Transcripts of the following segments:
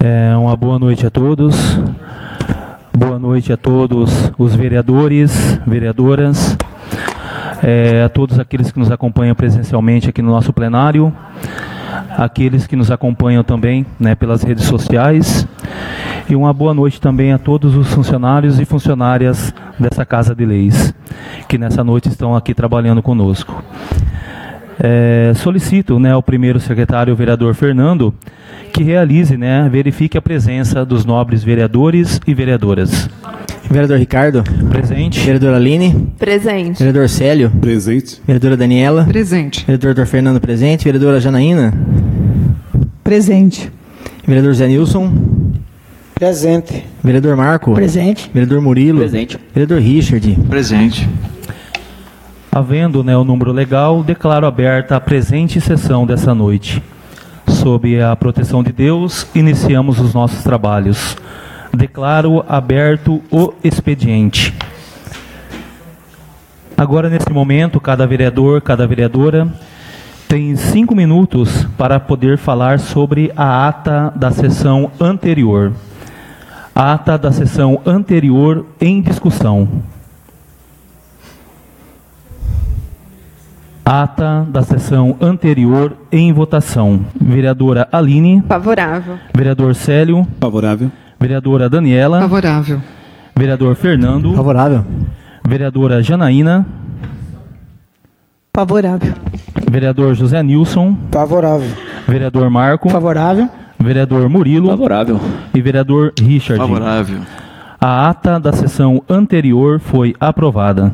Uma boa noite a todos. Boa noite a todos os vereadores, vereadoras, a todos aqueles que nos acompanham presencialmente aqui no nosso plenário, aqueles que nos acompanham também, pelas redes sociais, e uma boa noite também a todos os funcionários e funcionárias dessa Casa de Leis, que nessa noite estão aqui trabalhando conosco. Solicito ao primeiro secretário, o vereador Fernando, que realize, verifique a presença dos nobres vereadores e vereadoras. Vereador Ricardo. Presente. Vereadora Aline. Presente. Vereador Célio. Presente. Vereadora Daniela. Presente. Vereador Dr. Fernando presente. Vereadora Janaína. Presente. Vereador Zé Nilson. Presente. Vereador Marco. Presente. Vereador Murilo. Presente. Vereador Richard. Presente. Havendo o número legal, declaro aberta a presente sessão dessa noite. Sob a proteção de Deus, iniciamos os nossos trabalhos. Declaro aberto o expediente. Agora, nesse momento, cada vereador, cada vereadora tem 5 minutos para poder falar sobre a ata da sessão anterior. A ata da sessão anterior em discussão. Ata da sessão anterior em votação. Vereadora Aline. Favorável. Vereador Célio. Favorável. Vereadora Daniela. Favorável. Vereador Fernando. Favorável. Vereadora Janaína. Favorável. Vereador José Nilson. Favorável. Vereador Marco. Favorável. Vereador Murilo. Favorável. E vereador Richard. Favorável. A ata da sessão anterior foi aprovada.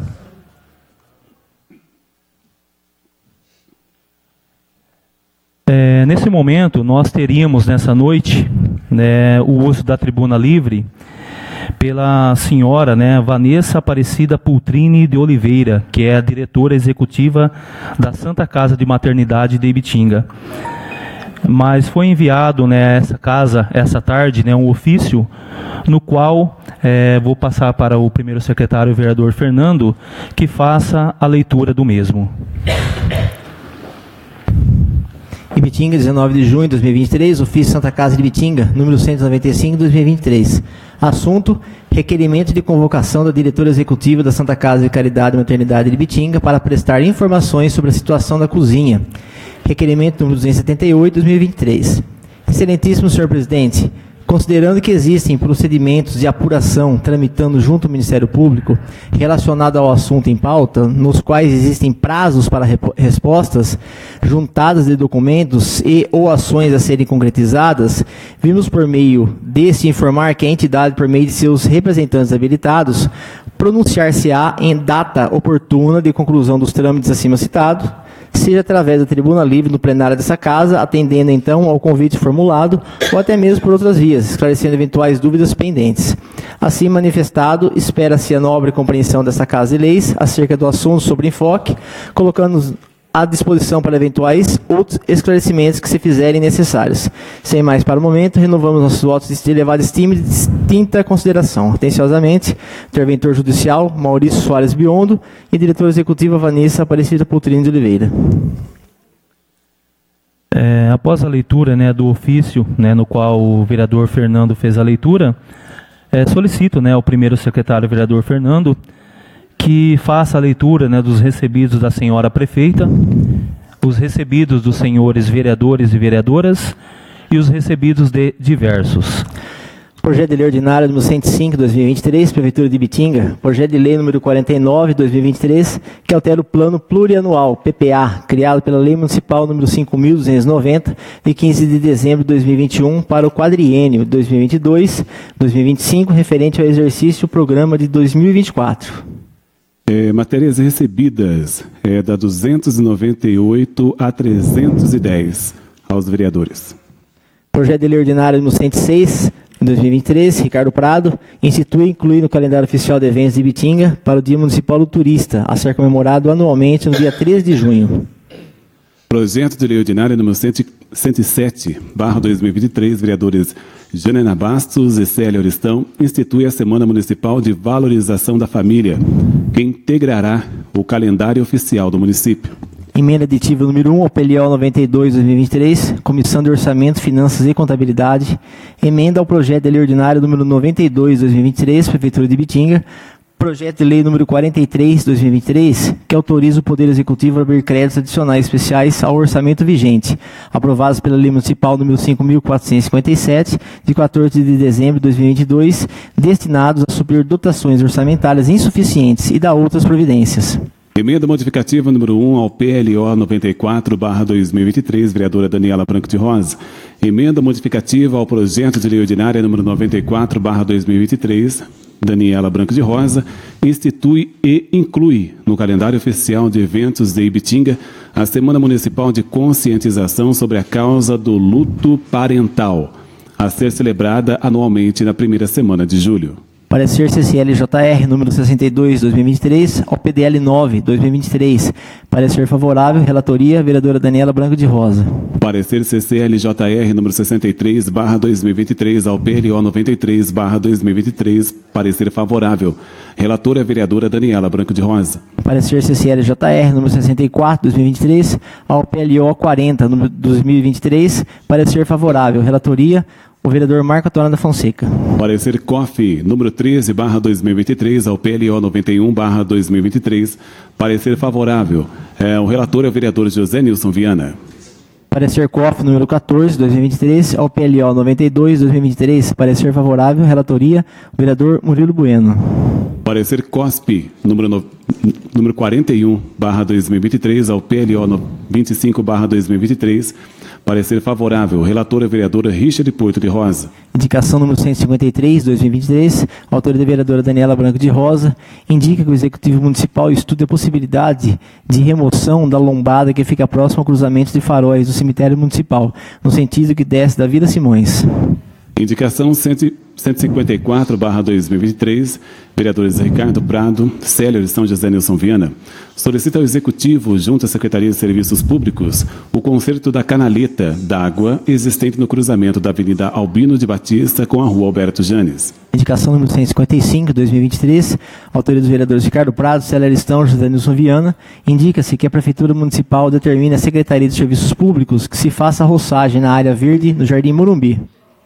Nesse momento, nós teríamos nessa noite o uso da tribuna livre pela senhora Vanessa Aparecida Pultrini de Oliveira, que é a diretora executiva da Santa Casa de Maternidade de Ibitinga. Mas foi enviado a essa casa, essa tarde, um ofício no qual vou passar para o primeiro secretário, o vereador Fernando, que faça a leitura do mesmo. Ibitinga, 19 de junho de 2023, ofício Santa Casa de Ibitinga, número 195 de 2023. Assunto: requerimento de convocação da diretora executiva da Santa Casa de Caridade e Maternidade de Ibitinga para prestar informações sobre a situação da cozinha. Requerimento número 278 de 2023. Excelentíssimo senhor presidente, considerando que existem procedimentos de apuração tramitando junto ao Ministério Público relacionado ao assunto em pauta, nos quais existem prazos para respostas juntadas de documentos e ou ações a serem concretizadas, vimos por meio deste informar que a entidade, por meio de seus representantes habilitados, pronunciar-se-á em data oportuna de conclusão dos trâmites acima citados, seja através da tribuna livre no plenário dessa casa, atendendo então ao convite formulado, ou até mesmo por outras vias, esclarecendo eventuais dúvidas pendentes. Assim manifestado, espera-se a nobre compreensão dessa Casa de Leis acerca do assunto sobre enfoque, colocando à disposição para eventuais outros esclarecimentos que se fizerem necessários. Sem mais para o momento, renovamos nossos votos de elevada estima e de distinta consideração. Atenciosamente, interventor judicial Maurício Soares Biondo e diretora executiva Vanessa Aparecida Pultrini de Oliveira. Após a leitura do ofício, no qual o vereador Fernando fez a leitura, solicito ao primeiro secretário, vereador Fernando, que faça a leitura dos recebidos da senhora prefeita, os recebidos dos senhores vereadores e vereadoras e os recebidos de diversos. Projeto de Lei Ordinária número 105 de 2023, Prefeitura de Ibitinga. Projeto de Lei número 49 de 2023, que altera o Plano Plurianual, PPA, criado pela Lei Municipal número 5.290, de 15 de dezembro de 2021, para o quadriênio 2022-2025, referente ao exercício Programa de 2024. Matérias recebidas da 298 a 310 aos vereadores. Projeto de Lei Ordinária número 106 de 2023, Ricardo Prado, institui e inclui no calendário oficial de eventos de Ibitinga para o Dia Municipal do Turista, a ser comemorado anualmente no dia 13 de junho. Projeto de Lei Ordinária número 107/2023, vereadores Janaína Bastos e Célia Oristão, institui a Semana Municipal de Valorização da Família, que integrará o calendário oficial do município. Emenda aditiva número 1 ao PLO 92/2023, Comissão de Orçamento, Finanças e Contabilidade. Emenda ao projeto de lei ordinário número 92/2023, Prefeitura de Ibitinga. Projeto de lei número 43/2023, que autoriza o Poder Executivo a abrir créditos adicionais especiais ao orçamento vigente, aprovados pela Lei Municipal número 5.457, de 14 de dezembro de 2022, destinados a suprir dotações orçamentárias insuficientes e da outras providências. Emenda modificativa número 1 ao PLO 94/2023, vereadora Daniela Branco de Rosa. Emenda modificativa ao projeto de lei ordinária número 94/2023, Daniela Branco de Rosa, institui e inclui no calendário oficial de eventos de Ibitinga a Semana Municipal de Conscientização sobre a causa do luto parental, a ser celebrada anualmente na primeira semana de julho. Parecer CCL-JR número 62/2023 ao PDL 9/2023. Parecer favorável. Relatoria, vereadora Daniela Branco de Rosa. Parecer CCL-JR número 63/2023 ao PLO 93/2023. Parecer favorável. Relatora, vereadora Daniela Branco de Rosa. Parecer CCL-JR número 64/2023 ao PLO 40/2023. Parecer favorável. Relatoria, o vereador Marco Antônio da Fonseca. Parecer COF, número 13/2023, ao PLO 91/2023. Parecer favorável. O relator é o vereador José Nilson Viana. Parecer COF, número 14/2023, ao PLO 92/2023. Parecer favorável. Relatoria, o vereador Murilo Bueno. Parecer COSP, número 41/2023, ao PLO 25/2023. Parecer favorável. Relatora, vereadora Richard Porto de Rosa. Indicação número 153/2023, autoria da vereadora Daniela Branco de Rosa, indica que o Executivo Municipal estude a possibilidade de remoção da lombada que fica próximo ao cruzamento de faróis do cemitério municipal, no sentido que desce da Vila Simões. Indicação 154/2023, vereadores Ricardo Prado, Célio e São José Nilson Viana, solicita ao Executivo, junto à Secretaria de Serviços Públicos, o conserto da canaleta d'água existente no cruzamento da Avenida Albino de Batista com a Rua Alberto Janes. Indicação número 155/2023, autoria dos vereadores Ricardo Prado, Célio Aristão, José Nilson Viana, indica-se que a Prefeitura Municipal determine à Secretaria de Serviços Públicos que se faça a roçagem na área verde no Jardim Morumbi.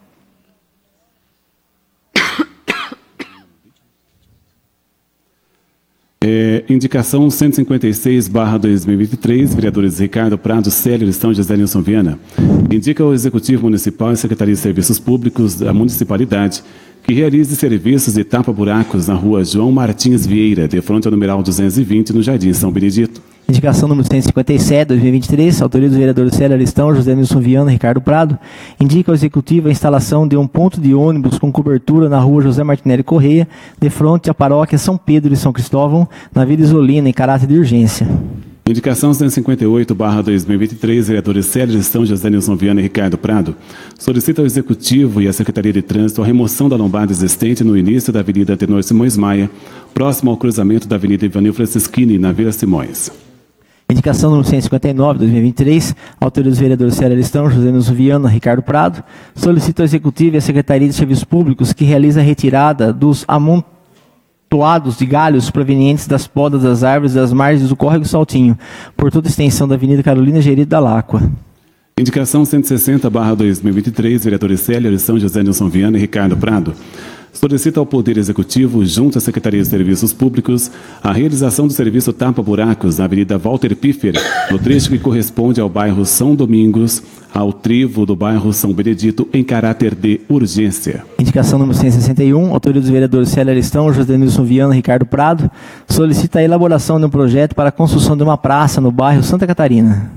Indicação 156/2023, vereadores Ricardo Prado, Célio Aristão, José Nilson Viana. Indica ao Executivo Municipal e Secretaria de Serviços Públicos da Municipalidade que realize serviços de tapa-buracos na rua João Martins Vieira, de frente ao numeral 220, no Jardim São Benedito. Indicação número 157/2023, autoria dos vereadores Célio Aristão, José Nilson Viana e Ricardo Prado, indica ao Executivo a instalação de um ponto de ônibus com cobertura na rua José Martinelli Correia, de frente à paróquia São Pedro e São Cristóvão, na Vila Isolina, em caráter de urgência. Indicação 158/2023, vereadores Célio Aristão, José Nilson Viana e Ricardo Prado, solicita ao Executivo e à Secretaria de Trânsito a remoção da lombada existente no início da Avenida Tenor Simões Maia, próximo ao cruzamento da Avenida Ivanil Franceschini, na Vila Simões. Indicação número 159/2023, autoria dos vereadores Célio Aristão, José Nilson Viana, Ricardo Prado, solicita ao Executivo e à Secretaria de Serviços Públicos que realize a retirada dos amontoados de galhos provenientes das podas das árvores das margens do Córrego Saltinho, por toda a extensão da Avenida Carolina Gerida da Láqua. Indicação 160/2023, vereadores Célio Aristão, José Nilson Viana e Ricardo Prado, solicita ao Poder Executivo, junto à Secretaria de Serviços Públicos, a realização do serviço tapa-buracos na Avenida Walter Piffer, no trecho que corresponde ao bairro São Domingos, ao trivo do bairro São Benedito, em caráter de urgência. Indicação número 161, autoria dos vereadores Célio Aristão, José Nilson Viana e Ricardo Prado, solicita a elaboração de um projeto para a construção de uma praça no bairro Santa Catarina.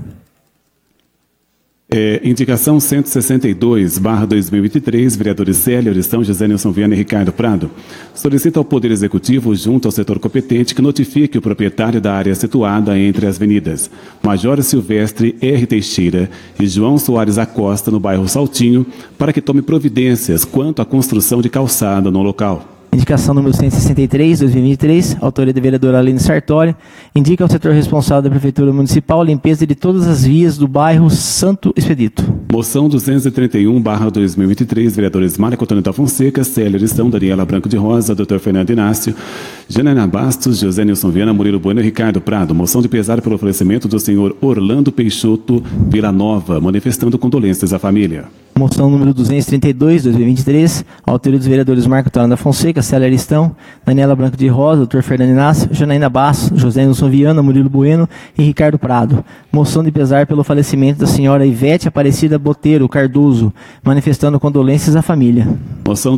Indicação 162/2023, vereadores Célio Aristão, José Nilson Viana e Ricardo Prado, solicita ao Poder Executivo, junto ao setor competente, que notifique o proprietário da área situada entre as avenidas Major Silvestre R. Teixeira e João Soares Acosta, no bairro Saltinho, para que tome providências quanto à construção de calçada no local. Indicação número 163, 2023, autoria da vereadora Aline Sartori, indica ao setor responsável da Prefeitura Municipal a limpeza de todas as vias do bairro Santo Expedito. Moção 231/2023, vereadores Marco Antônio da Fonseca, Célia Aristão, Daniela Branco de Rosa, Dr. Fernando Inácio, Janaina Bastos, José Nilson Viana, Murilo Bueno e Ricardo Prado. Moção de pesar pelo falecimento do senhor Orlando Peixoto Villanova, manifestando condolências à família. Moção número 232, 2023, autoria dos vereadores Marco Antônio da Fonseca, Célia Aristão, Daniela Branco de Rosa, Dr. Fernando Inácio, Janaina Bastos, José Nilson Viana, Murilo Bueno e Ricardo Prado. Moção de pesar pelo falecimento da senhora Ivete Aparecida Boteiro Cardoso, manifestando condolências à família. Moção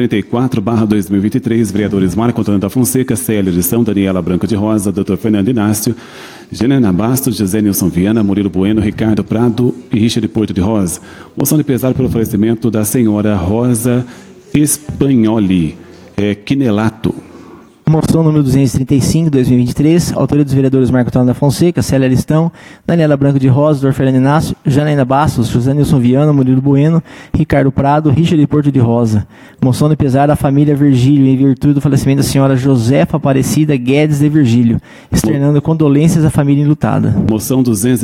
234/2023, vereadores Marco Antônio da Fonseca, Célia Aristão, Daniela Branco de Rosa, Dr. Fernando Inácio, Janaina Bastos, José Nilson Viana, Murilo Bueno, Ricardo Prado e Richard Porto de Rosa. Moção de pesar pelo falecimento da senhora Rosa Espagnoli Quinelato. Moção número 235, 2023, autoria dos vereadores Marco Antônio da Fonseca, Célia Aristão, Daniela Branco de Rosa, Dr. Fernando Inácio, Janaina Bastos, José Nilson Viana, Murilo Bueno, Ricardo Prado, Richard Porto de Rosa. Moção de pesar à família Virgílio em virtude do falecimento da senhora Josefa Aparecida Guedes de Virgílio, externando condolências à família enlutada. Moção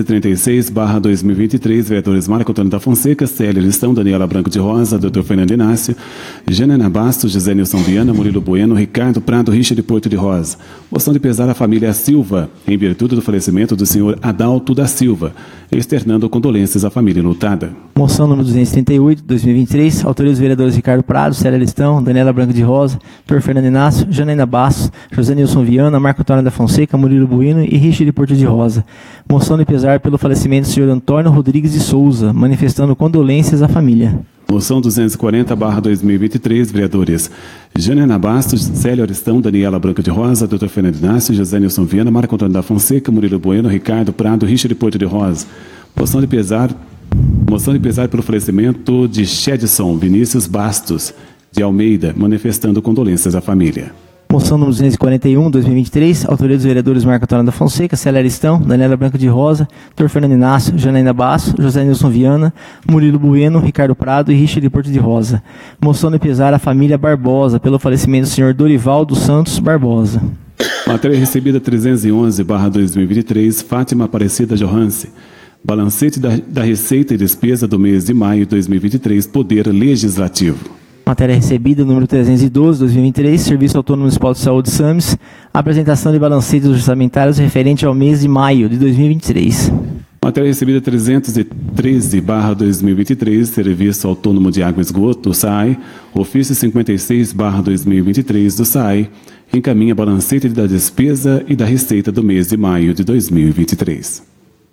236/2023, vereadores Marco Antônio da Fonseca, Célia Aristão, Daniela Branco de Rosa, Dr. Fernando Inácio, Janaina Bastos, José Nilson Viana, Murilo Bueno, Ricardo Prado, Richard de Porto de Rosa. Moção de pesar à família Silva, em virtude do falecimento do senhor Adalto da Silva, externando condolências à família lutada. Moção número 238, 2023, autoria dos vereadores Ricardo Prado, Célia Aristão, Daniela Branco de Rosa, Dr. Fernando Inácio, Janaina Bastos, José Nilson Viana, Marco Antônio da Fonseca, Murilo Bueno e Richard Porto de Rosa. Moção de pesar pelo falecimento do senhor Antônio Rodrigues de Souza, manifestando condolências à família. Moção 240/2023, vereadores Janaina Bastos, Célia Aristão, Daniela Branco de Rosa, Dr. Fernando Inácio, José Nilson Viana, Marco Antônio da Fonseca, Murilo Bueno, Ricardo Prado, Richard Porto de Rosa. Moção de pesar pelo falecimento de Shedson Vinícius Bastos de Almeida, manifestando condolências à família. Moção número 241, 2023, autoria dos vereadores Marco Antônio da Fonseca, Célia Aristão, Daniela Branco de Rosa, Dr. Fernando Inácio, Janaina Bastos, José Nilson Viana, Murilo Bueno, Ricardo Prado e Richard Porto de Rosa. Moção de pesar à família Barbosa pelo falecimento do senhor Dorival dos Santos Barbosa. Matéria recebida 311/2023, Fátima Aparecida Johanse. Balancete da Receita e Despesa do mês de maio de 2023, Poder Legislativo. Matéria recebida, número 312, 2023, Serviço Autônomo Municipal de Saúde, SAMS, apresentação de balancetes orçamentários referente ao mês de maio de 2023. Matéria recebida 313/2023, Serviço Autônomo de Água e Esgoto, SAAI, ofício 56/2023 do SAAI, encaminha balancete da despesa e da receita do mês de maio de 2023.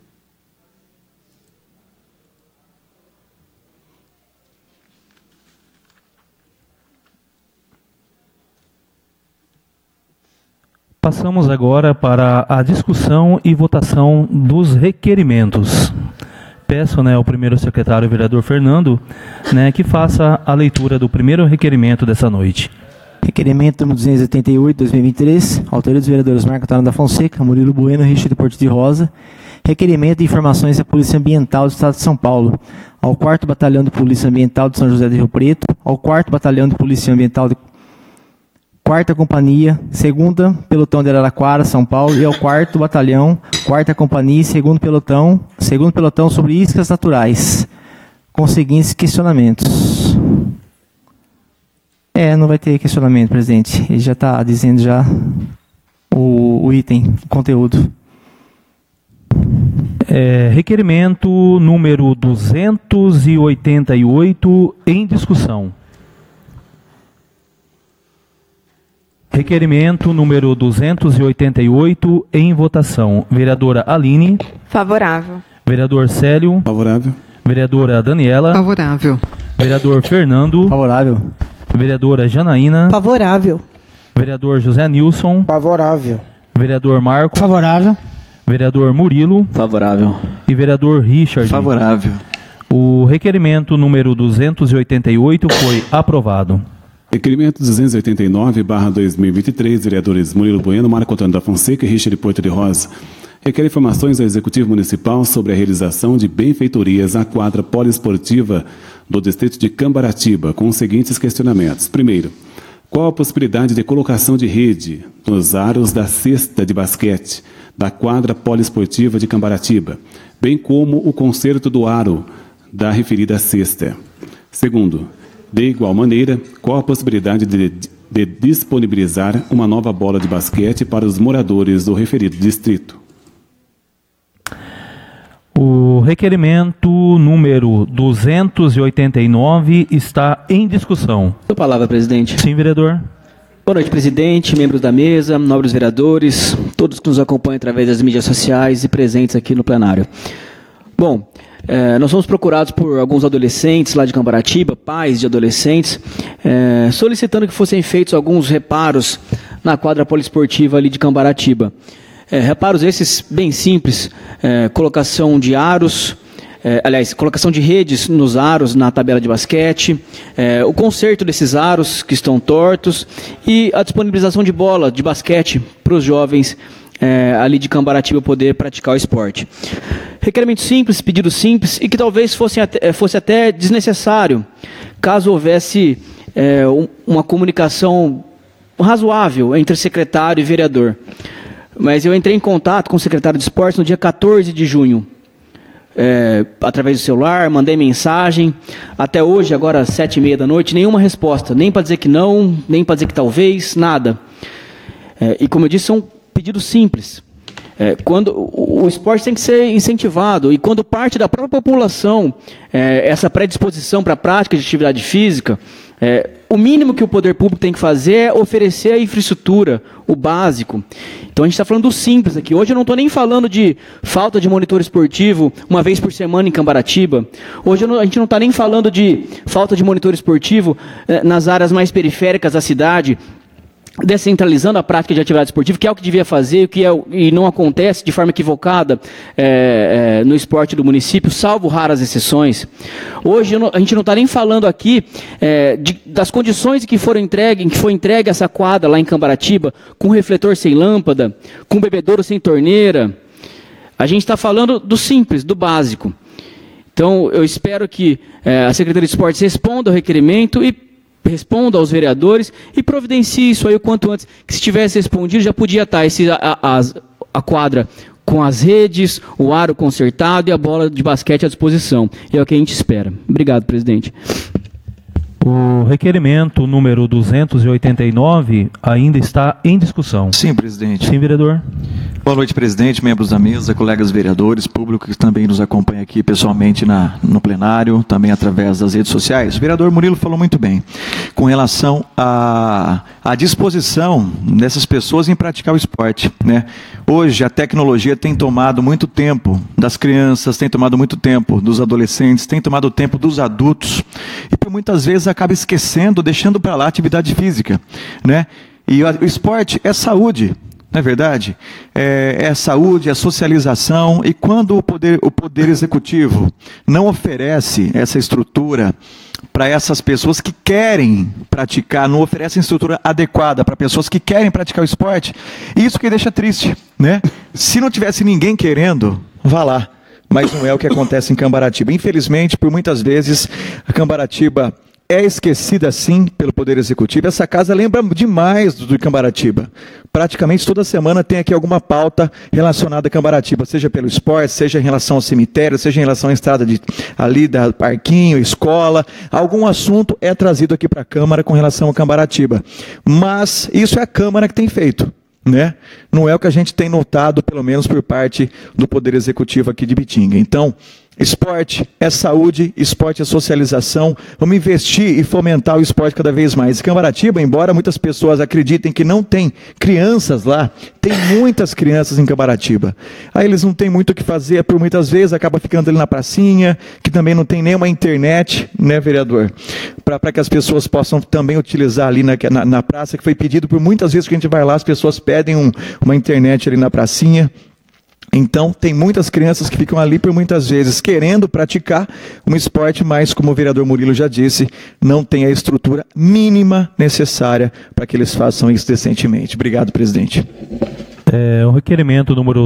Passamos agora para a discussão e votação dos requerimentos. Peço ao primeiro secretário, vereador Fernando, que faça a leitura do primeiro requerimento dessa noite. Requerimento número 288, 2023, autoria dos vereadores Marco Antônio da Fonseca, Murilo Bueno e Richard Porto de Rosa. Requerimento de informações da Polícia Ambiental do Estado de São Paulo, ao 4º Batalhão de Polícia Ambiental de São José do Rio Preto, ao 4º Batalhão de Polícia Ambiental de 4ª Companhia, 2º Pelotão de Araraquara, São Paulo, e ao 4º Batalhão, 4ª Companhia e 2º Pelotão sobre iscas naturais, com os seguintes questionamentos. Não vai ter questionamento, presidente. Ele já está dizendo já o item, o conteúdo. Requerimento número 288 em discussão. Requerimento número 288 em votação. Vereadora Aline. Favorável. Vereador Célio. Favorável. Vereadora Daniela. Favorável. Vereador Fernando. Favorável. Vereadora Janaína. Favorável. Vereador José Nilson. Favorável. Vereador Marco. Favorável. Vereador Murilo. Favorável. E vereador Richard. Favorável. O requerimento número 288 foi aprovado. Requerimento 289/2023, vereadores Murilo Bueno, Marco Antônio da Fonseca e Richard Porto de Rosa. Requer informações ao Executivo Municipal sobre a realização de benfeitorias à quadra poliesportiva do distrito de Cambaratiba, com os seguintes questionamentos. Primeiro, Qual a possibilidade de colocação de rede nos aros da cesta de basquete da quadra poliesportiva de Cambaratiba, bem como o conserto do aro da referida cesta? Segundo, de igual maneira, qual a possibilidade de disponibilizar uma nova bola de basquete para os moradores do referido distrito? O requerimento número 289 está em discussão. Com a palavra, presidente. Sim, vereador. Boa noite, presidente, membros da mesa, nobres vereadores, todos que nos acompanham através das mídias sociais e presentes aqui no plenário. Bom, nós fomos procurados por alguns adolescentes lá de Cambaratiba, pais de adolescentes, solicitando que fossem feitos alguns reparos na quadra poliesportiva ali de Cambaratiba. Reparos esses bem simples, colocação de aros, colocação de redes nos aros na tabela de basquete, o conserto desses aros que estão tortos e a disponibilização de bola de basquete para os jovens ali de Cambaratiba poder praticar o esporte. Requerimento simples, pedido simples e que talvez fosse até desnecessário, caso houvesse uma comunicação razoável entre secretário e vereador. Mas eu entrei em contato com o secretário de esportes no dia 14 de junho, através do celular, mandei mensagem, até hoje, agora às 7h30 da noite, nenhuma resposta, nem para dizer que não, nem para dizer que talvez, nada. E como eu disse, são pedidos simples. Quando o esporte tem que ser incentivado, e quando parte da própria população, essa predisposição para a prática de atividade física, o mínimo que o poder público tem que fazer é oferecer a infraestrutura, o básico. Então a gente está falando do simples aqui. Hoje eu não estou nem falando de falta de monitor esportivo uma vez por semana em Cambaratiba. Hoje a gente não está nem falando de falta de monitor esportivo nas áreas mais periféricas da cidade, descentralizando a prática de atividade esportiva, que é o que devia fazer e não acontece de forma equivocada no esporte do município, salvo raras exceções. Hoje a gente não está nem falando aqui das condições em que foi entregue essa quadra lá em Cambaratiba, com refletor sem lâmpada, com bebedouro sem torneira. A gente está falando do simples, do básico. Então eu espero que a Secretaria de Esportes responda ao requerimento e responda aos vereadores e providencie isso aí o quanto antes, que se tivesse respondido já podia estar a quadra com as redes, o aro consertado e a bola de basquete à disposição. É o que a gente espera. Obrigado, presidente. O requerimento número 289 ainda está em discussão. Sim, presidente. Sim, vereador. Boa noite, presidente, membros da mesa, colegas vereadores, público que também nos acompanha aqui pessoalmente no plenário, também através das redes sociais. O vereador Murilo falou muito bem com relação à disposição dessas pessoas em praticar o esporte, né? Hoje a tecnologia tem tomado muito tempo das crianças, tem tomado muito tempo dos adolescentes, tem tomado tempo dos adultos e por muitas vezes acaba esquecendo, deixando para lá a atividade física, né? E o esporte é saúde. Não é verdade? É saúde, é socialização, e quando o poder executivo não oferece essa estrutura para essas pessoas que querem praticar, não oferece estrutura adequada para pessoas que querem praticar o esporte, isso que deixa triste, né? Se não tivesse ninguém querendo, vá lá. Mas não é o que acontece em Cambaratiba. Infelizmente, por muitas vezes, a Cambaratiba é esquecida, sim, pelo Poder Executivo. Essa casa lembra demais do Cambaratiba. Praticamente toda semana tem aqui alguma pauta relacionada a Cambaratiba, seja pelo esporte, seja em relação ao cemitério, seja em relação à estrada ali da parquinho, escola. Algum assunto é trazido aqui para a Câmara com relação a Cambaratiba. Mas isso é a Câmara que tem feito, né? Não é o que a gente tem notado, pelo menos por parte do Poder Executivo aqui de Bitinga. Então, esporte é saúde, esporte é socialização, vamos investir e fomentar o esporte cada vez mais. E Cambaratiba, embora muitas pessoas acreditem que não tem crianças lá, tem muitas crianças em Cambaratiba. Aí eles não têm muito o que fazer, por muitas vezes acaba ficando ali na pracinha, que também não tem nenhuma internet, né, vereador? Para que as pessoas possam também utilizar ali na praça, que foi pedido por muitas vezes que a gente vai lá, as pessoas pedem uma internet ali na pracinha. Então, tem muitas crianças que ficam ali por muitas vezes querendo praticar um esporte, mas, como o vereador Murilo já disse, não tem a estrutura mínima necessária para que eles façam isso decentemente. Obrigado, presidente. O requerimento número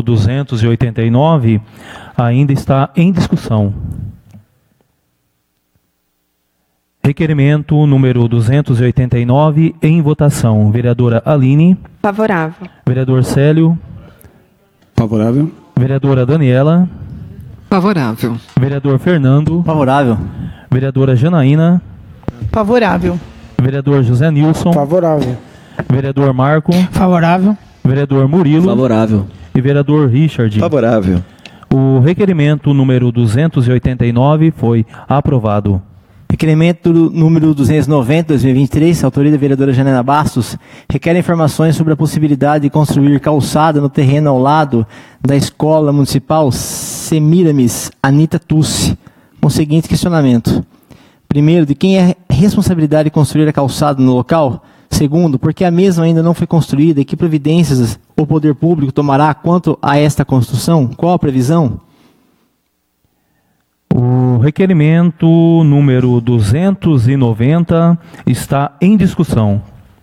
289 ainda está em discussão. Requerimento número 289, em votação. Vereadora Aline. Favorável. Vereador Célio. Favorável. Vereadora Daniela. Favorável. Vereador Fernando. Favorável. Vereadora Janaína. Favorável. Vereador José Nilson. Favorável. Vereador Marco. Favorável. Vereador Murilo. Favorável. E vereador Richard. Favorável. O requerimento número 289 foi aprovado. Requerimento número 290, 2023, autoria da vereadora Janela Bastos, requer informações sobre a possibilidade de construir calçada no terreno ao lado da Escola Municipal Semiramis Anita Tussi, com o seguinte questionamento. Primeiro, de quem é a responsabilidade de construir a calçada no local? Segundo, por que a mesma ainda não foi construída e que providências o poder público tomará quanto a esta construção? Qual a previsão? O requerimento número 290 está em discussão.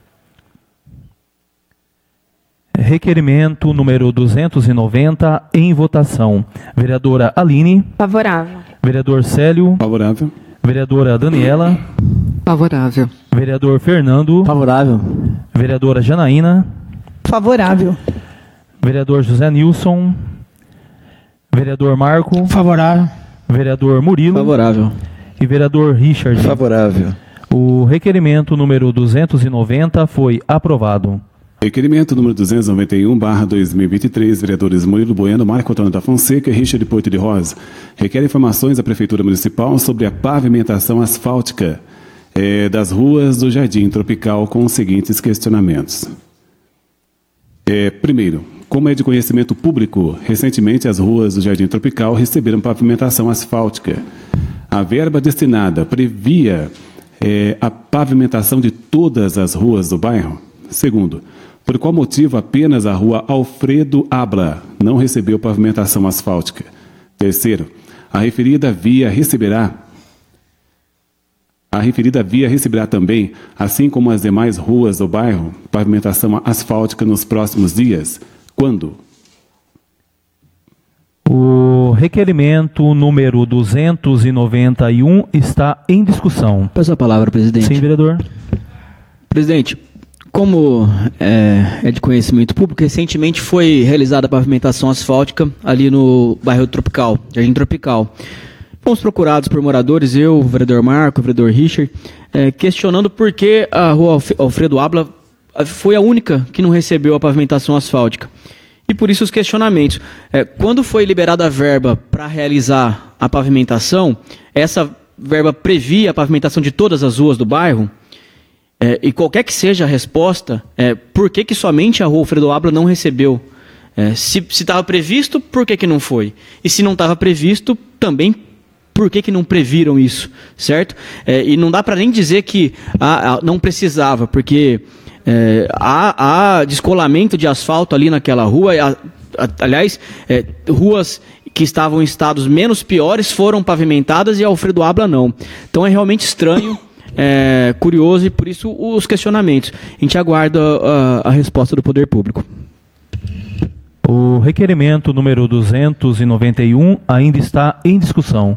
Requerimento número 290 em votação. Vereadora Aline. Favorável. Vereador Célio. Favorável. Vereadora Daniela. Favorável. Vereador Fernando. Favorável. Vereadora Janaína. Favorável. Vereador José Nilson. Vereador Marco. Favorável. Vereador Murilo. Favorável. E vereador Richard. Favorável. O requerimento número 290 foi aprovado. Requerimento número 291/2023, vereadores Murilo Bueno, Marco Antônio da Fonseca e Richard Porto de Rosa. Requer informações à Prefeitura Municipal sobre a pavimentação asfáltica das ruas do Jardim Tropical com os seguintes questionamentos. Primeiro, como é de conhecimento público, recentemente as ruas do Jardim Tropical receberam pavimentação asfáltica. A verba destinada previa a pavimentação de todas as ruas do bairro? Segundo, por qual motivo apenas a rua Alfredo Abla não recebeu pavimentação asfáltica? Terceiro, a referida via receberá também, assim como as demais ruas do bairro, pavimentação asfáltica nos próximos dias? Quando? O requerimento número 291 está em discussão. Peço a palavra, presidente. Sim, vereador. Presidente, como é de conhecimento público, recentemente foi realizada a pavimentação asfáltica ali no bairro Tropical, Jardim Tropical. Fomos procurados por moradores, eu, o vereador Marco, o vereador Richard, questionando por que a rua Alfredo Abla foi a única que não recebeu a pavimentação asfáltica. E por isso os questionamentos. Quando foi liberada a verba para realizar a pavimentação, essa verba previa a pavimentação de todas as ruas do bairro? E qualquer que seja a resposta, por que somente a rua Alfredo Abla não recebeu? Se estava previsto, por que não foi? E se não estava previsto, também por que não previram isso, certo? E não dá para nem dizer que não precisava, porque há descolamento de asfalto ali naquela rua. Aliás, ruas que estavam em estados menos piores foram pavimentadas e a Alfredo Abla não. Então é realmente estranho, curioso, e por isso os questionamentos. A gente aguarda a resposta do poder público. O requerimento número 291 ainda está em discussão.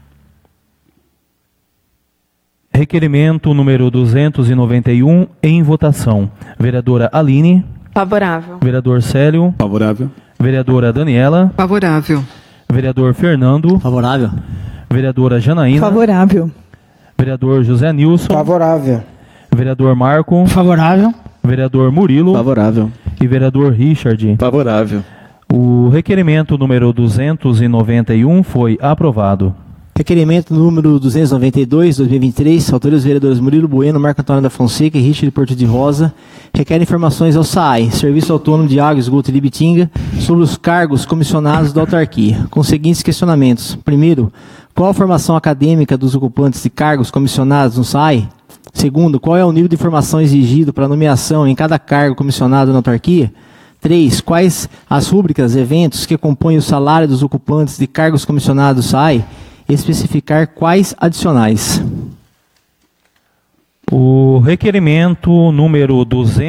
Requerimento número 291 em votação. Vereadora Aline. Favorável. Vereador Célio. Favorável. Vereadora Daniela. Favorável. Vereador Fernando. Favorável. Vereadora Janaína. Favorável. Vereador José Nilson. Favorável. Vereador Marco. Favorável. Vereador Murilo. Favorável. E vereador Richard. Favorável. O requerimento número 291 foi aprovado. Requerimento número 292, 2023, autoria dos vereadores Murilo Bueno, Marco Antônio da Fonseca e Richard Porto de Rosa, requer informações ao SAAI, Serviço Autônomo de Água e Esgoto de Ibitinga, sobre os cargos comissionados da autarquia, com os seguintes questionamentos. Primeiro, qual a formação acadêmica dos ocupantes de cargos comissionados no SAAI? Segundo, qual é o nível de formação exigido para nomeação em cada cargo comissionado na autarquia? 3. Quais as rúbricas, eventos que compõem o salário dos ocupantes de cargos comissionados do SAAI? Especificar quais adicionais. O requerimento número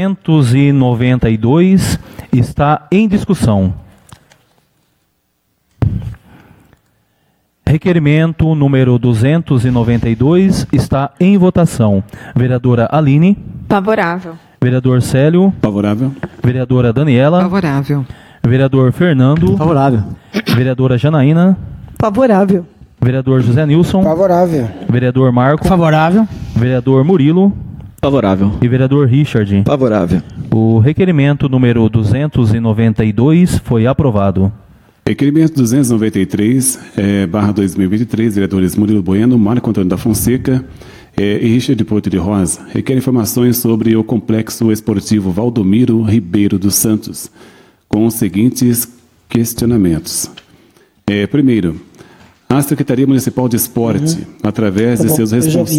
292 está em discussão. Requerimento número 292 está em votação. Vereadora Aline. Favorável. Vereador Célio. Favorável. Vereadora Daniela. Favorável. Vereador Fernando. Favorável. Vereadora Janaína. Favorável. Vereador José Nilson. Favorável. Vereador Marco. Favorável. Vereador Murilo. Favorável. E vereador Richard. Favorável. O requerimento número 292 foi aprovado. Requerimento 293, barra 2023, vereadores Murilo Bueno, Marco Antônio da Fonseca e Richard Porto de Rosa, requer informações sobre o Complexo Esportivo Valdomiro Ribeiro dos Santos, com os seguintes questionamentos. Primeiro, a Secretaria Municipal de Esporte, através de seus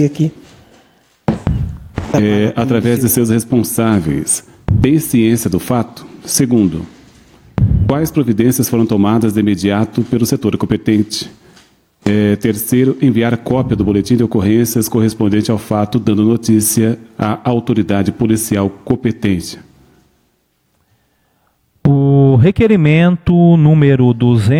através de seus responsáveis, tem ciência do fato? Segundo, quais providências foram tomadas de imediato pelo setor competente? Terceiro, enviar cópia do boletim de ocorrências correspondente ao fato, dando notícia à autoridade policial competente. O requerimento número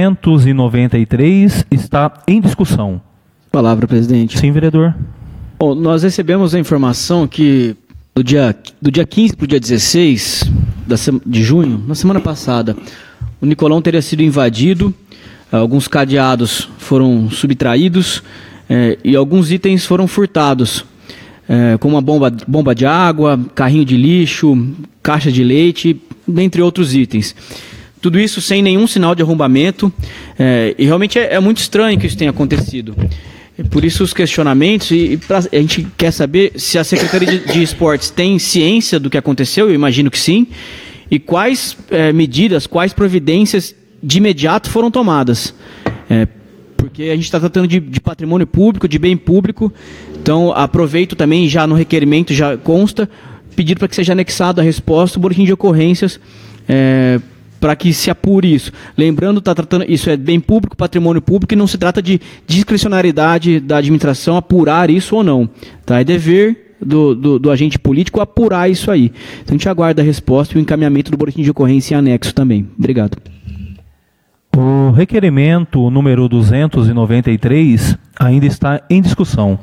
293 está em discussão. Palavra, presidente. Sim, vereador. Bom, nós recebemos a informação que do dia 15 para o dia 16 de junho, na semana passada, o Nicolão teria sido invadido, alguns cadeados foram subtraídos e alguns itens foram furtados, como uma bomba de água, carrinho de lixo, caixa de leite, dentre outros itens. Tudo isso sem nenhum sinal de arrombamento, e realmente é muito estranho que isso tenha acontecido. Por isso os questionamentos, a gente quer saber se a Secretaria de Esportes tem ciência do que aconteceu, eu imagino que sim, e quais medidas, quais providências de imediato foram tomadas. Porque a gente está tratando de patrimônio público, de bem público, então aproveito também, já no requerimento já consta, pedido para que seja anexado a resposta, o boletim de ocorrências, para que se apure isso. Lembrando, está tratando, isso é bem público, patrimônio público, e não se trata de discricionariedade da administração apurar isso ou não. Tá? É dever do agente político apurar isso aí. Então a gente aguarda a resposta e o encaminhamento do boletim de ocorrência em anexo também. Obrigado. O requerimento número 293 ainda está em discussão.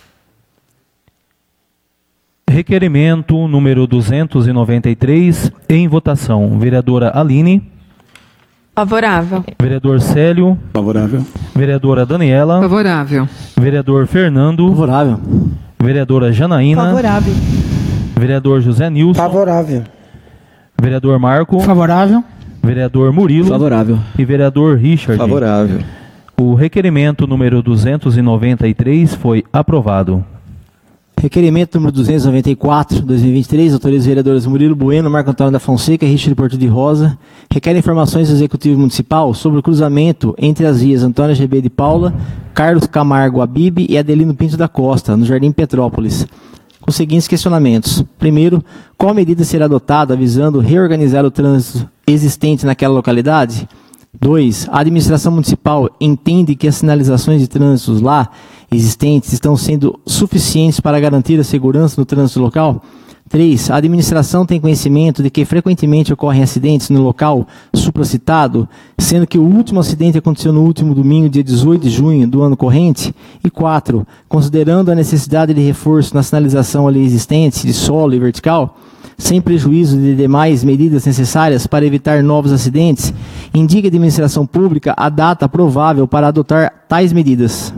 Requerimento número 293 em votação. Vereadora Aline. Favorável. Vereador Célio. Favorável. Vereadora Daniela. Favorável. Vereador Fernando. Favorável. Vereadora Janaína. Favorável. Vereador José Nilson. Favorável. Vereador Marco. Favorável. Vereador Murilo. Favorável. E vereador Richard. Favorável. O requerimento número 293 foi aprovado. Requerimento número 294, 2023, autoriza os vereadores Murilo Bueno, Marco Antônio da Fonseca e Richard Porto de Rosa, requer informações do Executivo Municipal sobre o cruzamento entre as vias Antônio GB de Paula, Carlos Camargo Abib e Adelino Pinto da Costa, no Jardim Petrópolis, com os seguintes questionamentos. Primeiro, qual medida será adotada visando reorganizar o trânsito existente naquela localidade? 2. A administração municipal entende que as sinalizações de trânsito lá existentes estão sendo suficientes para garantir a segurança no trânsito local? 3. A administração tem conhecimento de que frequentemente ocorrem acidentes no local supracitado, sendo que o último acidente aconteceu no último domingo, dia 18 de junho do ano corrente? E 4. Considerando a necessidade de reforço na sinalização ali existente, de solo e vertical, sem prejuízo de demais medidas necessárias para evitar novos acidentes, indique a administração pública a data provável para adotar tais medidas.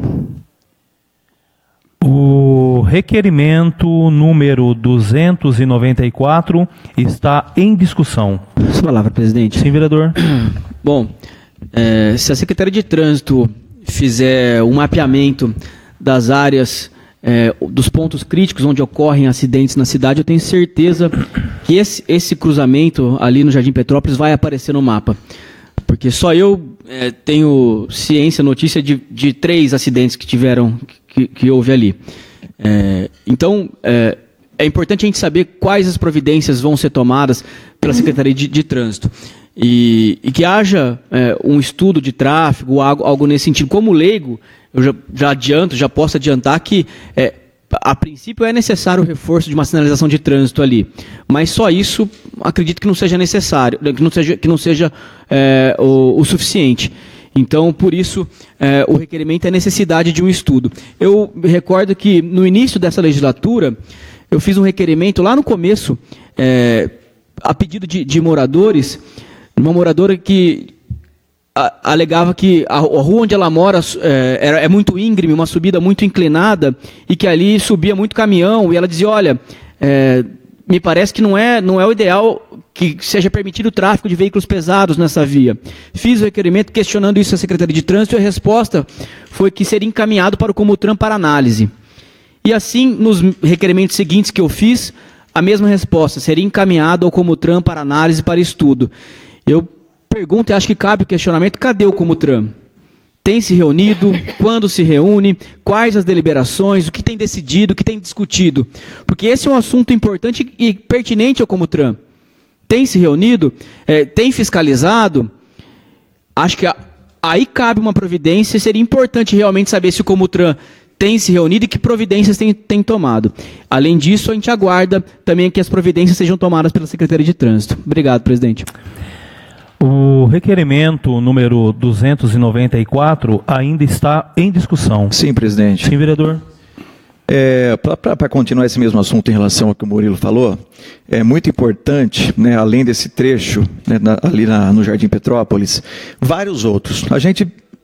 O requerimento número 294 está em discussão. Sua palavra, presidente. Sim, vereador. Bom, se a Secretaria de Trânsito fizer um mapeamento das áreas, dos pontos críticos onde ocorrem acidentes na cidade, eu tenho certeza que esse cruzamento ali no Jardim Petrópolis vai aparecer no mapa. Porque só eu tenho ciência, notícia de 3 acidentes que houve ali. Então, é importante a gente saber quais as providências vão ser tomadas pela Secretaria de Trânsito. E que haja um estudo de tráfego, algo nesse sentido. Como leigo, eu já posso adiantar que, a princípio, é necessário o reforço de uma sinalização de trânsito ali. Mas só isso, acredito que não seja necessário, que não seja o suficiente. Então, por isso, o requerimento é necessidade de um estudo. Eu recordo que, no início dessa legislatura, eu fiz um requerimento lá no começo, a pedido de moradores, uma moradora que alegava que a rua onde ela mora é muito íngreme, uma subida muito inclinada, e que ali subia muito caminhão, e ela dizia, olha, me parece que não é o ideal que seja permitido o tráfego de veículos pesados nessa via. Fiz o requerimento questionando isso à Secretaria de Trânsito, e a resposta foi que seria encaminhado para o Comutran para análise. E assim, nos requerimentos seguintes que eu fiz, a mesma resposta, seria encaminhado ao Comutran para análise, para estudo. Eu pergunto, e acho que cabe o questionamento, cadê o Comutran? Tem se reunido? Quando se reúne? Quais as deliberações? O que tem decidido? O que tem discutido? Porque esse é um assunto importante e pertinente ao Comutran. Tem se reunido? Tem fiscalizado? Acho que aí cabe uma providência. Seria importante realmente saber se o Comutran tem se reunido e que providências tem tomado. Além disso, a gente aguarda também que as providências sejam tomadas pela Secretaria de Trânsito. Obrigado, presidente. O requerimento número 294 ainda está em discussão. Sim, presidente. Sim, vereador. Para continuar esse mesmo assunto em relação ao que o Murilo falou, é muito importante, né, além desse trecho, né, ali no Jardim Petrópolis, vários outros. A gente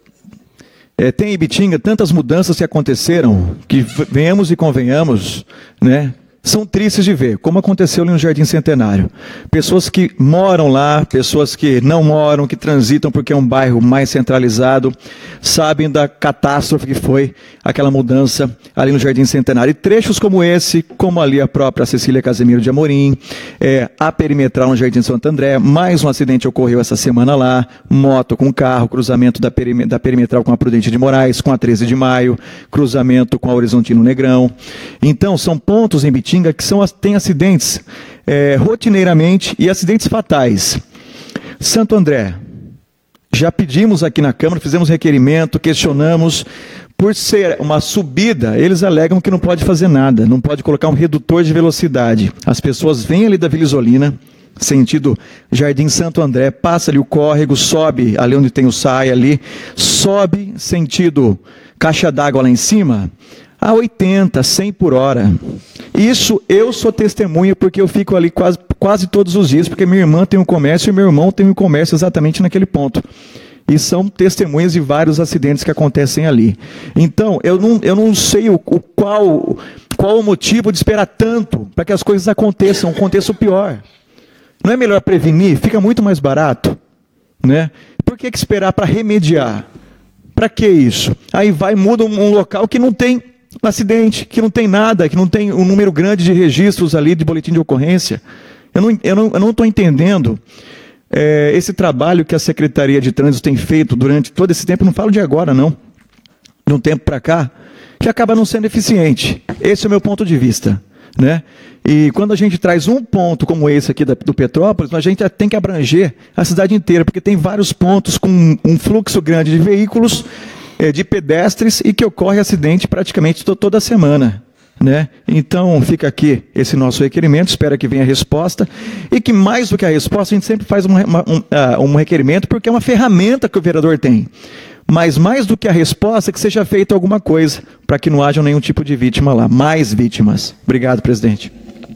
tem em Ibitinga tantas mudanças que aconteceram, que venhamos e convenhamos, né, são tristes de ver, como aconteceu ali no Jardim Centenário. Pessoas que moram lá, pessoas que não moram, que transitam porque é um bairro mais centralizado, sabem da catástrofe que foi aquela mudança ali no Jardim Centenário. E trechos como esse, como ali a própria Cecília Casemiro de Amorim, a perimetral no Jardim Santo André, mais um acidente ocorreu essa semana lá, moto com carro, cruzamento da perimetral com a Prudente de Moraes, com a 13 de Maio, cruzamento com a Horizontino Negrão. Então, são pontos em Bitinga que tem acidentes rotineiramente e acidentes fatais. Santo André, já pedimos aqui na Câmara, fizemos requerimento, questionamos, por ser uma subida, eles alegam que não pode fazer nada, não pode colocar um redutor de velocidade. As pessoas vêm ali da Vila Isolina, sentido Jardim Santo André, passa ali o córrego, sobe ali onde tem o SAI ali, sobe sentido caixa d'água lá em cima, a 80, 100 por hora. Isso eu sou testemunha porque eu fico ali quase todos os dias, porque minha irmã tem um comércio e meu irmão tem um comércio exatamente naquele ponto. E são testemunhas de vários acidentes que acontecem ali. Então, eu não sei qual o motivo de esperar tanto para que as coisas aconteçam o pior. Não é melhor prevenir? Fica muito mais barato, né? Por que esperar para remediar? Para que isso? Aí muda um local que não tem acidente, que não tem nada, que não tem um número grande de registros ali de boletim de ocorrência. Eu não estou entendendo esse trabalho que a Secretaria de Trânsito tem feito durante todo esse tempo, não falo de agora não, de um tempo para cá, que acaba não sendo eficiente. Esse é o meu ponto de vista, né? E quando a gente traz um ponto como esse aqui do Petrópolis, a gente tem que abranger a cidade inteira, porque tem vários pontos com um fluxo grande de veículos, de pedestres, e que ocorre acidente praticamente toda semana, né? Então fica aqui esse nosso requerimento, espero que venha a resposta, e que mais do que a resposta a gente sempre faz um requerimento, porque é uma ferramenta que o vereador tem, mas mais do que a resposta, que seja feita alguma coisa, para que não haja nenhum tipo de vítima lá, mais vítimas. Obrigado, presidente.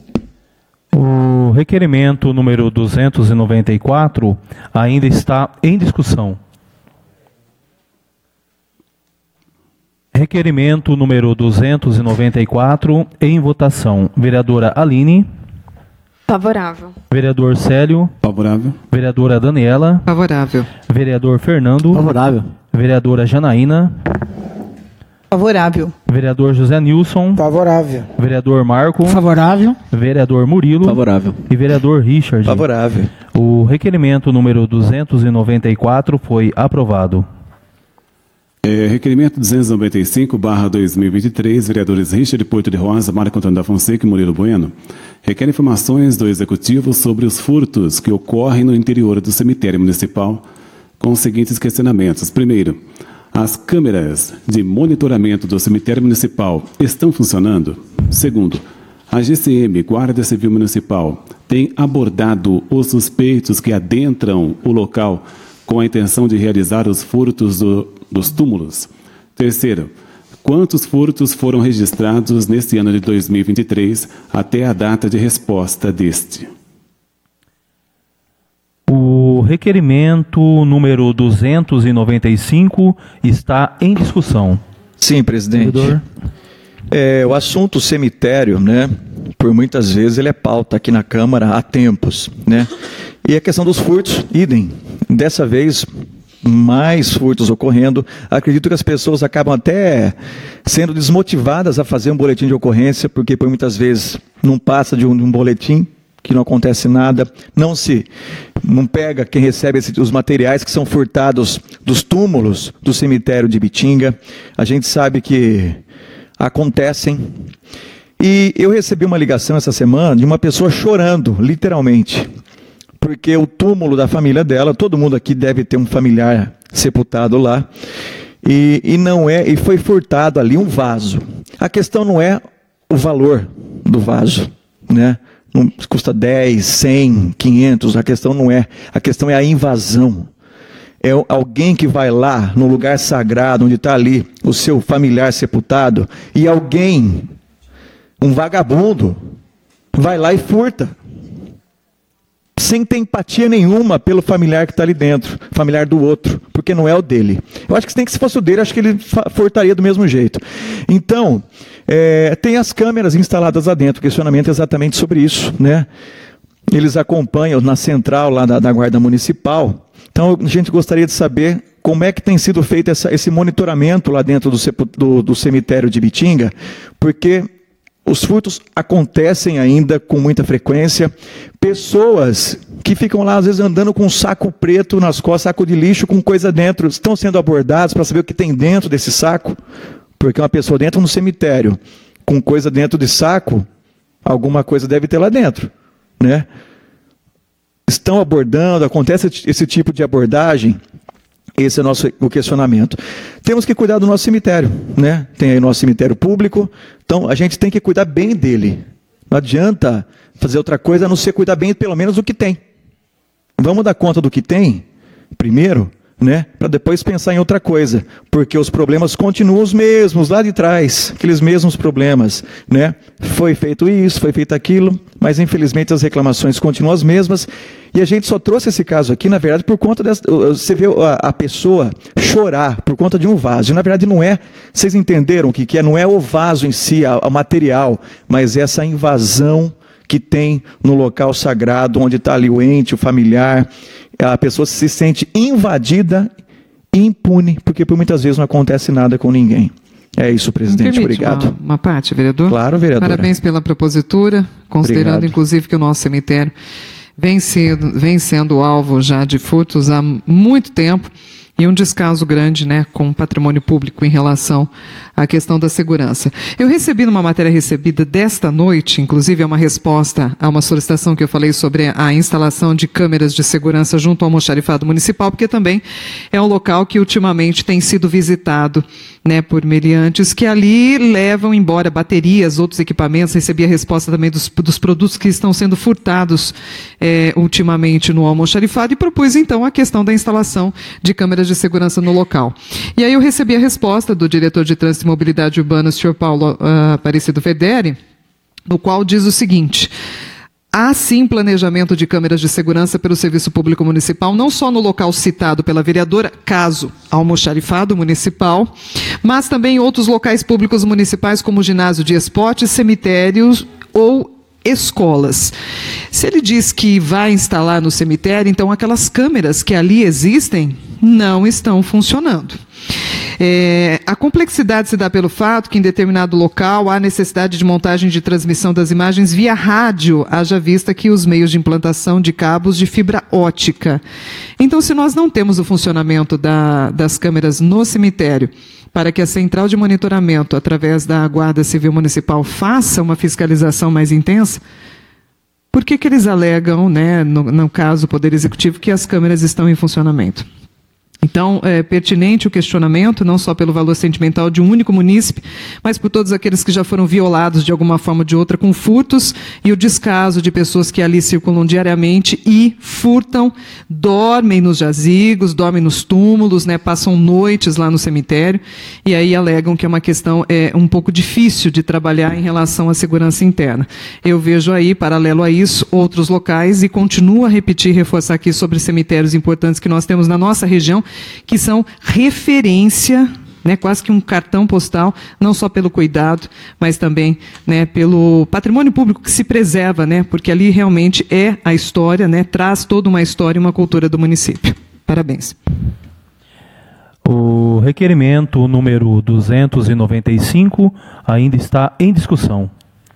O requerimento número 294 ainda está em discussão. Requerimento número 294 em votação. Vereadora Aline. Favorável. Vereador Célio. Favorável. Vereadora Daniela. Favorável. Vereador Fernando. Favorável. Vereadora Janaína. Favorável. Vereador José Nilson. Favorável. Vereador Marco. Favorável. Vereador Murilo. Favorável. E vereador Richard. Favorável. O requerimento número 294 foi aprovado. Requerimento 295/2023, vereadores Richard Porto de Rosa, Marco Antônio da Fonseca e Murilo Bueno, requer informações do Executivo sobre os furtos que ocorrem no interior do cemitério municipal, com os seguintes questionamentos. Primeiro, as câmeras de monitoramento do cemitério municipal estão funcionando? Segundo, a GCM, Guarda Civil Municipal, tem abordado os suspeitos que adentram o local com a intenção de realizar os furtos dos túmulos? Terceiro, quantos furtos foram registrados neste ano de 2023 até a data de resposta deste? O requerimento número 295 está em discussão. Sim, presidente. Vereador. O assunto cemitério, né, por muitas vezes ele é pauta aqui na Câmara há tempos, né? E a questão dos furtos, idem. Dessa vez, mais furtos ocorrendo. Acredito que as pessoas acabam até sendo desmotivadas a fazer um boletim de ocorrência, porque por muitas vezes não passa de um boletim, que não acontece nada, não pega quem recebe os materiais que são furtados dos túmulos do cemitério de Ibitinga. A gente sabe que acontecem. E eu recebi uma ligação essa semana de uma pessoa chorando, literalmente, porque o túmulo da família dela, todo mundo aqui deve ter um familiar sepultado lá, e foi furtado ali um vaso. A questão não é o valor do vaso, né? Não custa 10, 100, 500, a questão não é. A questão é a invasão. É alguém que vai lá no lugar sagrado, onde está ali o seu familiar sepultado, e alguém, um vagabundo, vai lá e furta. Sem ter empatia nenhuma pelo familiar que está ali dentro, familiar do outro, porque não é o dele. Eu acho que se fosse o dele, acho que ele furtaria do mesmo jeito. Então, tem as câmeras instaladas lá dentro, o questionamento é exatamente sobre isso, né? Eles acompanham na central lá da Guarda Municipal. Então, a gente gostaria de saber como é que tem sido feito esse monitoramento lá dentro do cemitério de Ibitinga, porque os furtos acontecem ainda com muita frequência. Pessoas que ficam lá, às vezes, andando com um saco preto nas costas, saco de lixo com coisa dentro, estão sendo abordados para saber o que tem dentro desse saco, porque uma pessoa dentro no cemitério, com coisa dentro de saco, alguma coisa deve ter lá dentro, né? Estão abordando, acontece esse tipo de abordagem. Esse é o questionamento. Temos que cuidar do nosso cemitério, né? Tem aí o nosso cemitério público, então a gente tem que cuidar bem dele. Não adianta fazer outra coisa a não ser cuidar bem pelo menos do que tem. Vamos dar conta do que tem primeiro, né? Para depois pensar em outra coisa, porque os problemas continuam os mesmos lá de trás, aqueles mesmos problemas, né? Foi feito isso, foi feito aquilo, mas infelizmente as reclamações continuam as mesmas. E a gente só trouxe esse caso aqui, na verdade, por conta você vê a pessoa chorar por conta de um vaso. E, na verdade, não é, vocês entenderam o que é? Não é o vaso em si, o material, mas essa invasão que tem no local sagrado, onde está ali o ente, o familiar. A pessoa se sente invadida e impune, porque por muitas vezes não acontece nada com ninguém. É isso, presidente. Obrigado. Uma parte, vereador? Claro, vereadora. Parabéns pela propositura, considerando, Obrigado. Inclusive, que o nosso cemitério vem sendo alvo já de furtos há muito tempo, e um descaso grande, né, com o patrimônio público em relação à questão da segurança. Eu recebi numa matéria recebida desta noite, inclusive é uma resposta a uma solicitação que eu falei sobre a instalação de câmeras de segurança junto ao almoxarifado municipal, porque também é um local que ultimamente tem sido visitado, né, por meliantes que ali levam embora baterias, outros equipamentos. Recebi a resposta também dos produtos que estão sendo furtados ultimamente no almoxarifado, e propus então a questão da instalação de câmeras de segurança no local. E aí eu recebi a resposta do diretor de Trânsito e Mobilidade Urbana, o senhor Paulo Aparecido Federi, no qual diz o seguinte: há sim planejamento de câmeras de segurança pelo Serviço Público Municipal, não só no local citado pela vereadora, caso almoxarifado municipal, mas também em outros locais públicos municipais, como ginásio de esportes, cemitérios ou escolas. Se ele diz que vai instalar no cemitério, então aquelas câmeras que ali existem não estão funcionando. A complexidade se dá pelo fato que em determinado local há necessidade de montagem de transmissão das imagens via rádio, haja vista que os meios de implantação de cabos de fibra ótica. Então, se nós não temos o funcionamento das câmeras no cemitério, para que a central de monitoramento, através da Guarda Civil Municipal, faça uma fiscalização mais intensa, por que eles alegam, né, no caso do Poder Executivo, que as câmeras estão em funcionamento? Então, é pertinente o questionamento, não só pelo valor sentimental de um único munícipe, mas por todos aqueles que já foram violados de alguma forma ou de outra com furtos, e o descaso de pessoas que ali circulam diariamente e furtam, dormem nos jazigos, dormem nos túmulos, né, passam noites lá no cemitério, e aí alegam que é uma questão um pouco difícil de trabalhar em relação à segurança interna. Eu vejo aí, paralelo a isso, outros locais, e continuo a repetir e reforçar aqui sobre cemitérios importantes que nós temos na nossa região, que são referência, né, quase que um cartão postal, não só pelo cuidado, mas também, né, pelo patrimônio público que se preserva, né, porque ali realmente é a história, né, traz toda uma história e uma cultura do município. Parabéns. O requerimento número 295 ainda está em discussão.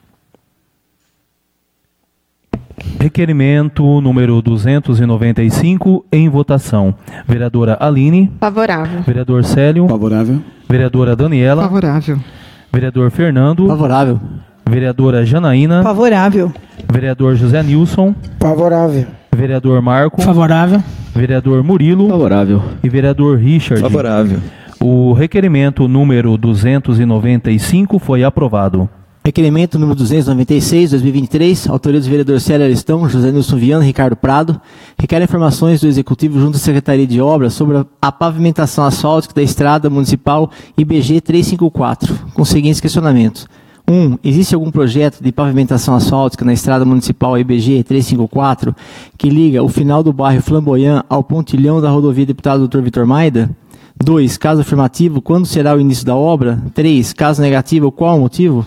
Requerimento número 295 em votação. Vereadora Aline. Favorável. Vereador Célio. Favorável. Vereadora Daniela. Favorável. Vereador Fernando. Favorável. Vereadora Janaína. Favorável. Vereador José Nilson. Favorável. Vereador Marco. Favorável. Vereador Murilo. Favorável. E vereador Richard. Favorável. O requerimento número 295 foi aprovado. Requerimento número 296, 2023, autoria dos vereadores Célio Aristão, José Nilson Viana e Ricardo Prado, requer informações do Executivo junto à Secretaria de Obras sobre a pavimentação asfáltica da estrada municipal IBG 354, com os seguintes questionamentos. 1. Existe algum projeto de pavimentação asfáltica na estrada municipal IBG 354 que liga o final do bairro Flamboyant ao pontilhão da rodovia Deputado Dr. Vitor Maida? 2. Caso afirmativo, quando será o início da obra? 3. Caso negativo, qual o motivo?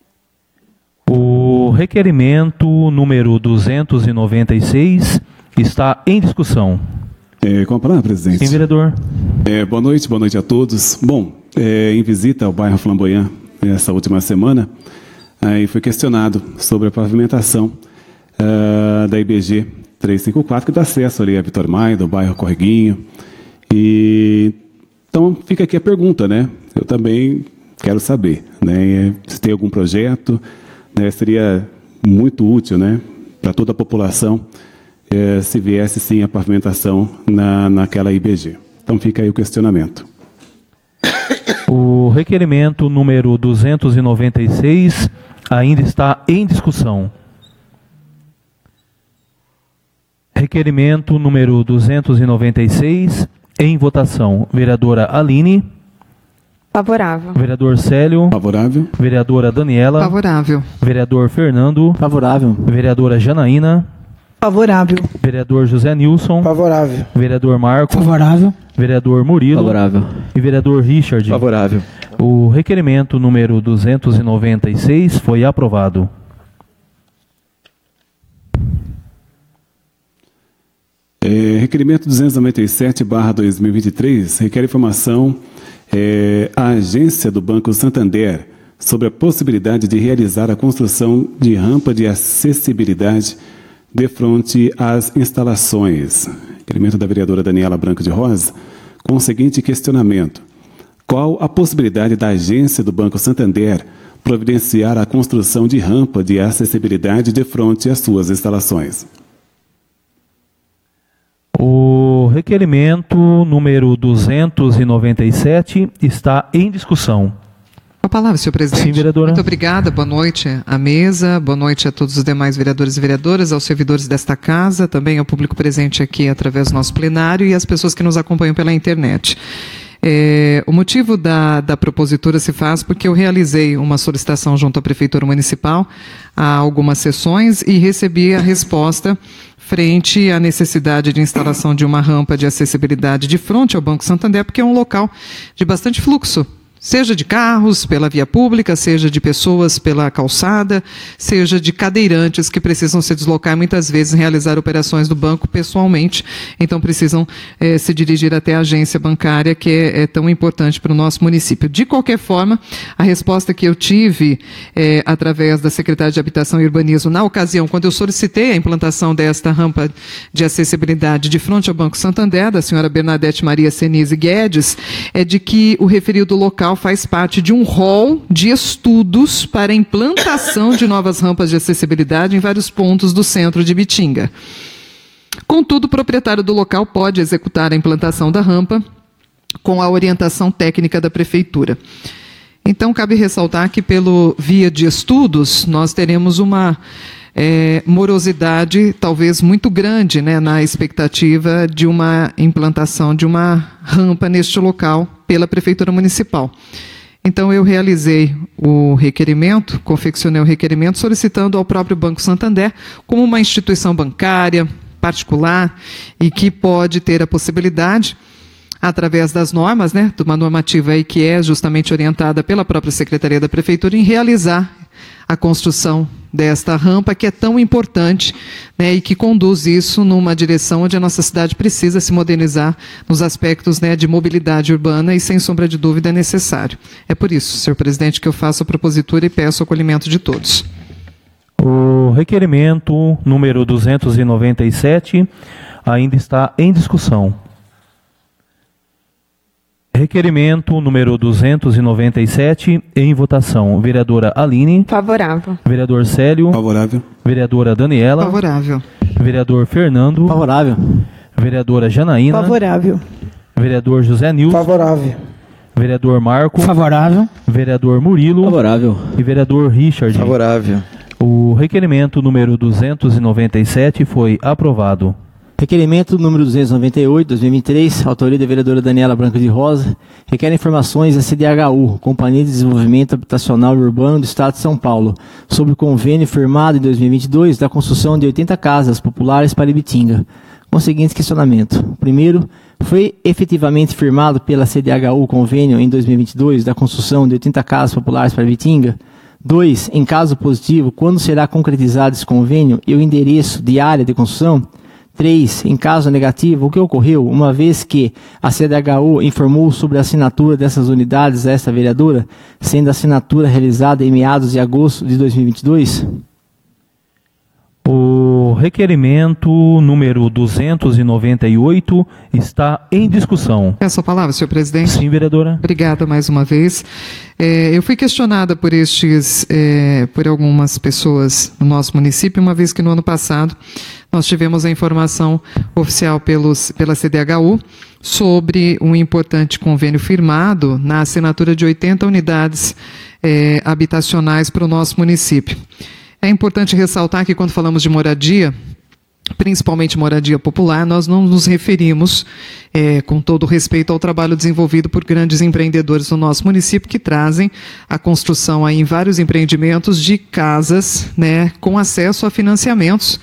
O requerimento número 296 está em discussão. Com a palavra, presidente. Sim, vereador. Boa noite a todos. Bom, em visita ao bairro Flamboyant essa última semana, aí foi questionado sobre a pavimentação da IBG 354, que dá acesso ali a Vitor Maida, do bairro Correguinho. E então fica aqui a pergunta, né? Eu também quero saber, né? Se tem algum projeto, né? Seria muito útil, né, para toda a população se viesse sim a pavimentação naquela IBG. Então fica aí o questionamento. O requerimento número 296 ainda está em discussão. Requerimento número 296 em votação. Vereadora Aline. Favorável. Vereador Célio. Favorável. Vereadora Daniela. Favorável. Vereador Fernando. Favorável. Vereadora Janaína. Favorável. Vereador José Nilson. Favorável. Vereador Marco. Favorável. Vereador Murilo. Favorável. E vereador Richard. Favorável. O requerimento número 296 foi aprovado. Requerimento 297/2023 requer informação à agência do Banco Santander sobre a possibilidade de realizar a construção de rampa de acessibilidade de frente às instalações. Requerimento da vereadora Daniela Branco de Rosa, com o seguinte questionamento: qual a possibilidade da agência do Banco Santander providenciar a construção de rampa de acessibilidade de frente às suas instalações? O requerimento número 297 está em discussão. Com a palavra, senhor presidente. Sim, vereadora. Muito obrigada, boa noite à mesa, boa noite a todos os demais vereadores e vereadoras, aos servidores desta casa, também ao público presente aqui através do nosso plenário e às pessoas que nos acompanham pela internet. O motivo da propositura se faz porque eu realizei uma solicitação junto à Prefeitura Municipal há algumas sessões e recebi a resposta frente à necessidade de instalação de uma rampa de acessibilidade de frente ao Banco Santander, porque é um local de bastante fluxo, seja de carros pela via pública, seja de pessoas pela calçada, seja de cadeirantes que precisam se deslocar, muitas vezes realizar operações do banco pessoalmente, então precisam se dirigir até a agência bancária, que é tão importante para o nosso município. De qualquer forma, a resposta que eu tive através da Secretaria de Habitação e Urbanismo, na ocasião, quando eu solicitei a implantação desta rampa de acessibilidade de frente ao Banco Santander, da senhora Bernadette Maria Senise Guedes, é de que o referido local faz parte de um rol de estudos para a implantação de novas rampas de acessibilidade em vários pontos do centro de Ibitinga. Contudo, o proprietário do local pode executar a implantação da rampa com a orientação técnica da Prefeitura. Então, cabe ressaltar que, pelo via de estudos, nós teremos uma morosidade talvez muito grande, né, na expectativa de uma implantação de uma rampa neste local pela Prefeitura Municipal. Então, eu realizei o requerimento, confeccionei o requerimento, solicitando ao próprio Banco Santander, como uma instituição bancária particular e que pode ter a possibilidade, através das normas, né, de uma normativa aí que é justamente orientada pela própria Secretaria da Prefeitura, em realizar a construção desta rampa, que é tão importante, né, e que conduz isso numa direção onde a nossa cidade precisa se modernizar nos aspectos, né, de mobilidade urbana e, sem sombra de dúvida, é necessário. É por isso, senhor presidente, que eu faço a propositura e peço o acolhimento de todos. O requerimento número 297 ainda está em discussão. Requerimento número 297 em votação. Vereadora Aline. Favorável. Vereador Célio. Favorável. Vereadora Daniela. Favorável. Vereador Fernando. Favorável. Vereadora Janaína. Favorável. Vereador José Nilson. Favorável. Vereador Marco. Favorável. Vereador Murilo. Favorável. E vereador Richard. Favorável. O requerimento número 297 foi aprovado. Requerimento número 298, 2023, autoria da vereadora Daniela Branco de Rosa, requer informações da CDHU, Companhia de Desenvolvimento Habitacional e Urbano do Estado de São Paulo, sobre o convênio firmado em 2022 da construção de 80 casas populares para Ibitinga, com o seguinte questionamento. Primeiro, foi efetivamente firmado pela CDHU o convênio em 2022 da construção de 80 casas populares para Ibitinga? 2. Em caso positivo, quando será concretizado esse convênio e o endereço de área de construção? 3. Em caso negativo, o que ocorreu, uma vez que a CDHU informou sobre a assinatura dessas unidades a esta vereadora, sendo a assinatura realizada em meados de agosto de 2022? O requerimento número 298 está em discussão. Peço a palavra, senhor presidente. Sim, vereadora. Obrigada mais uma vez. Eu fui questionada por algumas pessoas no nosso município, uma vez que no ano passado nós tivemos a informação oficial pela CDHU sobre um importante convênio firmado na assinatura de 80 unidades habitacionais para o nosso município. É importante ressaltar que quando falamos de moradia, principalmente moradia popular, nós não nos referimos, com todo respeito, ao trabalho desenvolvido por grandes empreendedores no nosso município, que trazem a construção aí em vários empreendimentos de casas, né, com acesso a financiamentos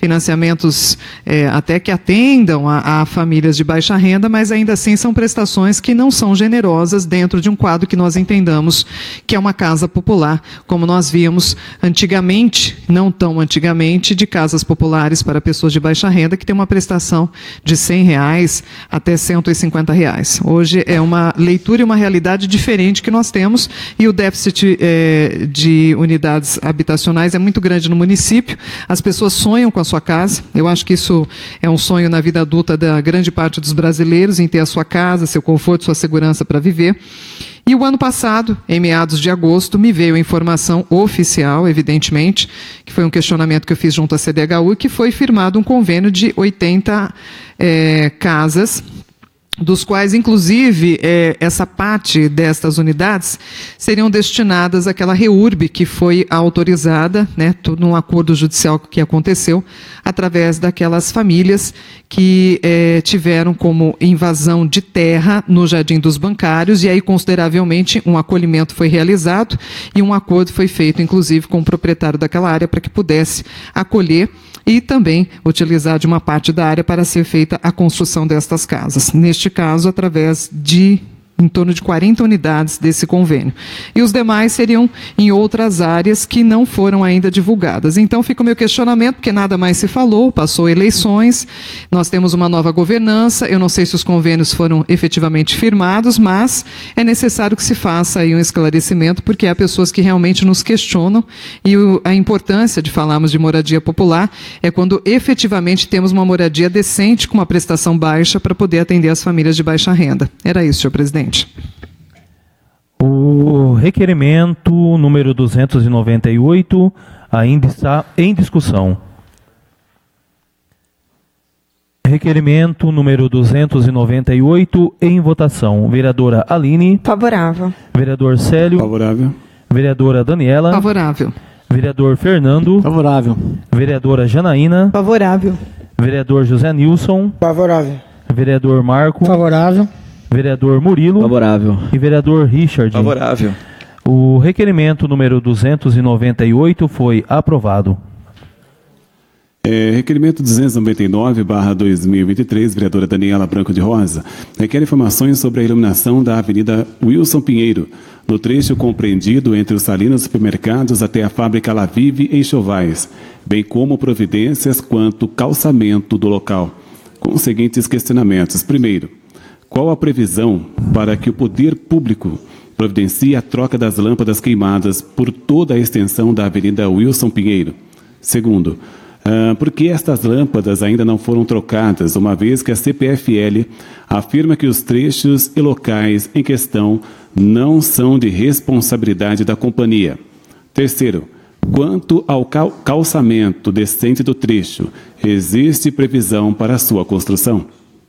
até que atendam a famílias de baixa renda, mas ainda assim são prestações que não são generosas dentro de um quadro que nós entendamos que é uma casa popular, como nós víamos antigamente, não tão antigamente, de casas populares para pessoas de baixa renda que tem uma prestação de R$100 até R$150. Hoje é uma leitura e uma realidade diferente que nós temos, e o déficit de unidades habitacionais é muito grande no município. As pessoas sonham com a sua casa. Eu acho que isso é um sonho na vida adulta da grande parte dos brasileiros, em ter a sua casa, seu conforto, sua segurança para viver. E o ano passado, em meados de agosto, me veio a informação oficial, evidentemente, que foi um questionamento que eu fiz junto à CDHU, que foi firmado um convênio de 80 casas, dos quais, inclusive, essa parte destas unidades seriam destinadas àquela REURB que foi autorizada, né, tudo num acordo judicial que aconteceu, através daquelas famílias que tiveram como invasão de terra no Jardim dos Bancários, e aí, consideravelmente, um acolhimento foi realizado e um acordo foi feito, inclusive, com o proprietário daquela área para que pudesse acolher e também utilizar de uma parte da área para ser feita a construção destas casas. Neste caso, através de em torno de 40 unidades desse convênio. E os demais seriam em outras áreas que não foram ainda divulgadas. Então fica o meu questionamento, porque nada mais se falou, passou eleições, nós temos uma nova governança, eu não sei se os convênios foram efetivamente firmados, mas é necessário que se faça aí um esclarecimento, porque há pessoas que realmente nos questionam, e a importância de falarmos de moradia popular é quando efetivamente temos uma moradia decente com uma prestação baixa para poder atender as famílias de baixa renda. Era isso, senhor presidente. O requerimento número 298 ainda está em discussão. Requerimento número 298, em votação. Vereadora Aline. Favorável. Vereador Célio. Favorável. Vereadora Daniela. Favorável. Vereador Fernando. Favorável. Vereadora Janaína. Favorável. Vereador José Nilson. Favorável. Vereador Marco. Favorável. Vereador Murilo. Favorável. E vereador Richard. Favorável. O requerimento número 298 foi aprovado. Requerimento 299/2023, vereadora Daniela Branco de Rosa, requer informações sobre a iluminação da Avenida Wilson Pinheiro, no trecho compreendido entre os Salinas Supermercados até a fábrica Lavive em Chovais, bem como providências quanto calçamento do local, com os seguintes questionamentos. Primeiro, qual a previsão para que o poder público providencie a troca das lâmpadas queimadas por toda a extensão da Avenida Wilson Pinheiro? Segundo, por que estas lâmpadas ainda não foram trocadas, uma vez que a CPFL afirma que os trechos e locais em questão não são de responsabilidade da companhia? Terceiro, quanto ao calçamento decente do trecho, existe previsão para a sua construção?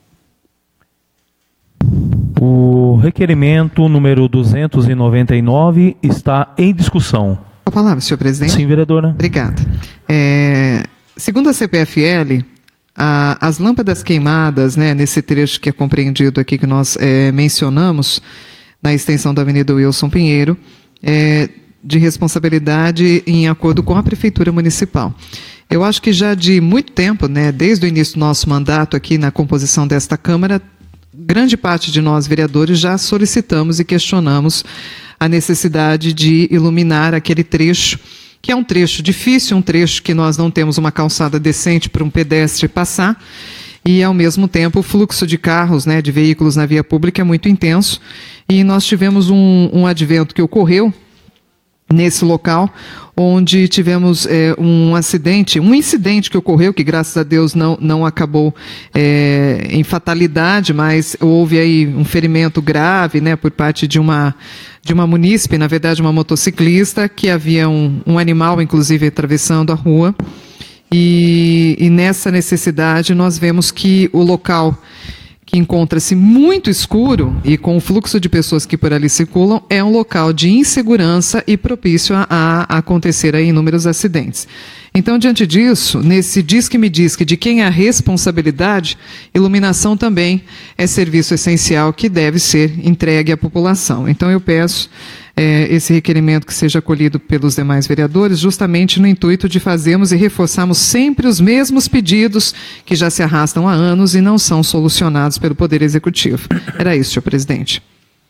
O requerimento número 299 está em discussão. A palavra, senhor presidente. Sim, vereadora. Obrigada. Segundo a CPFL, as lâmpadas queimadas, né, nesse trecho que é compreendido aqui que nós mencionamos, na extensão da Avenida Wilson Pinheiro, de responsabilidade em acordo com a Prefeitura Municipal. Eu acho que já de muito tempo, né, desde o início do nosso mandato aqui na composição desta Câmara, grande parte de nós, vereadores, já solicitamos e questionamos a necessidade de iluminar aquele trecho, que é um trecho difícil, um trecho que nós não temos uma calçada decente para um pedestre passar, e, ao mesmo tempo, o fluxo de carros, né, de veículos na via pública é muito intenso, e nós tivemos um advento que ocorreu nesse local, onde tivemos um incidente que ocorreu, que graças a Deus não acabou em fatalidade, mas houve aí um ferimento grave, né, por parte de uma munícipe, na verdade uma motociclista, que havia um animal, inclusive, atravessando a rua, e nessa necessidade nós vemos que o local, que encontra-se muito escuro e com o fluxo de pessoas que por ali circulam, é um local de insegurança e propício a acontecer aí inúmeros acidentes. Então, diante disso, nesse diz-que-me-diz-que de quem é a responsabilidade, iluminação também é serviço essencial que deve ser entregue à população. Então, eu peço esse requerimento que seja acolhido pelos demais vereadores, justamente no intuito de fazermos e reforçarmos sempre os mesmos pedidos que já se arrastam há anos e não são solucionados pelo Poder Executivo. Era isso, senhor presidente.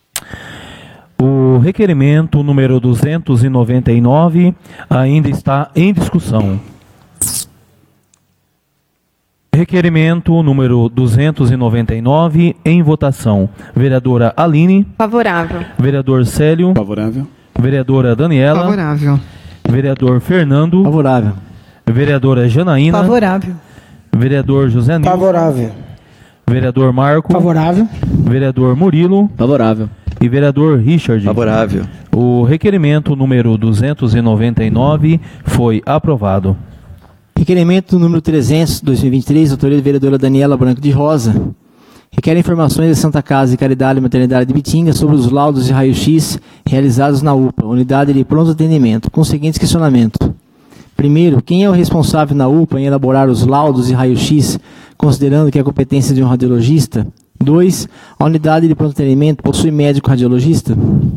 O requerimento número 299 ainda está em discussão. Requerimento número 299 em votação. Vereadora Aline. Favorável. Vereador Célio. Favorável. Vereadora Daniela. Favorável. Vereador Fernando. Favorável. Vereadora Janaína. Favorável. Vereador José Nilson. Favorável. Vereador Marco. Favorável. Vereador Murilo. Favorável. E vereador Richard. Favorável. O requerimento número 299 foi aprovado. Requerimento número 300, 2023, autoria da vereadora Daniela Branco de Rosa. Requer informações da Santa Casa de Caridade e Maternidade de Bitinga sobre os laudos de raio-x realizados na UPA, Unidade de Pronto Atendimento, com o seguinte questionamento. Primeiro, quem é o responsável na UPA em elaborar os laudos de raio-x, considerando que é a competência de um radiologista? 2. A unidade de pronto atendimento possui médico radiologista?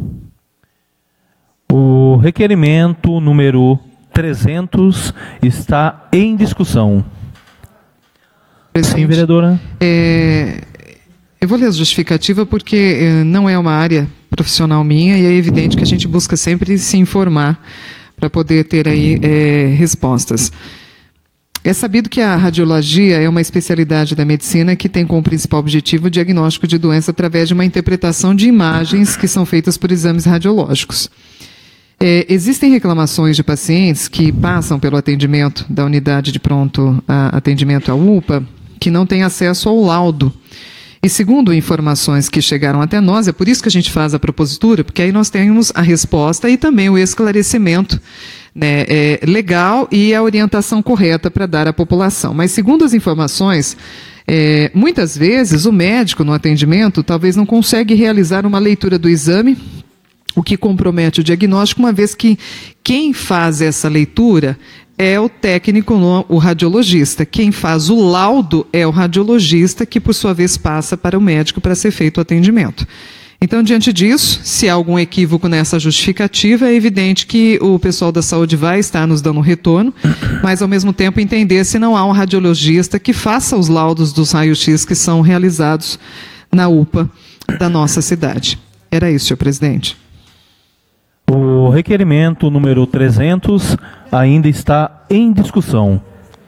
O requerimento número 300 está em discussão. Presidente, sim, vereadora. Eu vou ler a justificativa porque não é uma área profissional minha e é evidente que a gente busca sempre se informar para poder ter aí respostas. É sabido que a radiologia é uma especialidade da medicina que tem como principal objetivo o diagnóstico de doença através de uma interpretação de imagens que são feitas por exames radiológicos. Existem reclamações de pacientes que passam pelo atendimento da unidade de pronto atendimento à UPA que não têm acesso ao laudo. E segundo informações que chegaram até nós, é por isso que a gente faz a propositura, porque aí nós temos a resposta e também o esclarecimento, né, legal e a orientação correta para dar à população. Mas segundo as informações, Muitas vezes o médico no atendimento talvez não consegue realizar uma leitura do exame, o que compromete o diagnóstico, uma vez que quem faz essa leitura é o técnico, o radiologista. Quem faz o laudo é o radiologista, que por sua vez passa para o médico para ser feito o atendimento. Então, diante disso, se há algum equívoco nessa justificativa, é evidente que o pessoal da saúde vai estar nos dando um retorno, mas ao mesmo tempo entender se não há um radiologista que faça os laudos dos raios-x que são realizados na UPA da nossa cidade. Era isso, senhor presidente. O requerimento número 300 ainda está em discussão.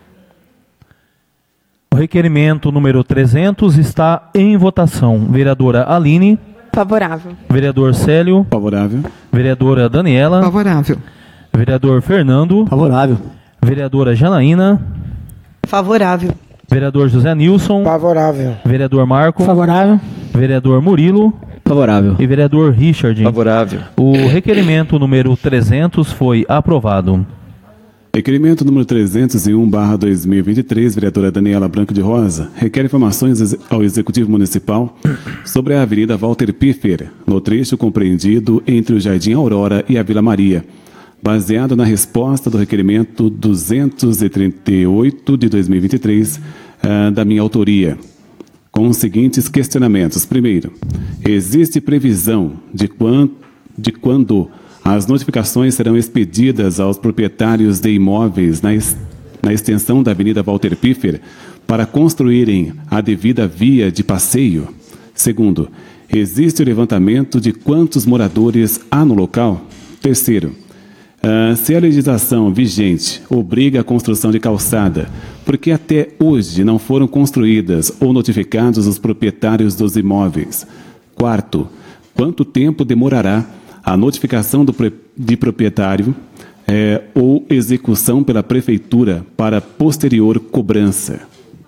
O requerimento número 300 está em votação. Vereadora Aline. Favorável. Vereador Célio. Favorável. Vereadora Daniela. Favorável. Vereador Fernando. Favorável. Vereadora Janaína. Favorável. Vereador José Nilson. Favorável. Vereador Marco. Favorável. Vereador Murilo. Favorável. E vereador Richard. Favorável. O requerimento número 300 foi aprovado. Requerimento número 301/2023, vereadora Daniela Branco de Rosa, requer informações ao Executivo Municipal sobre a Avenida Walter Piffer, no trecho compreendido entre o Jardim Aurora e a Vila Maria, baseado na resposta do requerimento 238 de 2023, da minha autoria, com os seguintes questionamentos. Primeiro, existe previsão de quando as notificações serão expedidas aos proprietários de imóveis na extensão da Avenida Walter Piffer para construírem a devida via de passeio? Segundo, existe o levantamento de quantos moradores há no local? Terceiro, se a legislação vigente obriga a construção de calçada, por que até hoje não foram construídas ou notificados os proprietários dos imóveis? Quarto, quanto tempo demorará a notificação de proprietário ou execução pela Prefeitura para posterior cobrança?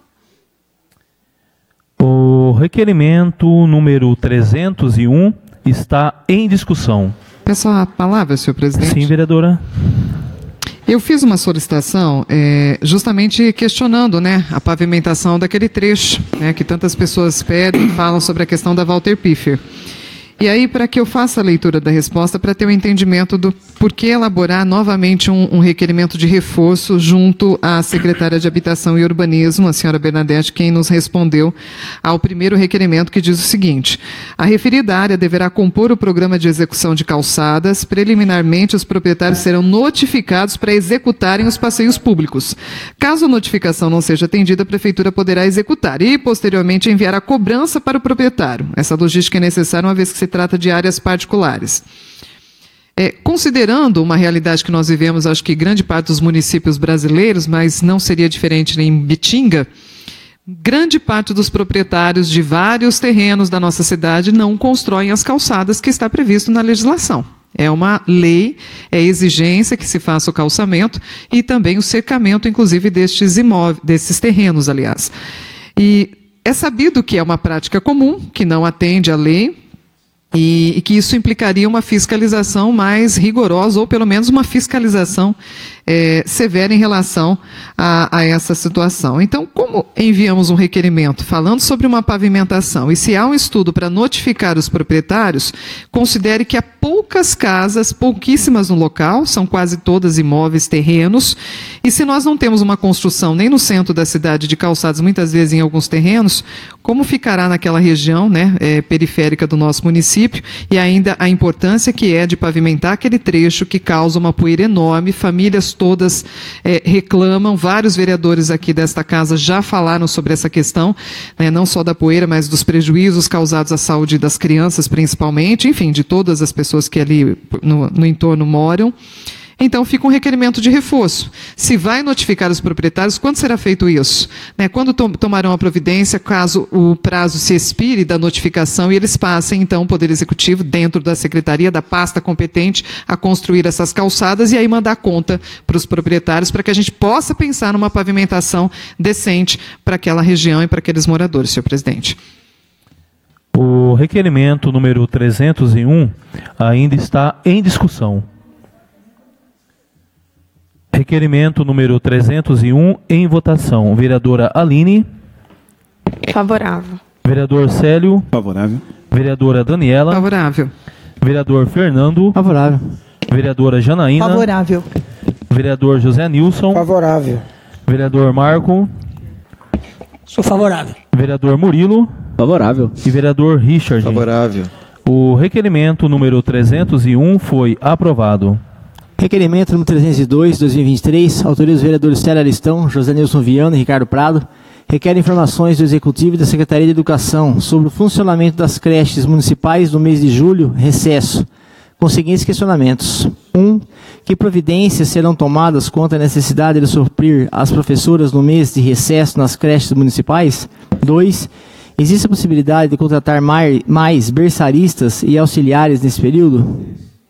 O requerimento número 301 está em discussão. Peço a palavra, senhor presidente. Sim, vereadora. Eu fiz uma solicitação justamente questionando, né, a pavimentação daquele trecho, né, que tantas pessoas pedem e falam sobre a questão da Walter Piffer. E aí, para que eu faça a leitura da resposta, para ter um entendimento do porquê elaborar novamente um requerimento de reforço junto à secretária de Habitação e Urbanismo, a senhora Bernadette, quem nos respondeu ao primeiro requerimento, que diz o seguinte: a referida área deverá compor o programa de execução de calçadas. Preliminarmente, os proprietários serão notificados para executarem os passeios públicos. Caso a notificação não seja atendida, a Prefeitura poderá executar e, posteriormente, enviar a cobrança para o proprietário. Essa logística é necessária, uma vez que se trata de áreas particulares. Considerando uma realidade que nós vivemos, acho que grande parte dos municípios brasileiros, mas não seria diferente em Bitinga, grande parte dos proprietários de vários terrenos da nossa cidade não constroem as calçadas que está previsto na legislação. É uma lei, é exigência que se faça o calçamento e também o cercamento, inclusive, desses terrenos, aliás. E é sabido que é uma prática comum, que não atende à lei, e que isso implicaria uma fiscalização mais rigorosa, ou pelo menos uma fiscalização severa em relação a essa situação. Então, como enviamos um requerimento falando sobre uma pavimentação, e se há um estudo para notificar os proprietários, considere que há poucas casas, pouquíssimas no local, são quase todas imóveis, terrenos, e se nós não temos uma construção nem no centro da cidade de calçadas, muitas vezes em alguns terrenos, como ficará naquela região, né, periférica do nosso município, e ainda a importância que é de pavimentar aquele trecho que causa uma poeira enorme, famílias todas reclamam, vários vereadores aqui desta casa já falaram sobre essa questão, né, não só da poeira, mas dos prejuízos causados à saúde das crianças, principalmente, enfim, de todas as pessoas que ali no entorno moram. Então, fica um requerimento de reforço. Se vai notificar os proprietários, quando será feito isso? Né, quando tomarão a providência, caso o prazo se expire da notificação e eles passem, então, o Poder Executivo, dentro da Secretaria, da pasta competente, a construir essas calçadas e aí mandar conta para os proprietários, para que a gente possa pensar numa pavimentação decente para aquela região e para aqueles moradores, senhor presidente. O requerimento número 301 ainda está em discussão. Requerimento número 301 em votação. Vereadora Aline. Favorável. Vereador Célio. Favorável. Vereadora Daniela. Favorável. Vereador Fernando. Favorável. Vereadora Janaína. Favorável. Vereador José Nilson. Favorável. Vereador Marco. Sou favorável. Vereador Murilo. Favorável. E vereador Richard. Favorável. O requerimento número 301 foi aprovado. Requerimento número 302, 2023, autoria dos vereadores Célio Aristão, José Nilson Viana e Ricardo Prado, requer informações do Executivo e da Secretaria de Educação sobre o funcionamento das creches municipais no mês de julho, recesso, com os seguintes questionamentos. 1. Que providências serão tomadas quanto à necessidade de suprir as professoras no mês de recesso nas creches municipais? 2. Existe a possibilidade de contratar mais berçaristas e auxiliares nesse período?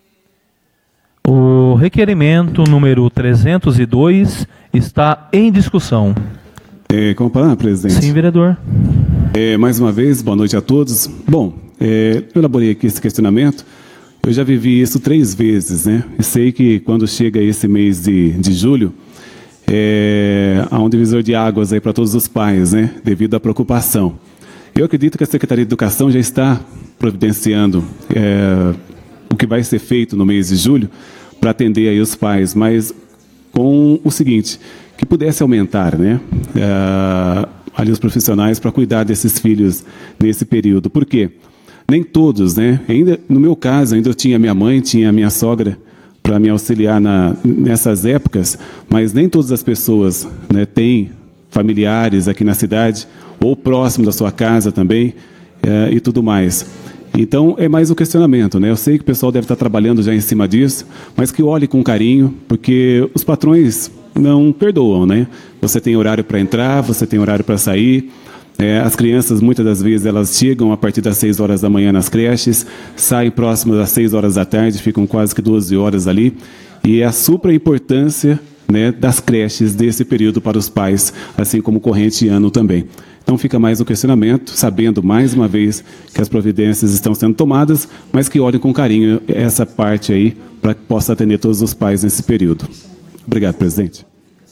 O requerimento número 302 está em discussão. Com a palavra, presidente. Sim, vereador. Mais uma vez, boa noite a todos. Bom, eu elaborei aqui esse questionamento. Eu já vivi isso 3 vezes, né? E sei que quando chega esse mês de julho, há um divisor de águas aí para todos os pais, né? Devido à preocupação. Eu acredito que a Secretaria de Educação já está providenciando o que vai ser feito no mês de julho para atender aí os pais, mas com o seguinte, que pudesse aumentar, né? Ali os profissionais para cuidar desses filhos nesse período. Por quê? Nem todos, né? Ainda, no meu caso, ainda eu tinha minha mãe, tinha minha sogra para me auxiliar nessas épocas, mas nem todas as pessoas, né, têm familiares aqui na cidade ou próximo da sua casa também e tudo mais. Então, é mais um questionamento, né? Eu sei que o pessoal deve estar trabalhando já em cima disso, mas que olhe com carinho, porque os patrões não perdoam, né? Você tem horário para entrar, você tem horário para sair. As crianças, muitas das vezes, elas chegam a partir das 6 horas da manhã nas creches, saem próximas das 6 horas da tarde, ficam quase que 12 horas ali. E é a super importância, né, das creches desse período para os pais, assim como o corrente ano também. Então fica mais um questionamento, sabendo mais uma vez que as providências estão sendo tomadas, mas que olhem com carinho essa parte aí, para que possa atender todos os pais nesse período. Obrigado, presidente.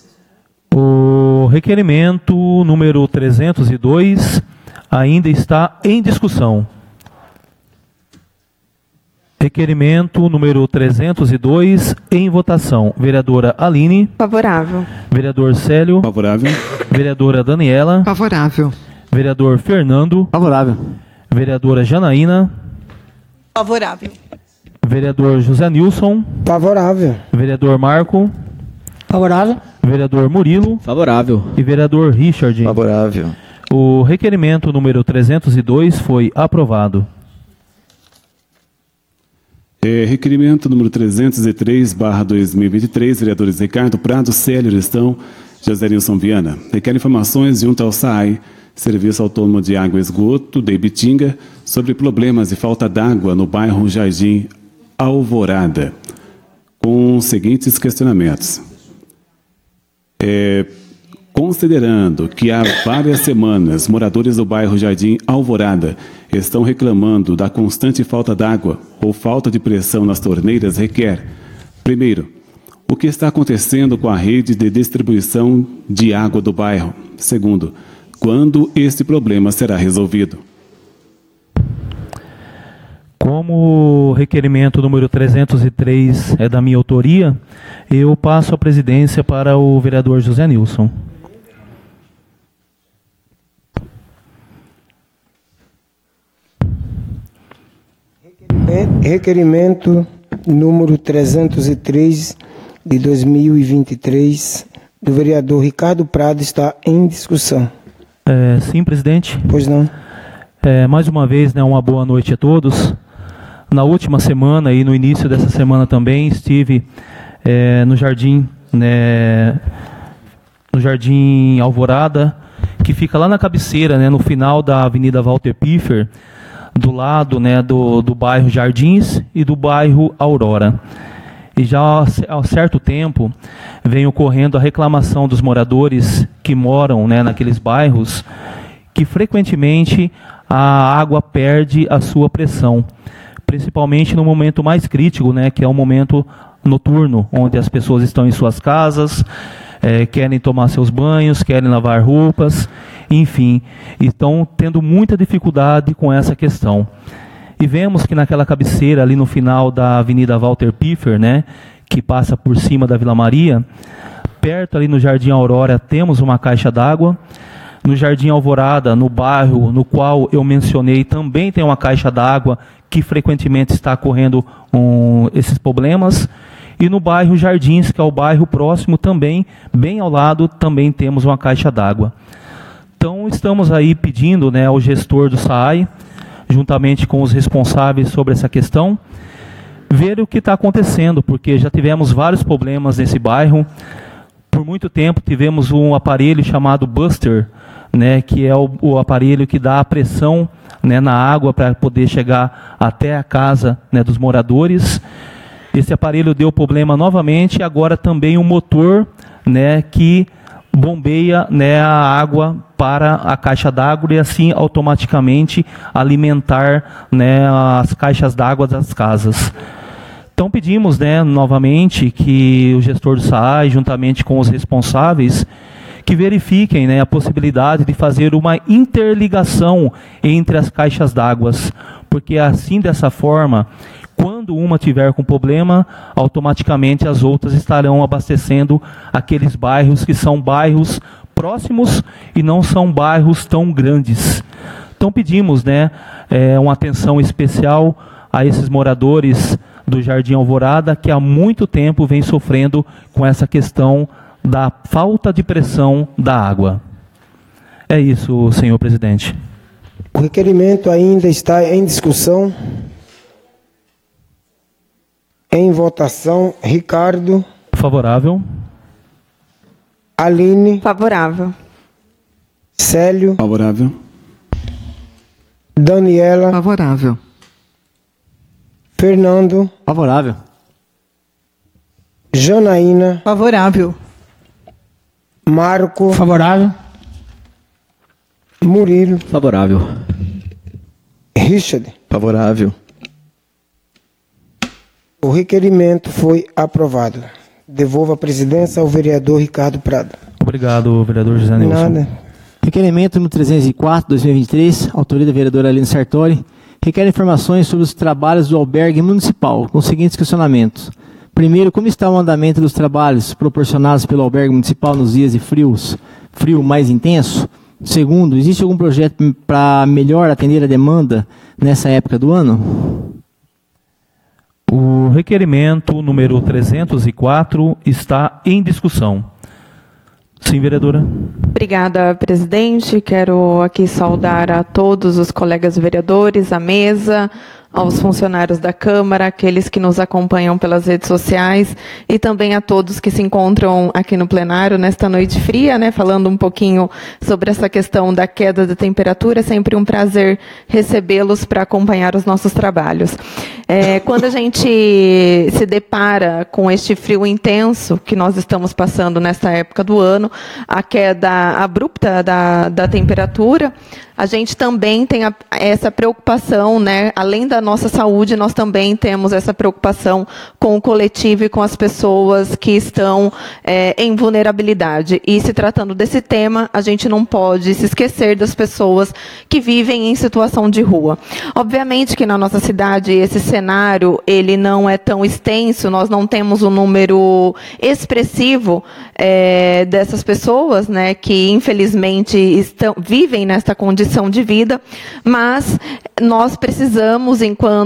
O requerimento número 302 ainda está em discussão. Requerimento número 302 em votação. Vereadora Aline. Favorável. Vereador Célio. Favorável. Vereadora Daniela. Favorável. Vereador Fernando. Favorável. Vereadora Janaína. Favorável. Vereador José Nilson. Favorável. Vereador Marco. Favorável. Vereador Murilo. Favorável. E vereador Richard. Favorável. O requerimento número 302 foi aprovado. Requerimento número 303/2023, vereadores Ricardo Prado, Célio Aristão, José Nilson Viana. Requer informações junto ao SAAI, Serviço Autônomo de Água e Esgoto, de Ibitinga, sobre problemas de falta d'água no bairro Jardim Alvorada, com os seguintes questionamentos. Considerando que há várias semanas moradores do bairro Jardim Alvorada estão reclamando da constante falta d'água ou falta de pressão nas torneiras, requer, primeiro, o que está acontecendo com a rede de distribuição de água do bairro? Segundo, quando este problema será resolvido? Como o requerimento número 303 é da minha autoria, eu passo a presidência para o vereador José Nilson. Requerimento número 303 de 2023 do vereador Ricardo Prado está em discussão. Sim, presidente. Pois não. Mais uma vez, né, uma boa noite a todos. Na última semana e no início dessa semana também estive no Jardim Alvorada, que fica lá na cabeceira, né, no final da Avenida Walter Piffer, do lado, né, do bairro Jardins e do bairro Aurora. E já há certo tempo vem ocorrendo a reclamação dos moradores que moram, né, naqueles bairros, que frequentemente a água perde a sua pressão, principalmente no momento mais crítico, né, que é o momento noturno, onde as pessoas estão em suas casas, querem tomar seus banhos, querem lavar roupas, enfim, estão tendo muita dificuldade com essa questão. E vemos que naquela cabeceira ali no final da Avenida Walter Piffer, né, que passa por cima da Vila Maria, perto ali no Jardim Aurora temos uma caixa d'água. No Jardim Alvorada, no bairro no qual eu mencionei, também tem uma caixa d'água que frequentemente está ocorrendo esses problemas. E no bairro Jardins, que é o bairro próximo também, bem ao lado, também temos uma caixa d'água. Então estamos aí pedindo, né, ao gestor do SAAI, juntamente com os responsáveis sobre essa questão, ver o que está acontecendo, porque já tivemos vários problemas nesse bairro. Por muito tempo tivemos um aparelho chamado Buster, né, que é o aparelho que dá a pressão, né, na água para poder chegar até a casa, né, dos moradores. Esse aparelho deu problema novamente, agora também um motor, né, que bombeia, né, a água para a caixa d'água e assim automaticamente alimentar, né, as caixas d'água das casas. Então pedimos, né, novamente que o gestor do SAAI, juntamente com os responsáveis, que verifiquem, né, a possibilidade de fazer uma interligação entre as caixas d'água, porque assim, dessa forma, quando uma tiver com problema, automaticamente as outras estarão abastecendo aqueles bairros que são bairros próximos e não são bairros tão grandes. Então pedimos, né, uma atenção especial a esses moradores do Jardim Alvorada, que há muito tempo vem sofrendo com essa questão da falta de pressão da água. É isso, senhor presidente. O requerimento ainda está em discussão. Em votação, Ricardo. Favorável. Aline. Favorável. Célio. Favorável. Daniela. Favorável. Fernando. Favorável. Janaína. Favorável. Marco. Favorável. Murilo. Favorável. Richard. Favorável. O requerimento foi aprovado. Devolvo a presidência ao vereador Ricardo Prado. Obrigado, vereador José Nilson. Nada. Requerimento número 304, 2023, autoria da vereadora Aline Sartori, requer informações sobre os trabalhos do albergue municipal, com os seguintes questionamentos. Primeiro, como está o andamento dos trabalhos proporcionados pelo albergue municipal nos dias de frio mais intenso? Segundo, existe algum projeto para melhor atender a demanda nessa época do ano? O requerimento número 304 está em discussão. Sim, vereadora. Obrigada, presidente. Quero aqui saudar a todos os colegas vereadores, a mesa, aos funcionários da Câmara, aqueles que nos acompanham pelas redes sociais e também a todos que se encontram aqui no plenário nesta noite fria, né, falando um pouquinho sobre essa questão da queda da temperatura. É sempre um prazer recebê-los para acompanhar os nossos trabalhos. Quando a gente se depara com este frio intenso que nós estamos passando nesta época do ano, a queda abrupta da temperatura, a gente também tem essa preocupação, né? Além da nossa saúde, nós também temos essa preocupação com o coletivo e com as pessoas que estão em vulnerabilidade. E se tratando desse tema, a gente não pode se esquecer das pessoas que vivem em situação de rua. Obviamente que na nossa cidade esse cenário ele não é tão extenso, nós não temos um número expressivo dessas pessoas, né, que infelizmente vivem nesta condição de vida, mas nós precisamos,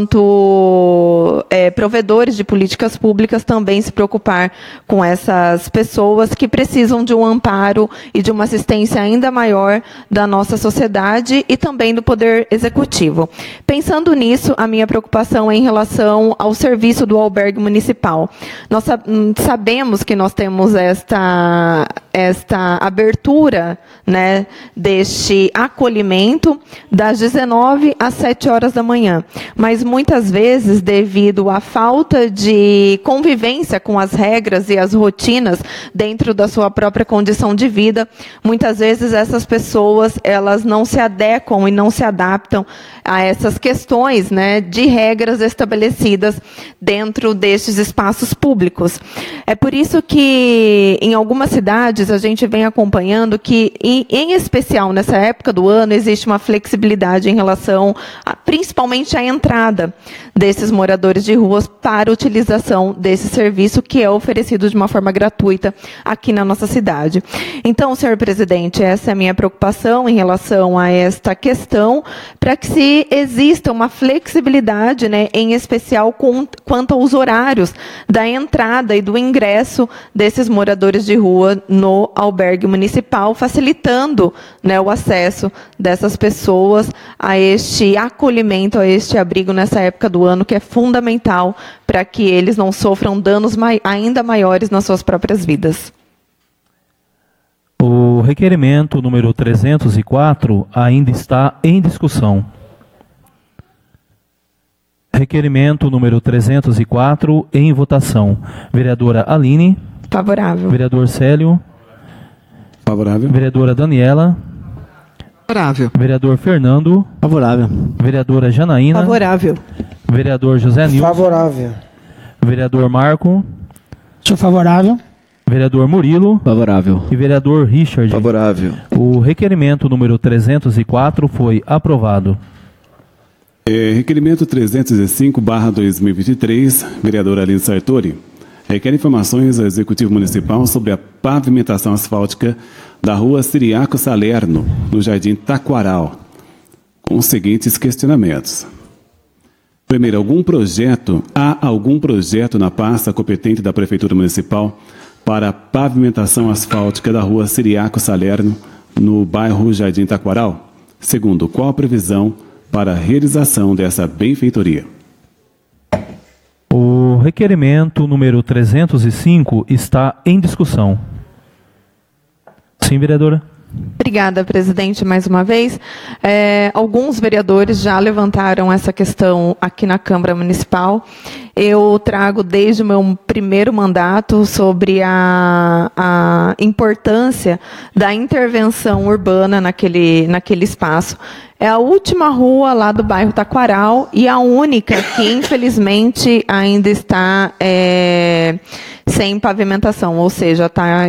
enquanto provedores de políticas públicas, também se preocupar com essas pessoas que precisam de um amparo e de uma assistência ainda maior da nossa sociedade e também do Poder Executivo. Pensando nisso, a minha preocupação é em relação ao serviço do albergue municipal. Nós sabemos que nós temos esta abertura, né, deste acolhimento das 19 às 7 horas da manhã. Mas muitas vezes, devido à falta de convivência com as regras e as rotinas dentro da sua própria condição de vida, muitas vezes essas pessoas elas não se adequam e não se adaptam a essas questões, né, de regras estabelecidas dentro destes espaços públicos. É por isso que em algumas cidades a gente vem acompanhando que, em especial nessa época do ano, existe uma flexibilidade em relação, principalmente à entrada desses moradores de ruas para a utilização desse serviço que é oferecido de uma forma gratuita aqui na nossa cidade. Então, senhor presidente, essa é a minha preocupação em relação a esta questão, para que se exista uma flexibilidade, né, em especial quanto aos horários da entrada e do ingresso desses moradores de rua no albergue municipal, facilitando, né, o acesso dessas pessoas a este acolhimento, a este abrigo nessa época do ano, que é fundamental para que eles não sofram danos ainda maiores nas suas próprias vidas. O requerimento número 304 ainda está em discussão. Requerimento número 304 em votação. Vereadora Aline. Favorável. Vereador Célio. Favorável. Vereadora Daniela. Favorável. Vereador Fernando. Favorável. Vereadora Janaína. Favorável. Vereador José Nilson. Favorável. Vereador Marco. Sou favorável. Vereador Murilo. Favorável. E vereador Richard. Favorável. O requerimento número 304 foi aprovado. Requerimento 305/2023, vereadora Aline Sartori, requer informações ao Executivo Municipal sobre a pavimentação asfáltica da rua Ciriaco Salerno, no Jardim Taquaral, com os seguintes questionamentos. Primeiro, há algum projeto na pasta competente da Prefeitura Municipal para a pavimentação asfáltica da rua Ciriaco Salerno, no bairro Jardim Taquaral? Segundo, qual a previsão para a realização dessa benfeitoria? O requerimento número 305 está em discussão. Sim, vereadora. Obrigada, presidente, mais uma vez. Alguns vereadores já levantaram essa questão aqui na Câmara Municipal. Eu trago desde o meu primeiro mandato sobre a importância da intervenção urbana naquele espaço. É a última rua lá do bairro Taquaral e a única que, infelizmente, ainda está sem pavimentação, ou seja, está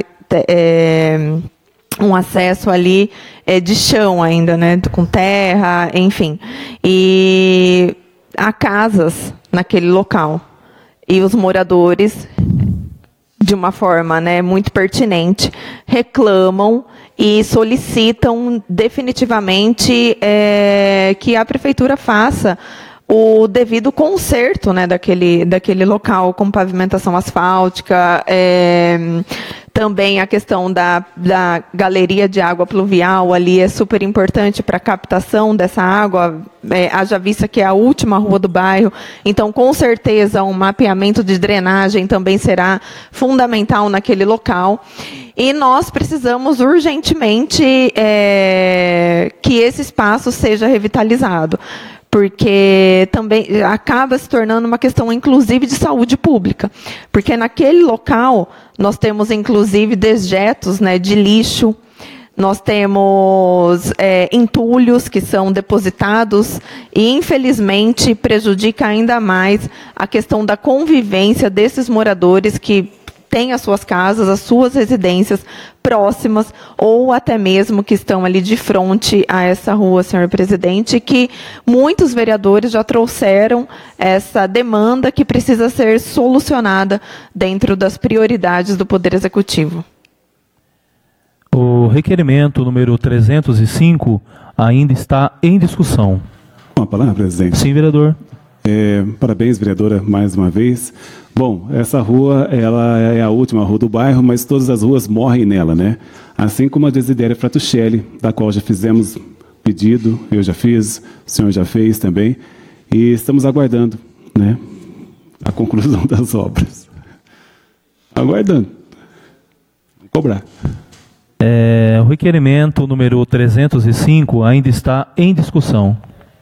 um acesso ali de chão ainda, né, com terra, enfim. E há casas naquele local. E os moradores, de uma forma, né, muito pertinente, reclamam e solicitam definitivamente que a prefeitura faça o devido conserto, né, daquele local com pavimentação asfáltica, também a questão da galeria de água pluvial ali é super importante para a captação dessa água, haja vista que é a última rua do bairro, então com certeza um mapeamento de drenagem também será fundamental naquele local. E nós precisamos urgentemente que esse espaço seja revitalizado, porque também acaba se tornando uma questão, inclusive, de saúde pública. Porque naquele local nós temos, inclusive, dejetos, né, de lixo, nós temos entulhos que são depositados e, infelizmente, prejudica ainda mais a questão da convivência desses moradores que têm as suas casas, as suas residências próximas, ou até mesmo que estão ali de frente a essa rua, senhor presidente, que muitos vereadores já trouxeram essa demanda que precisa ser solucionada dentro das prioridades do Poder Executivo. O requerimento número 305 ainda está em discussão. Uma palavra, presidente. Sim, vereador. Parabéns, vereadora, mais uma vez. Bom, essa rua, ela é a última rua do bairro, mas todas as ruas morrem nela, né? Assim como a Desidéria Fratuccelli, da qual já fizemos pedido, eu já fiz, o senhor já fez também, e estamos aguardando, né, a conclusão das obras. Aguardando. Vamos cobrar. O requerimento número 305 ainda está em discussão.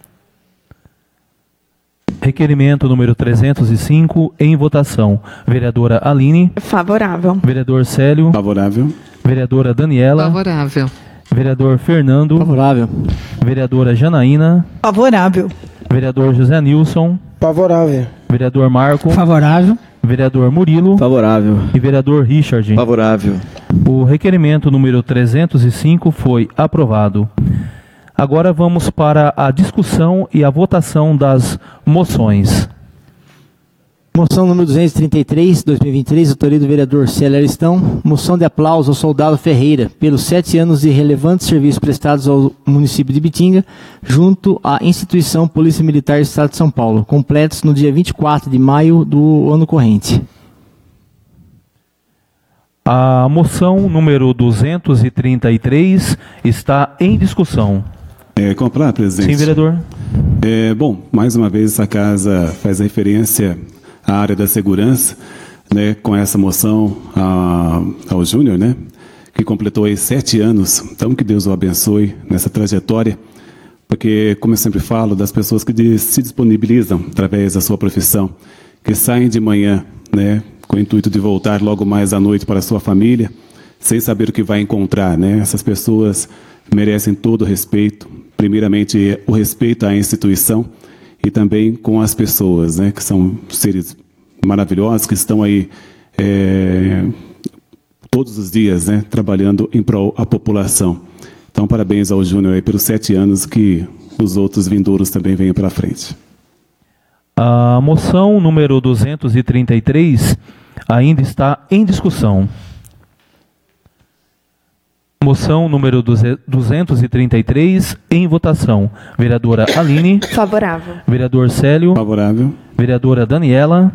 Requerimento número 305 em votação. Vereadora Aline. Favorável. Vereador Célio. Favorável. Vereadora Daniela. Favorável. Vereador Fernando. Favorável. Vereadora Janaína. Favorável. Vereador José Nilson. Favorável. Vereador Marco. Favorável. Vereador Murilo. Favorável. E vereador Richard. Favorável. O requerimento número 305 foi aprovado. Agora vamos para a discussão e a votação das moções. Moção número 233, 2023, autoria do vereador Célio Aristão. Moção de aplauso ao soldado Ferreira pelos 7 anos de relevantes serviços prestados ao município de Ibitinga, junto à instituição Polícia Militar do Estado de São Paulo, completos no dia 24 de maio do ano corrente. A moção número 233 está em discussão. Comprar, presidente? Sim, vereador. Bom, mais uma vez essa casa faz referência à área da segurança, né, com essa moção ao Júnior, né, que completou aí 7 anos. Então, que Deus o abençoe nessa trajetória, porque, como eu sempre falo, das pessoas que se disponibilizam através da sua profissão, que saem de manhã, né, com o intuito de voltar logo mais à noite para a sua família, sem saber o que vai encontrar, né? Essas pessoas merecem todo o respeito, primeiramente o respeito à instituição e também com as pessoas, né, que são seres maravilhosos, que estão aí todos os dias, né, trabalhando em prol da população. Então, parabéns ao Júnior aí pelos 7 anos, que os outros vindouros também venham pela frente. A moção número 233 ainda está em discussão. Moção número 233 em votação. Vereadora Aline. Favorável. Vereador Célio. Favorável. Vereadora Daniela.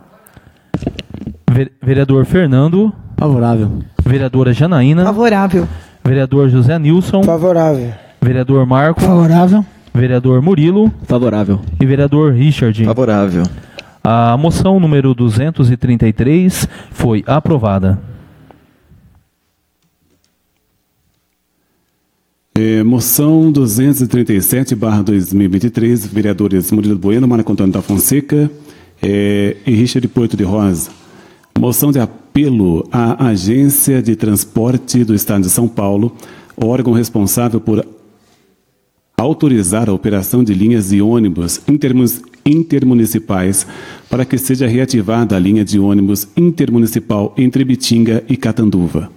Vereador Fernando. Favorável. Vereadora Janaína. Favorável. Vereador José Nilson. Favorável. Vereador Marco. Favorável. Vereador Murilo. Favorável. E vereador Richard. Favorável. A moção número 233 foi aprovada. Moção 237/2023, vereadores Murilo Bueno, Marco Antônio da Fonseca e Richard Porto de Rosa. Moção de apelo à Agência de Transporte do Estado de São Paulo, órgão responsável por autorizar a operação de linhas de ônibus intermunicipais para que seja reativada a linha de ônibus intermunicipal entre Ibitinga e Catanduva.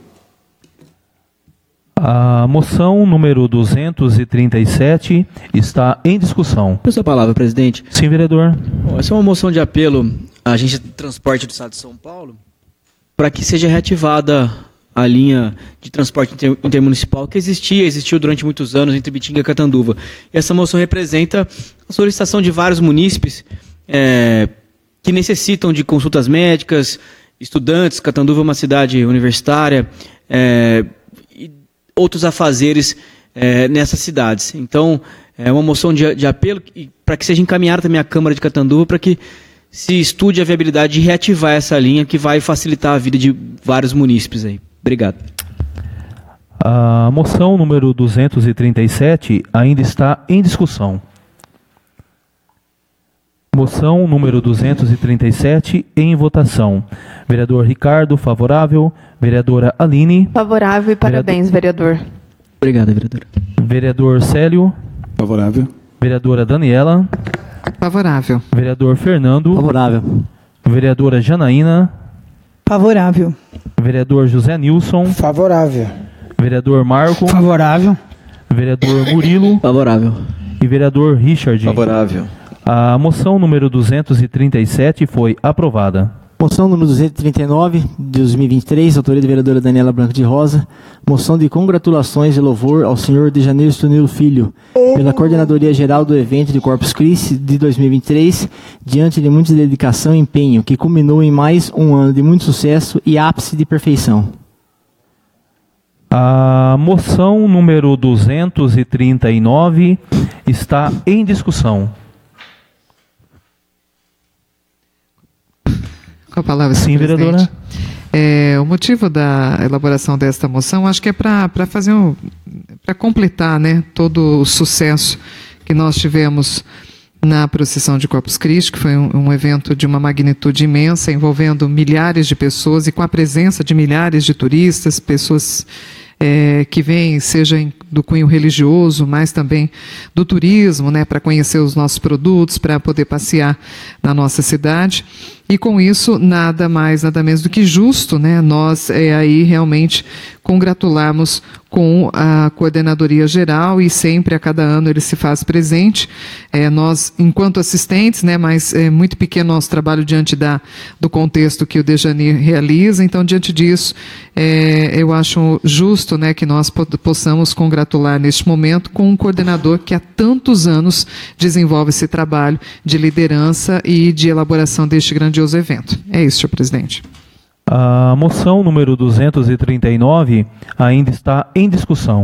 A moção número 237 está em discussão. Com a sua palavra, presidente. Sim, vereador. Essa é uma moção de apelo à Agência de Transporte do Estado de São Paulo para que seja reativada a linha de transporte intermunicipal que existiu durante muitos anos entre Ibitinga e Catanduva. E essa moção representa a solicitação de vários munícipes que necessitam de consultas médicas, estudantes. Catanduva é uma cidade universitária, outros afazeres nessas cidades. Então, é uma moção de apelo para que seja encaminhada também à Câmara de Catanduva para que se estude a viabilidade de reativar essa linha que vai facilitar a vida de vários munícipes aí. Obrigado. A moção número 237 ainda está em discussão. Moção número 237 em votação. Vereador Ricardo, favorável. Vereadora Aline. Favorável e parabéns, vereador. Obrigado, vereadora. Vereador Célio. Favorável. Vereadora Daniela. Favorável. Vereador Fernando. Favorável. Vereadora Janaína. Favorável. Vereador José Nilson. Favorável. Vereador Marco. Favorável. Vereador Murilo. Favorável. E vereador Richard. Favorável. A moção número 237 foi aprovada. Moção número 239, de 2023, autoria da vereadora Daniela Branco de Rosa. Moção de congratulações e louvor ao senhor Dejaneiro Stunilo Filho, pela Coordenadoria Geral do Evento de Corpus Christi de 2023, diante de muita dedicação e empenho, que culminou em mais um ano de muito sucesso e ápice de perfeição. A moção número 239 está em discussão. Com a palavra, sim, vereadora. O motivo da elaboração desta moção, acho que é para completar, né, todo o sucesso que nós tivemos na procissão de Corpus Christi, que foi um evento de uma magnitude imensa, envolvendo milhares de pessoas e com a presença de milhares de turistas, pessoas que vem, seja do cunho religioso, mas também do turismo, né, para conhecer os nossos produtos, para poder passear na nossa cidade. E com isso, nada mais, nada menos do que justo, né, nós aí realmente congratularmos com a Coordenadoria Geral, e sempre, a cada ano, ele se faz presente. Nós, enquanto assistentes, né, mas é muito pequeno nosso trabalho diante do contexto que o Dejani realiza. Então, diante disso, eu acho justo, né, que nós possamos congratular neste momento com um coordenador que há tantos anos desenvolve esse trabalho de liderança e de elaboração deste grandioso evento. É isso, senhor presidente. A moção número 239 ainda está em discussão.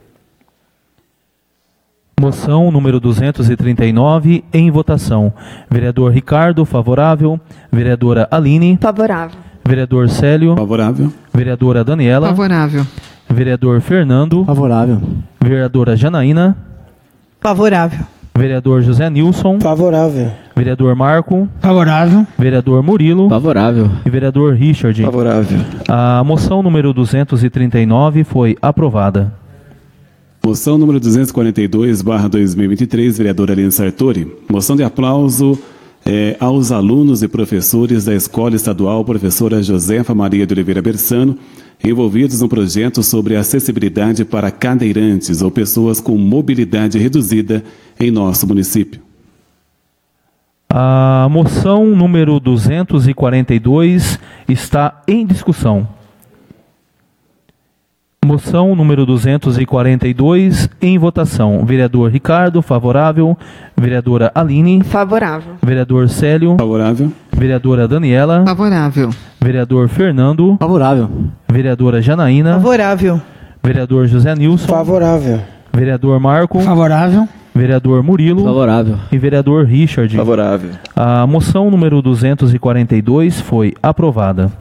Moção número 239 em votação. Vereador Ricardo, favorável. Vereadora Aline. Favorável. Vereador Célio. Favorável. Vereadora Daniela. Favorável. Vereador Fernando. Favorável. Vereadora Janaína. Favorável. Vereador José Nilson. Favorável. Vereador Marco. Favorável. Vereador Murilo. Favorável. E vereador Richard. Favorável. A moção número 239 foi aprovada. Moção número 242/2023, vereadora Aline Sartori. Moção de aplauso aos alunos e professores da Escola Estadual Professora Josefa Maria de Oliveira Bersano, envolvidos no projeto sobre acessibilidade para cadeirantes ou pessoas com mobilidade reduzida em nosso município. A moção número 242 está em discussão. Moção número 242 em votação. Vereador Ricardo, favorável. Vereadora Aline. Favorável. Vereador Célio. Favorável. Vereadora Daniela. Favorável. Vereador Fernando. Favorável. Vereadora Janaína. Favorável. Vereador José Nilson. Favorável. Vereador Marco. Favorável. Vereador Murilo. Favorável. E vereador Richard. Favorável. A moção número 242 foi aprovada.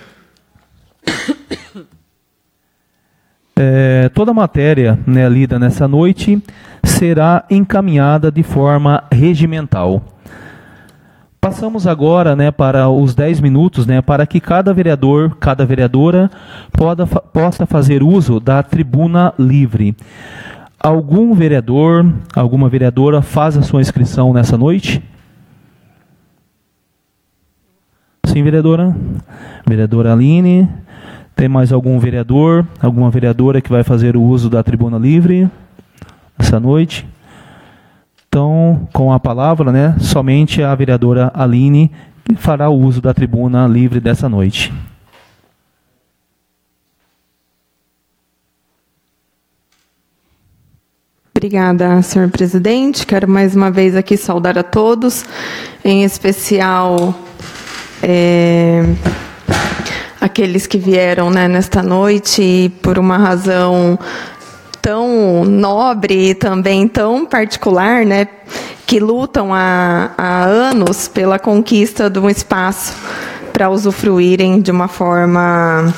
Toda a matéria, né, lida nessa noite será encaminhada de forma regimental. Passamos agora, né, para os 10 minutos, né, para que cada vereador, cada vereadora possa fazer uso da tribuna livre. Algum vereador, alguma vereadora faz a sua inscrição nessa noite? Sim, vereadora. Vereadora Aline. Tem mais algum vereador, alguma vereadora que vai fazer o uso da tribuna livre essa noite? Então, com a palavra, né, somente a vereadora Aline fará o uso da tribuna livre dessa noite. Obrigada, senhor presidente. Quero mais uma vez aqui saudar a todos, em especial aqueles que vieram, né, nesta noite e por uma razão tão nobre e também tão particular, né, que lutam há anos pela conquista de um espaço para usufruírem de uma forma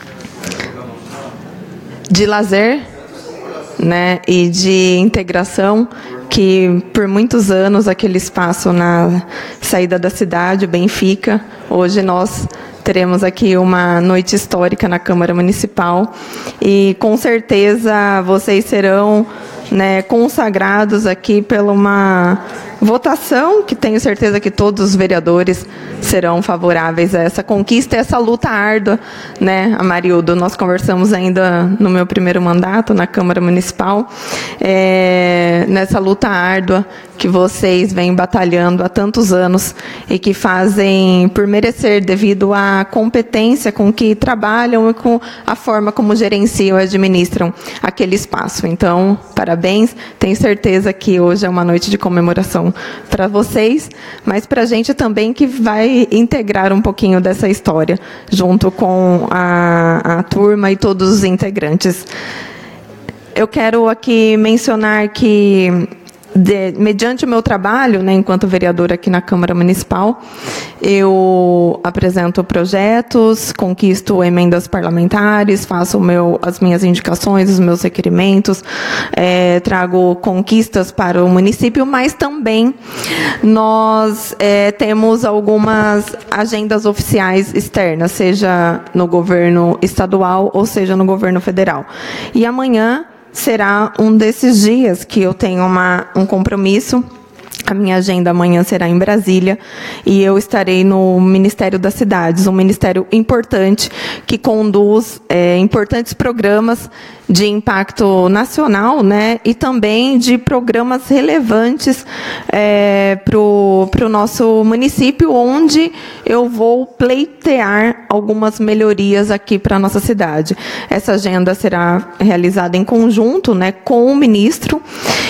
de lazer, né, e de integração, que por muitos anos aquele espaço na saída da cidade, o Benfica, hoje nós teremos aqui uma noite histórica na Câmara Municipal e com certeza vocês serão, né, consagrados aqui pela uma votação que tenho certeza que todos os vereadores serão favoráveis a essa conquista e essa luta árdua, né, Amarildo? Nós conversamos ainda no meu primeiro mandato na Câmara Municipal, nessa luta árdua que vocês vêm batalhando há tantos anos e que fazem por merecer devido à competência com que trabalham e com a forma como gerenciam e administram aquele espaço. Então, parabéns. Tenho certeza que hoje é uma noite de comemoração para vocês, mas para a gente também que vai integrar um pouquinho dessa história junto com a turma e todos os integrantes. Eu quero aqui mencionar que mediante o meu trabalho, né, enquanto vereadora aqui na Câmara Municipal, eu apresento projetos, conquisto emendas parlamentares, faço as minhas indicações, os meus requerimentos, trago conquistas para o município, mas também nós temos algumas agendas oficiais externas, seja no governo estadual ou seja no governo federal. E amanhã será um desses dias que eu tenho um compromisso. A minha agenda amanhã será em Brasília e eu estarei no Ministério das Cidades, um ministério importante que conduz importantes programas de impacto nacional, né, e também de programas relevantes para o nosso município, onde eu vou pleitear algumas melhorias aqui para a nossa cidade. Essa agenda será realizada em conjunto, né, com o ministro,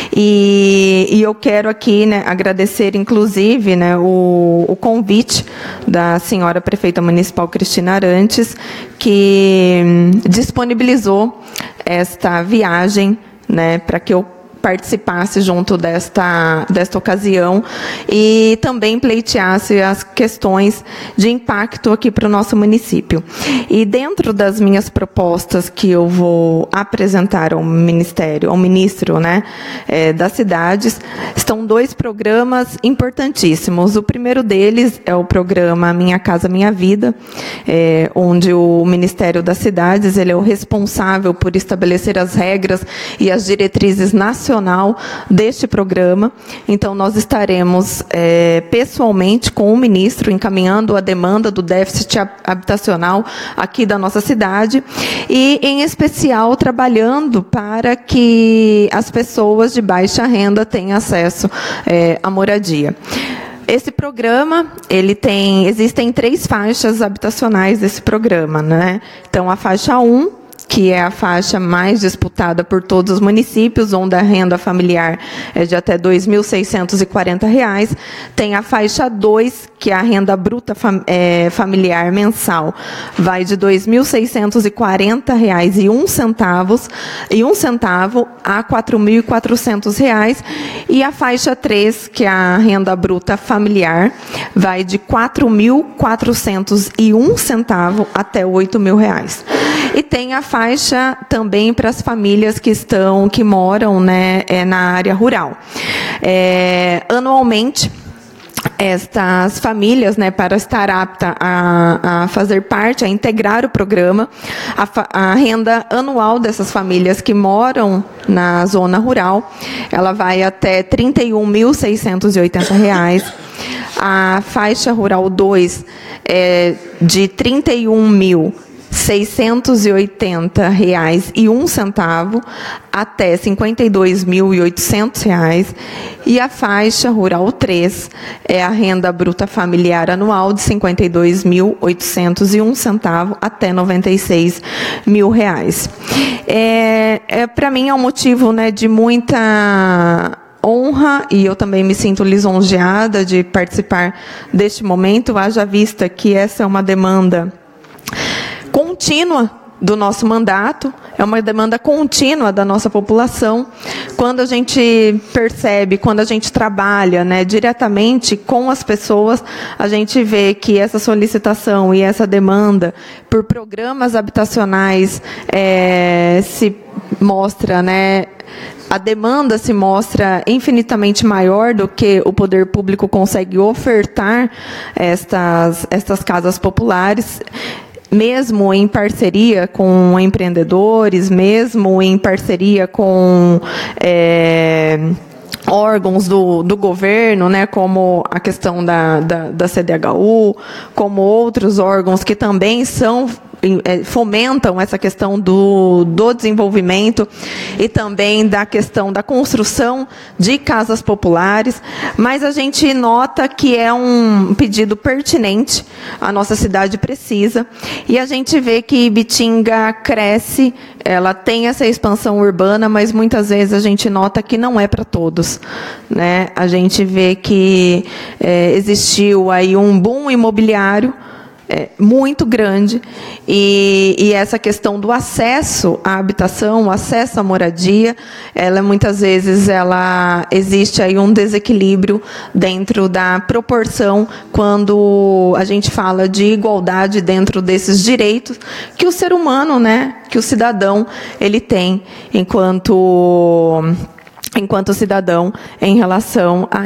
e eu quero aqui, né, agradecer, inclusive, né, o convite da senhora prefeita municipal Cristina Arantes, que disponibilizou esta viagem, né, para que eu participasse junto desta ocasião e também pleiteasse as questões de impacto aqui para o nosso município. E dentro das minhas propostas que eu vou apresentar ao ministro, né, das cidades, estão 2 programas importantíssimos. O primeiro deles é o programa Minha Casa Minha Vida, onde o Ministério das Cidades ele é o responsável por estabelecer as regras e as diretrizes nacionais deste programa. Então, nós estaremos pessoalmente com o ministro encaminhando a demanda do déficit habitacional aqui da nossa cidade e, em especial, trabalhando para que as pessoas de baixa renda tenham acesso à moradia. Esse programa, existem 3 faixas habitacionais desse programa, né? Então, a faixa 1, que é a faixa mais disputada por todos os municípios, onde a renda familiar é de até R$ 2.640. Tem a faixa 2, que é a renda bruta familiar mensal, vai de R$ 2.640,01 a R$ 4.400. E a faixa 3, que é a renda bruta familiar, vai de R$ 4.401 até R$ 8.000. E tem a faixa também para as famílias que moram, né, na área rural. Anualmente, estas famílias, né, para estar apta a fazer parte, a integrar o programa, a renda anual dessas famílias que moram na zona rural, ela vai até R$ 31.680. A faixa rural 2 é de R$ 31.680,01 até R$ 52.800, e a faixa rural 3 é a renda bruta familiar anual de R$ 52.801 até R$ 96.000. Para mim é um motivo, né, de muita honra, e eu também me sinto lisonjeada de participar deste momento, haja vista que essa é uma demanda contínua do nosso mandato, é uma demanda contínua da nossa população. Quando a gente percebe, quando a gente trabalha, né, diretamente com as pessoas, a gente vê que essa solicitação e essa demanda por programas habitacionais se mostra, né, a demanda se mostra infinitamente maior do que o poder público consegue ofertar estas casas populares, mesmo em parceria com empreendedores, mesmo em parceria com órgãos do governo, né, como a questão da CDHU, como outros órgãos que também fomentam essa questão do desenvolvimento e também da questão da construção de casas populares, mas a gente nota que é um pedido pertinente, a nossa cidade precisa, e a gente vê que Ibitinga cresce, ela tem essa expansão urbana, mas muitas vezes a gente nota que não é para todos, né? A gente vê que existiu aí um boom imobiliário, muito grande, e essa questão do acesso à habitação, o acesso à moradia, muitas vezes existe aí um desequilíbrio dentro da proporção quando a gente fala de igualdade dentro desses direitos que o ser humano, né, que o cidadão, ele tem enquanto cidadão em relação a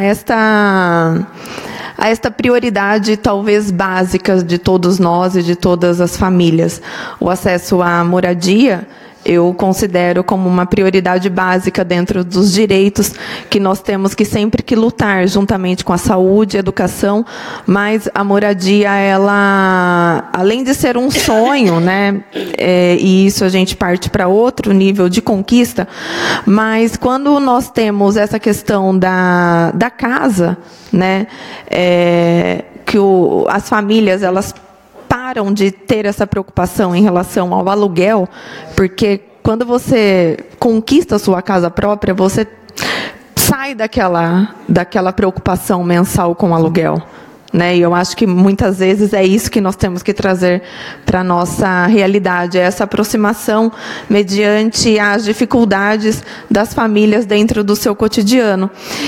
esta prioridade talvez básica de todos nós e de todas as famílias. O acesso à moradia, eu considero como uma prioridade básica dentro dos direitos que nós temos que sempre que lutar, juntamente com a saúde, a educação, mas a moradia, ela, além de ser um sonho, né, e isso a gente parte para outro nível de conquista, mas quando nós temos essa questão da casa, né, que as famílias, elas param de ter essa preocupação em relação ao aluguel, porque quando você conquista a sua casa própria, você sai daquela preocupação mensal com o aluguel, né? E eu acho que muitas vezes é isso que nós temos que trazer para a nossa realidade, essa aproximação mediante as dificuldades das famílias dentro do seu cotidiano.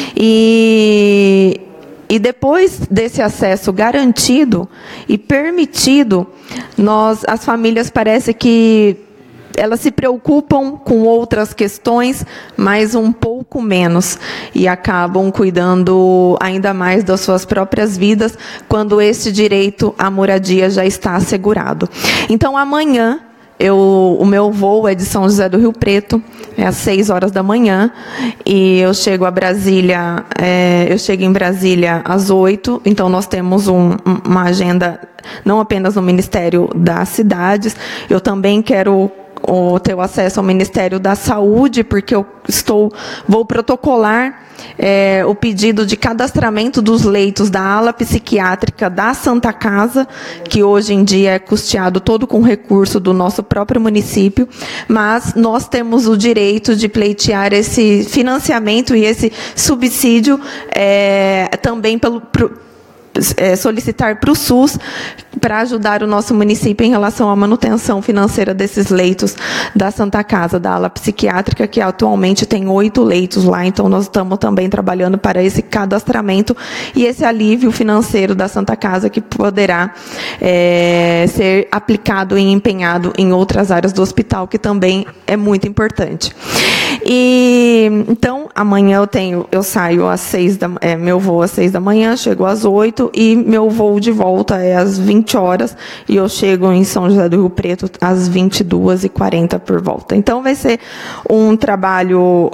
E depois desse acesso garantido e permitido, as famílias parece que elas se preocupam com outras questões, mas um pouco menos, e acabam cuidando ainda mais das suas próprias vidas quando esse direito à moradia já está assegurado. Então, amanhã, o meu voo é de São José do Rio Preto, às 6 horas da manhã, e eu chego a Brasília, em Brasília às 8, então nós temos uma agenda não apenas no Ministério das Cidades, eu também quero ter o acesso ao Ministério da Saúde, porque eu vou protocolar o pedido de cadastramento dos leitos da ala psiquiátrica da Santa Casa, que hoje em dia é custeado todo com recurso do nosso próprio município, mas nós temos o direito de pleitear esse financiamento e esse subsídio também solicitar para o SUS para ajudar o nosso município em relação à manutenção financeira desses leitos da Santa Casa, da ala psiquiátrica, que atualmente tem 8 leitos lá, então nós estamos também trabalhando para esse cadastramento e esse alívio financeiro da Santa Casa, que poderá ser aplicado e empenhado em outras áreas do hospital, que também é muito importante. E então, amanhã eu saio às 6 meu voo às 6 da manhã, chego às 8, e meu voo de volta é às 20 horas, e eu chego em São José do Rio Preto às 22h40 por volta. Então, vai ser um trabalho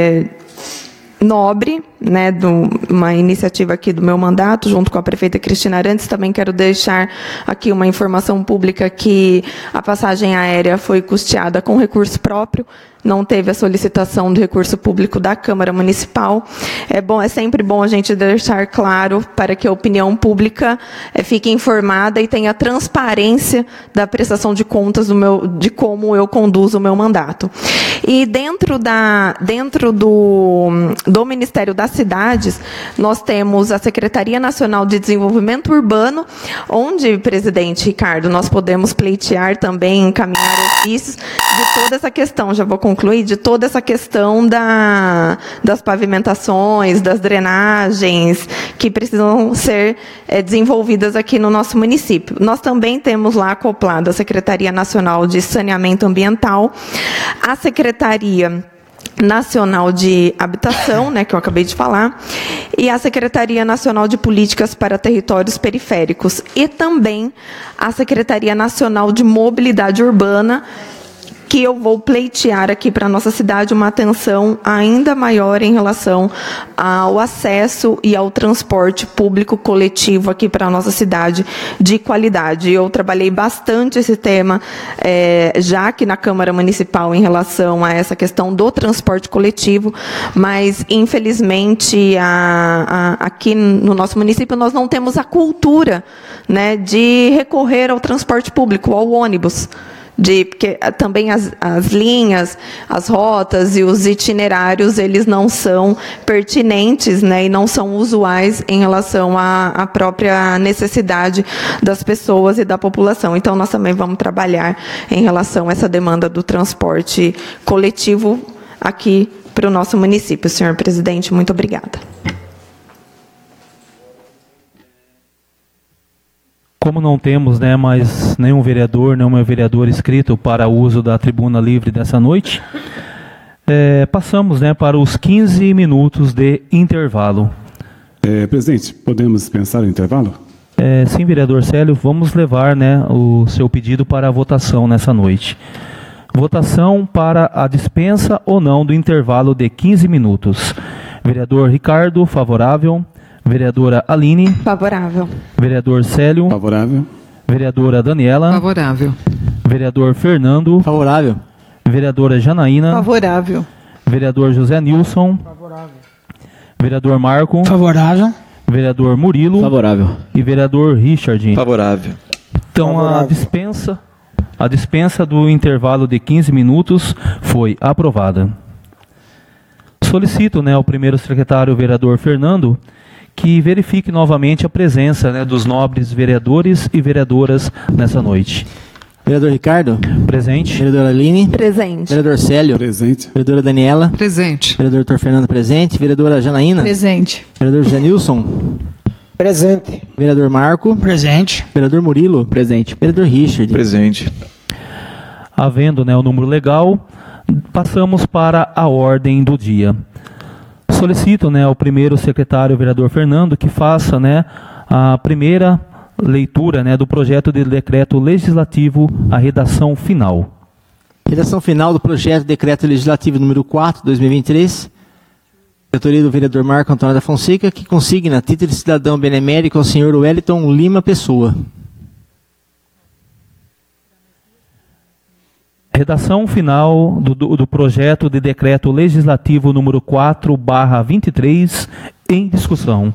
nobre, né, uma iniciativa aqui do meu mandato, junto com a prefeita Cristina Arantes. Também quero deixar aqui uma informação pública que a passagem aérea foi custeada com recurso próprio, não teve a solicitação do recurso público da Câmara Municipal. É sempre bom a gente deixar claro para que a opinião pública fique informada e tenha transparência da prestação de contas de como eu conduzo o meu mandato. E dentro do Ministério das Cidades, nós temos a Secretaria Nacional de Desenvolvimento Urbano, onde, presidente Ricardo, nós podemos pleitear também, encaminhar ofícios de toda essa questão, já vou concluir, de toda essa questão das pavimentações, das drenagens, que precisam ser desenvolvidas aqui no nosso município. Nós também temos lá acoplado a Secretaria Nacional de Saneamento Ambiental, a Secretaria Nacional de Habitação, né, que eu acabei de falar, e a Secretaria Nacional de Políticas para Territórios Periféricos, e também a Secretaria Nacional de Mobilidade Urbana, que eu vou pleitear aqui para a nossa cidade uma atenção ainda maior em relação ao acesso e ao transporte público coletivo aqui para a nossa cidade de qualidade. Eu trabalhei bastante esse tema já aqui na Câmara Municipal em relação a essa questão do transporte coletivo, mas, infelizmente, aqui no nosso município nós não temos a cultura, né, de recorrer ao transporte público, ao ônibus. porque também as linhas, as rotas e os itinerários, eles não são pertinentes, né, e não são usuais em relação à própria necessidade das pessoas e da população. Então, nós também vamos trabalhar em relação a essa demanda do transporte coletivo aqui para o nosso município. Senhor presidente, muito obrigada. Como não temos, né, mais nenhum vereador, nenhuma vereadora inscrito para o uso da tribuna livre dessa noite, passamos, né, para os 15 minutos de intervalo. Presidente, podemos pensar em intervalo? Sim, vereador Célio, vamos levar, né, o seu pedido para a votação nessa noite. Votação para a dispensa ou não do intervalo de 15 minutos. Vereador Ricardo, favorável. Vereadora Aline. Favorável. Vereador Célio. Favorável. Vereadora Daniela. Favorável. Vereador Fernando. Favorável. Vereadora Janaína. Favorável. Vereador José Nilson. Favorável. Vereador Marco. Favorável. Vereador Murilo. Favorável. E vereador Richard. Favorável. Então Favorável. a dispensa do intervalo de 15 minutos foi aprovada. Solicito, né, ao primeiro secretário, o vereador Fernando, que verifique novamente a presença, né, dos nobres vereadores e vereadoras nessa noite. Vereador Ricardo. Presente. Vereadora Aline. Presente. Vereador Célio. Presente. Vereadora Daniela. Presente. Vereador Dr. Fernando presente. Vereadora Janaína. Presente. Vereador José Nilson. Presente. Vereador Marco. Presente. Vereador Murilo. Presente. Vereador Richard. Presente. Havendo, né, o número legal, passamos para a ordem do dia. Solicito, né, ao primeiro secretário, o vereador Fernando, que faça, né, a primeira leitura, né, do projeto de decreto legislativo, a redação final. Redação final do projeto de decreto legislativo número 4, 2023, de autoria do vereador Marco Antônio da Fonseca, que consigna título de cidadão benemérito ao senhor Wellington Lima Pessoa. Redação final do projeto de decreto legislativo número 4/23, em discussão.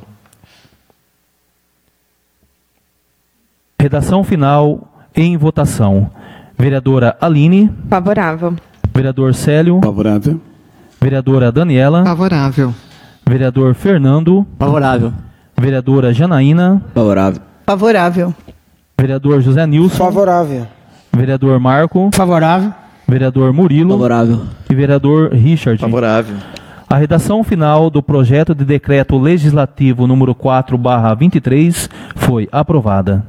Redação final em votação. Vereadora Aline. Favorável. Vereador Célio. Favorável. Vereadora Daniela. Favorável. Vereador Fernando. Favorável. Vereadora Janaína. Favorável. Favorável. Vereador José Nilson. Favorável. Vereador Marco. Favorável. Vereador Murilo. Favorável. E vereador Richard. Favorável. A redação final do projeto de decreto legislativo número 4/23 foi aprovada.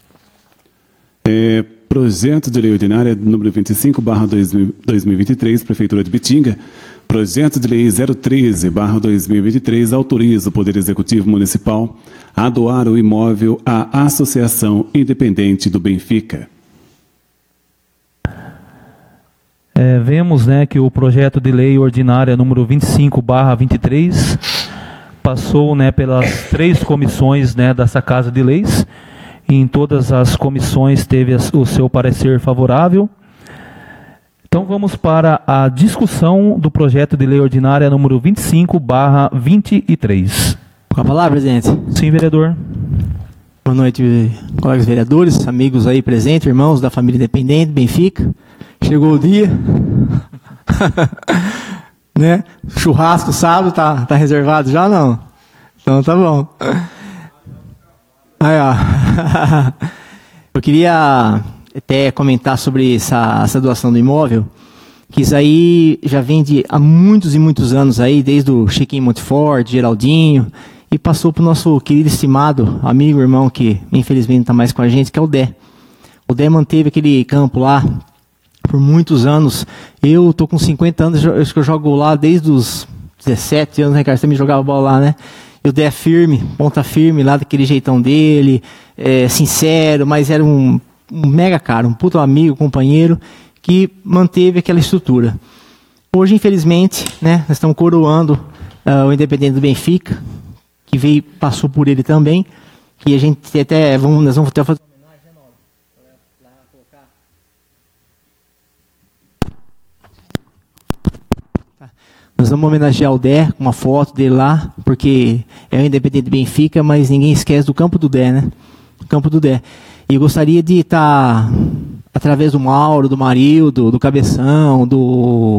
Projeto de lei ordinária número 25/2023, Prefeitura de Bitinga. Projeto de lei 013/2023 autoriza o Poder Executivo Municipal a doar o imóvel à Associação Independente do Benfica. Vemos, né, que o projeto de lei ordinária número 25/23 passou, né, pelas 3 comissões, né, dessa Casa de Leis. E em todas as comissões teve o seu parecer favorável. Então vamos para a discussão do projeto de lei ordinária número 25/23. Com a palavra, presidente. Sim, vereador. Boa noite, colegas vereadores, amigos aí presentes, irmãos da família Independente, Benfica. Chegou o dia. Né? Churrasco sábado tá reservado já ou não? Então tá bom. Aí, ó. Eu queria até comentar sobre essa doação do imóvel, que isso aí já vem há muitos e muitos anos aí, desde o Chiquinho Montefort, Geraldinho, e passou para o nosso querido, estimado amigo, irmão, que infelizmente não está mais com a gente, que é o Dé. O Dé manteve aquele campo lá por muitos anos. Eu tô com 50 anos, acho que eu jogo lá desde os 17 anos, né, cara? Você me jogava bola lá, né? E o Dé firme, ponta firme, lá daquele jeitão dele, sincero, mas era um mega cara, um puto amigo, companheiro, que manteve aquela estrutura. Hoje, infelizmente, né, nós estamos coroando o Independente do Benfica, que passou por ele também, que a gente até, nós vamos até fazer Nós vamos homenagear o Dé com uma foto dele lá, porque é o Independente do Benfica, mas ninguém esquece do campo do Dé, né? O campo do Dé. E eu gostaria de estar através do Mauro, do Marildo, do Cabeção, do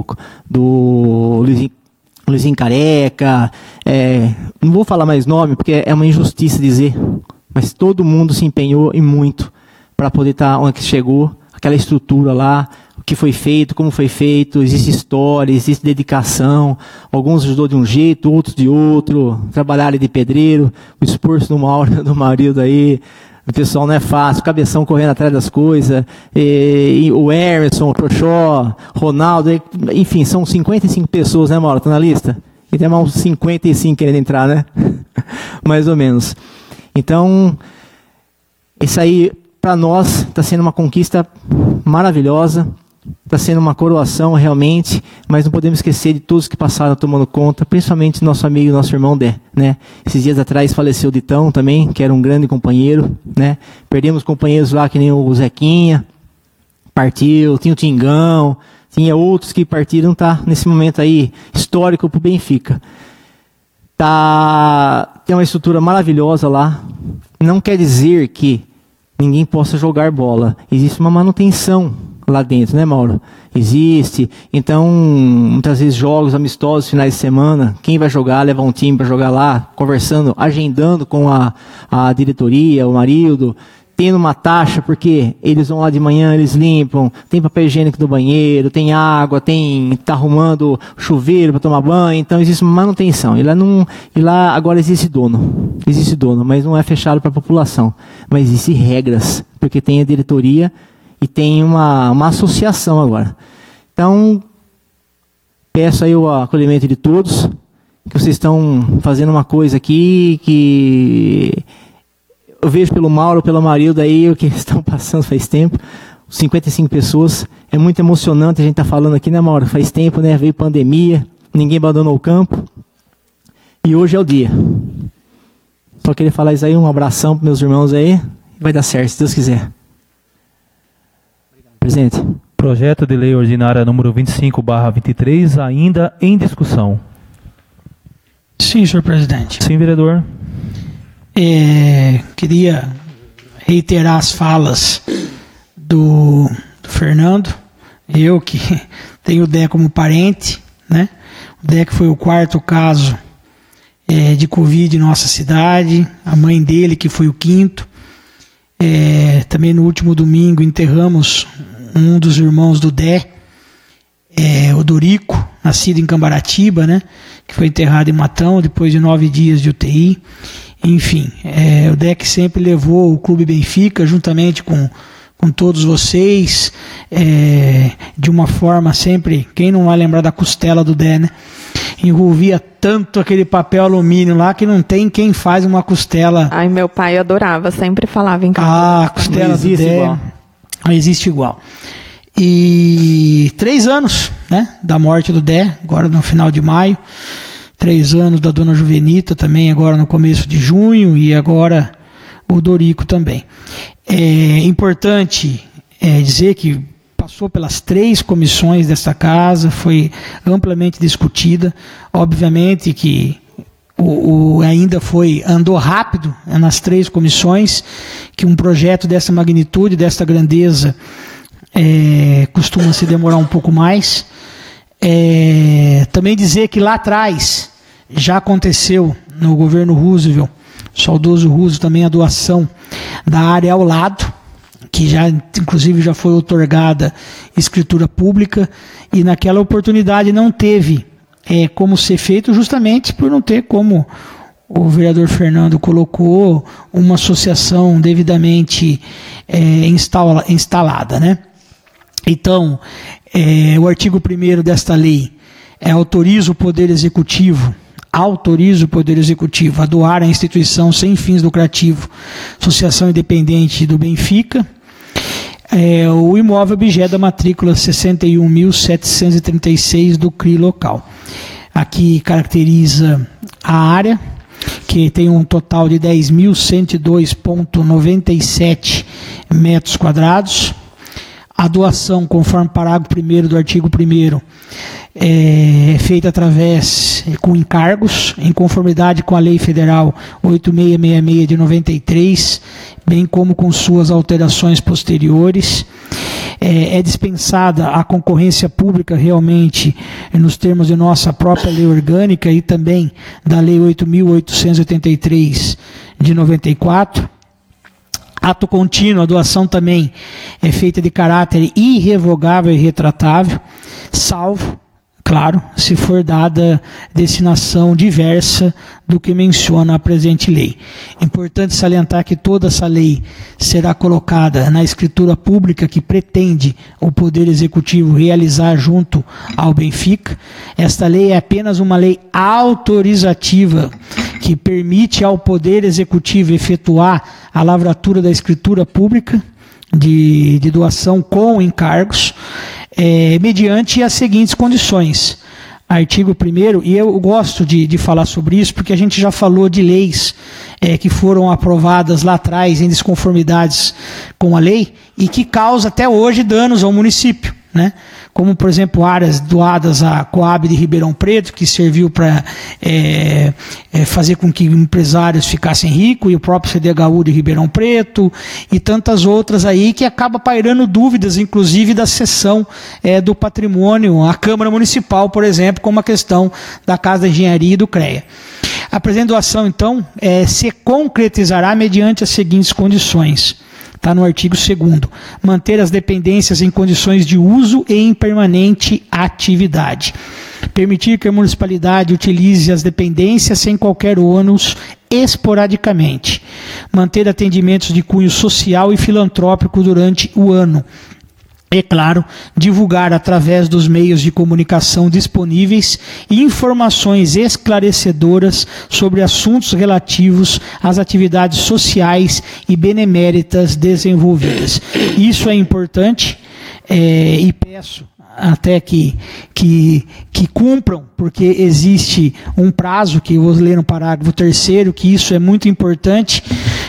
Luizinho Careca, não vou falar mais nome, porque é uma injustiça dizer, mas todo mundo se empenhou e muito para poder estar onde chegou, aquela estrutura lá, o que foi feito, como foi feito, existe história, existe dedicação, alguns ajudou de um jeito, outros de outro, trabalharam de pedreiro, o esforço do Mauro, do Marildo aí, o pessoal não é fácil, o Cabeção correndo atrás das coisas, e o Emerson, o Prochó, Ronaldo, enfim, são 55 pessoas, né, Mauro? Tá na lista? E tem mais uns 55 querendo entrar, né? Mais ou menos. Então, isso aí, para nós, está sendo uma conquista maravilhosa, está sendo uma coroação realmente, mas não podemos esquecer de todos que passaram tomando conta, principalmente nosso amigo, nosso irmão Dé, né? Esses dias atrás faleceu o Ditão também, que era um grande companheiro, né? Perdemos companheiros lá que nem o Zequinha, partiu, tinha o Tingão, tinha outros que partiram, tá nesse momento aí histórico para o Benfica. Tem uma estrutura maravilhosa lá, não quer dizer que ninguém possa jogar bola, existe uma manutenção lá dentro, né, Mauro? Existe. Então, muitas vezes jogos amistosos, finais de semana, quem vai jogar, levar um time para jogar lá, conversando, agendando com a diretoria, o Marildo, tendo uma taxa, porque eles vão lá de manhã, eles limpam, tem papel higiênico do banheiro, tem água, tá arrumando chuveiro para tomar banho, então existe uma manutenção. E lá agora existe dono, mas não é fechado para a população, mas existem regras, porque tem a diretoria e tem uma associação agora. Então, peço aí o acolhimento de todos, que vocês estão fazendo uma coisa aqui que eu vejo pelo Mauro, pelo Marildo aí, o que eles estão passando faz tempo. 55 pessoas, é muito emocionante a gente estar falando aqui, né, Mauro? Faz tempo, né? Veio pandemia, ninguém abandonou o campo. E hoje é o dia. Só queria falar isso aí, um abração para meus irmãos aí. Vai dar certo, se Deus quiser. Presidente. Projeto de lei ordinária número 25/23, ainda em discussão. Sim, senhor presidente. Sim, vereador. Queria reiterar as falas do Fernando. Eu que tenho o Dé como parente, né? O Dé que foi o 4º caso de Covid em nossa cidade, a mãe dele que foi o 5º. Também no último domingo enterramos um dos irmãos do Dé, o Dorico, nascido em Cambaratiba, né, que foi enterrado em Matão depois de 9 dias de UTI. Enfim, o Dé que sempre levou o Clube Benfica, juntamente com todos vocês, de uma forma sempre, quem não vai lembrar da costela do Dé, né? Envolvia tanto aquele papel alumínio lá que não tem quem faz uma costela. Ai, meu pai adorava, sempre falava em casa. A costela do Dé não existe igual. E 3 anos, né, da morte do Dé, agora no final de maio. 3 anos da dona Juvenita também, agora no começo de junho, e agora o Dorico também. É importante dizer que passou pelas 3 comissões desta casa, foi amplamente discutida. Obviamente que andou rápido nas 3 comissões, que um projeto dessa magnitude, dessa grandeza, costuma se demorar um pouco mais. Também dizer que lá atrás já aconteceu no governo Roosevelt, saudoso Roosevelt, também a doação da área ao lado, que já inclusive já foi outorgada escritura pública, e naquela oportunidade não teve como ser feito, justamente por não ter, como o vereador Fernando colocou, uma associação devidamente instalada, né? Então, o artigo 1º desta lei autoriza o Poder Executivo a doar à instituição sem fins lucrativos, Associação Independente do Benfica, o imóvel objeto da matrícula 61.736 do CRI local. Aqui caracteriza a área, que tem um total de 10.102,97 metros quadrados. A doação, conforme parágrafo 1º do artigo 1º, é feita com encargos, em conformidade com a Lei Federal 8666 de 93, bem como com suas alterações posteriores. é dispensada a concorrência pública realmente nos termos de nossa própria lei orgânica e também da Lei 8.883 de 94. Ato contínuo, a doação também é feita de caráter irrevogável e retratável, salvo, claro, se for dada destinação diversa do que menciona a presente lei. Importante salientar que toda essa lei será colocada na escritura pública que pretende o Poder Executivo realizar junto ao Benfica. Esta lei é apenas uma lei autorizativa que permite ao Poder Executivo efetuar a lavratura da escritura pública de doação com encargos, mediante as seguintes condições. Artigo 1º, e eu gosto de falar sobre isso porque a gente já falou de leis que foram aprovadas lá atrás em desconformidades com a lei e que causa até hoje danos ao município, né? Como, por exemplo, áreas doadas à Coab de Ribeirão Preto, que serviu para fazer com que empresários ficassem ricos, e o próprio CDHU de Ribeirão Preto, e tantas outras aí, que acaba pairando dúvidas, inclusive, da cessão do patrimônio à Câmara Municipal, por exemplo, como a questão da Casa da Engenharia e do CREA. A presente doação, então, se concretizará mediante as seguintes condições. Está no artigo 2º. Manter as dependências em condições de uso e em permanente atividade. Permitir que a municipalidade utilize as dependências sem qualquer ônus esporadicamente. Manter atendimentos de cunho social e filantrópico durante o ano. É claro, divulgar através dos meios de comunicação disponíveis informações esclarecedoras sobre assuntos relativos às atividades sociais e beneméritas desenvolvidas. Isso é importante e peço até que cumpram, porque existe um prazo, que eu vou ler no parágrafo 3º, que isso é muito importante,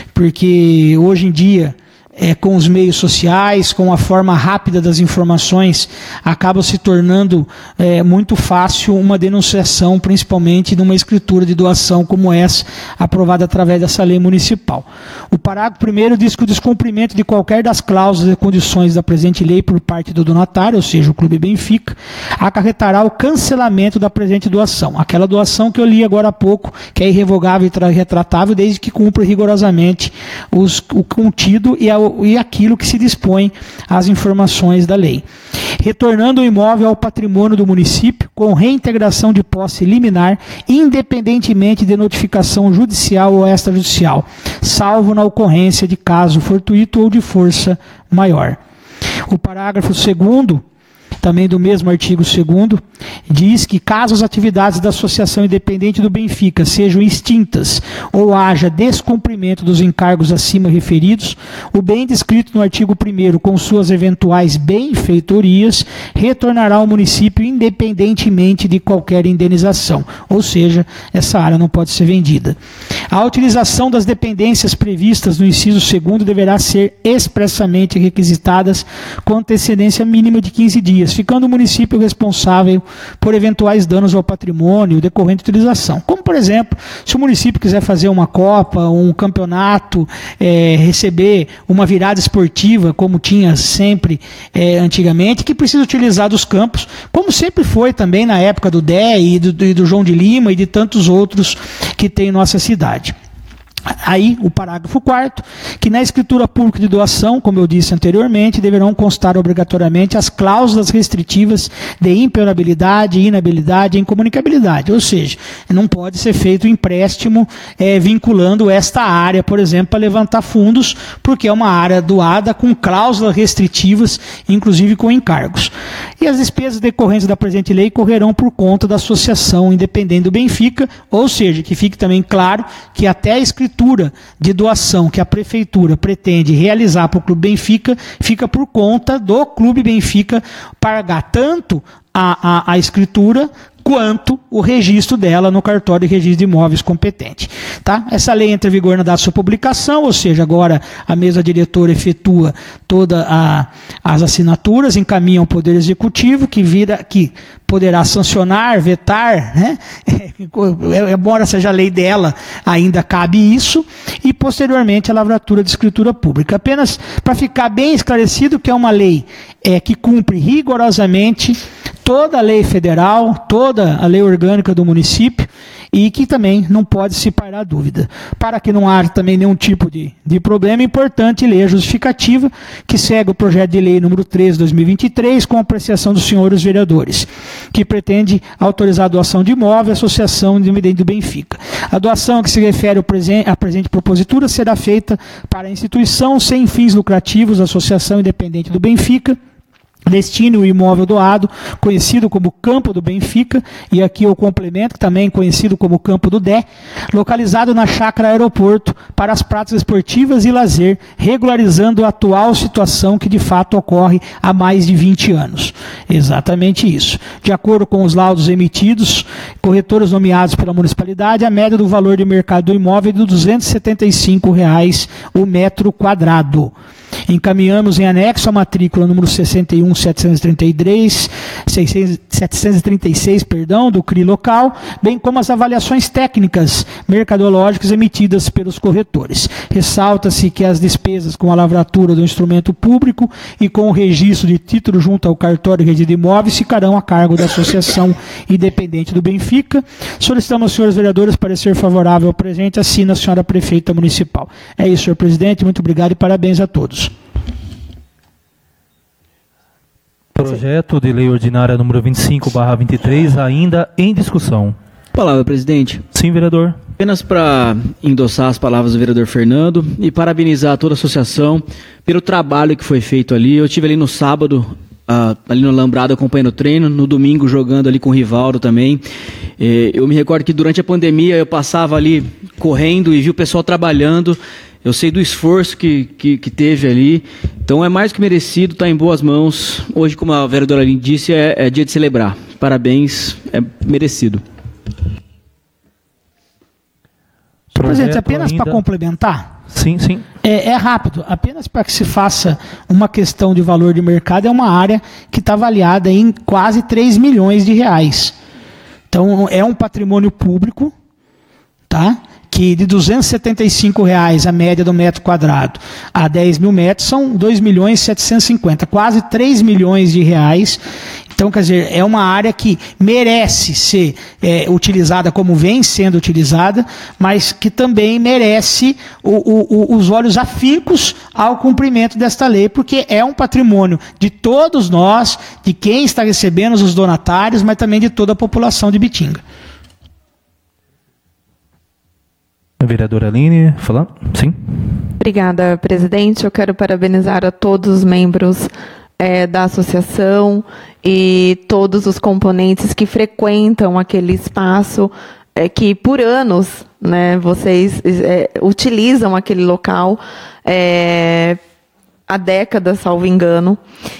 porque hoje em dia, com os meios sociais, com a forma rápida das informações, acaba se tornando muito fácil uma denunciação, principalmente numa escritura de doação como essa, aprovada através dessa lei municipal. O parágrafo 1º diz que o descumprimento de qualquer das cláusulas e condições da presente lei por parte do donatário, ou seja, o Clube Benfica, acarretará o cancelamento da presente doação. Aquela doação que eu li agora há pouco, que é irrevogável e retratável, desde que cumpra rigorosamente o contido e aquilo que se dispõe às informações da lei. Retornando o imóvel ao patrimônio do município com reintegração de posse liminar, independentemente de notificação judicial ou extrajudicial, salvo na ocorrência de caso fortuito ou de força maior. O parágrafo 2º, também do mesmo artigo 2º, diz que caso as atividades da Associação Independente do Benfica sejam extintas ou haja descumprimento dos encargos acima referidos, o bem descrito no artigo 1º, com suas eventuais benfeitorias, retornará ao município independentemente de qualquer indenização, ou seja, essa área não pode ser vendida. A utilização das dependências previstas no inciso 2º deverá ser expressamente requisitadas com antecedência mínima de 15 dias, ficando o município responsável por eventuais danos ao patrimônio decorrente de utilização. Como, por exemplo, se o município quiser fazer uma Copa, um campeonato, receber uma virada esportiva, como tinha sempre antigamente, que precisa utilizar dos campos, como sempre foi também na época do DÉ e do João de Lima e de tantos outros que tem em nossa cidade. Aí, o parágrafo 4º, que na escritura pública de doação, como eu disse anteriormente, deverão constar obrigatoriamente as cláusulas restritivas de impenhorabilidade, inabilidade e incomunicabilidade. Ou seja, não pode ser feito empréstimo vinculando esta área, por exemplo, para levantar fundos, porque é uma área doada com cláusulas restritivas, inclusive com encargos. E as despesas decorrentes da presente lei correrão por conta da Associação Independente do Benfica, ou seja, que fique também claro que até a escritura de doação que a Prefeitura pretende realizar para o Clube Benfica, fica por conta do Clube Benfica pagar tanto a escritura quanto o registro dela no cartório de registro de imóveis competente. Tá? Essa lei entra em vigor na data de sua publicação, ou seja, agora a mesa diretora efetua todas as assinaturas, encaminha ao Poder Executivo, que poderá sancionar, vetar, né? Embora seja a lei dela, ainda cabe isso, e posteriormente a lavratura de escritura pública. Apenas para ficar bem esclarecido que é uma lei que cumpre rigorosamente toda a lei federal, toda a lei orgânica do município, e que também não pode se pairar dúvida. Para que não haja também nenhum tipo de problema, é importante ler a justificativa, que segue o projeto de lei número 13 de 2023, com apreciação dos senhores vereadores, que pretende autorizar a doação de imóvel à Associação Independente do Benfica. A doação que se refere à presente propositura será feita para a instituição sem fins lucrativos, Associação Independente do Benfica, destine o imóvel doado, conhecido como Campo do Benfica, e aqui eu complemento, também conhecido como Campo do Dé, localizado na Chácara Aeroporto, para as práticas esportivas e lazer, regularizando a atual situação que de fato ocorre há mais de 20 anos. Exatamente isso. De acordo com os laudos emitidos, corretores nomeados pela municipalidade, a média do valor de mercado do imóvel é de R$ 275 o metro quadrado. Encaminhamos em anexo a matrícula número 736, do CRI local, bem como as avaliações técnicas mercadológicas emitidas pelos corretores. Ressalta-se que as despesas com a lavratura do instrumento público e com o registro de título junto ao cartório de registro de imóveis ficarão a cargo da Associação Independente do Benfica. Solicitamos aos senhores vereadores parecer favorável ao presente, assina a senhora prefeita municipal. É isso, senhor presidente, muito obrigado e parabéns a todos. Projeto de lei ordinária número 25/23, ainda em discussão. Palavra, presidente. Sim, vereador. Apenas para endossar as palavras do vereador Fernando e parabenizar toda a associação pelo trabalho que foi feito ali. Eu estive ali no sábado, ali no Alambrado, acompanhando o treino, no domingo jogando ali com o Rivaldo também. Eu me recordo que durante a pandemia eu passava ali correndo e vi o pessoal trabalhando. Eu sei do esforço que teve ali, então é mais que merecido, está em boas mãos. Hoje, como a vereadora Aline disse, é dia de celebrar. Parabéns, é merecido. Presidente, apenas para complementar. Sim. É rápido, apenas para que se faça uma questão de valor de mercado, é uma área que está avaliada em quase 3 milhões de reais. Então, é um patrimônio público, tá? Que de R$ 275 a média do metro quadrado a 10 mil metros são 2.750.000, quase 3 milhões de reais. Então, quer dizer, é uma área que merece ser utilizada como vem sendo utilizada, mas que também merece os olhos afincos ao cumprimento desta lei, porque é um patrimônio de todos nós, de quem está recebendo os donatários, mas também de toda a população de Ibitinga. A vereadora Aline, falar? Sim. Obrigada, presidente. Eu quero parabenizar a todos os membros da associação e todos os componentes que frequentam aquele espaço, que por anos, né, vocês utilizam aquele local há décadas, salvo engano.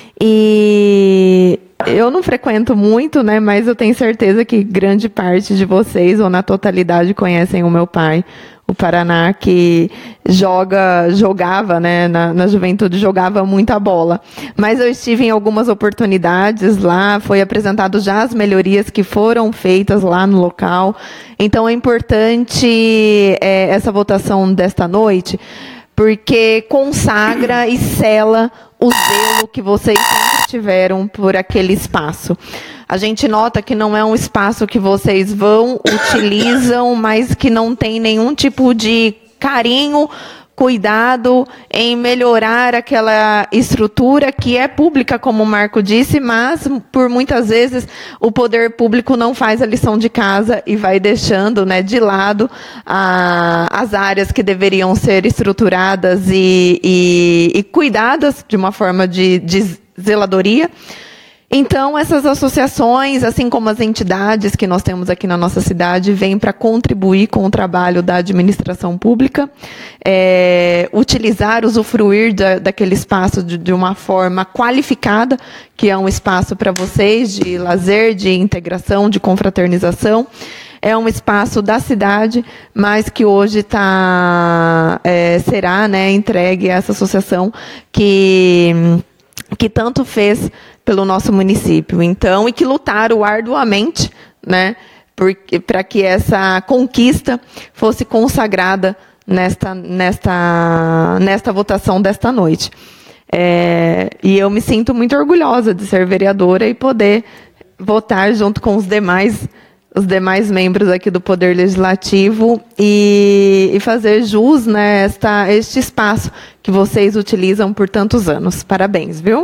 E eu não frequento muito, né, mas eu tenho certeza que grande parte de vocês, ou na totalidade, conhecem o meu pai, o Paraná, que jogava, né, na juventude, jogava muita bola. Mas eu estive em algumas oportunidades lá, foi apresentado já as melhorias que foram feitas lá no local. Então é importante essa votação desta noite, porque consagra e sela o zelo que vocês sempre tiveram por aquele espaço. A gente nota que não é um espaço que vocês vão, utilizam, mas que não tem nenhum tipo de carinho, cuidado em melhorar aquela estrutura que é pública, como o Marco disse, mas por muitas vezes o poder público não faz a lição de casa e vai deixando, né, de lado as áreas que deveriam ser estruturadas e cuidadas de uma forma de zeladoria. Então, essas associações, assim como as entidades que nós temos aqui na nossa cidade, vêm para contribuir com o trabalho da administração pública, utilizar, usufruir daquele espaço de uma forma qualificada, que é um espaço para vocês de lazer, de integração, de confraternização. É um espaço da cidade, mas que hoje será, né, entregue a essa associação que tanto fez pelo nosso município. Então, e que lutaram arduamente, né, para que essa conquista fosse consagrada nesta votação desta noite. E eu me sinto muito orgulhosa de ser vereadora e poder votar junto com os demais membros aqui do Poder Legislativo e fazer jus, né, este espaço que vocês utilizam por tantos anos. Parabéns, viu?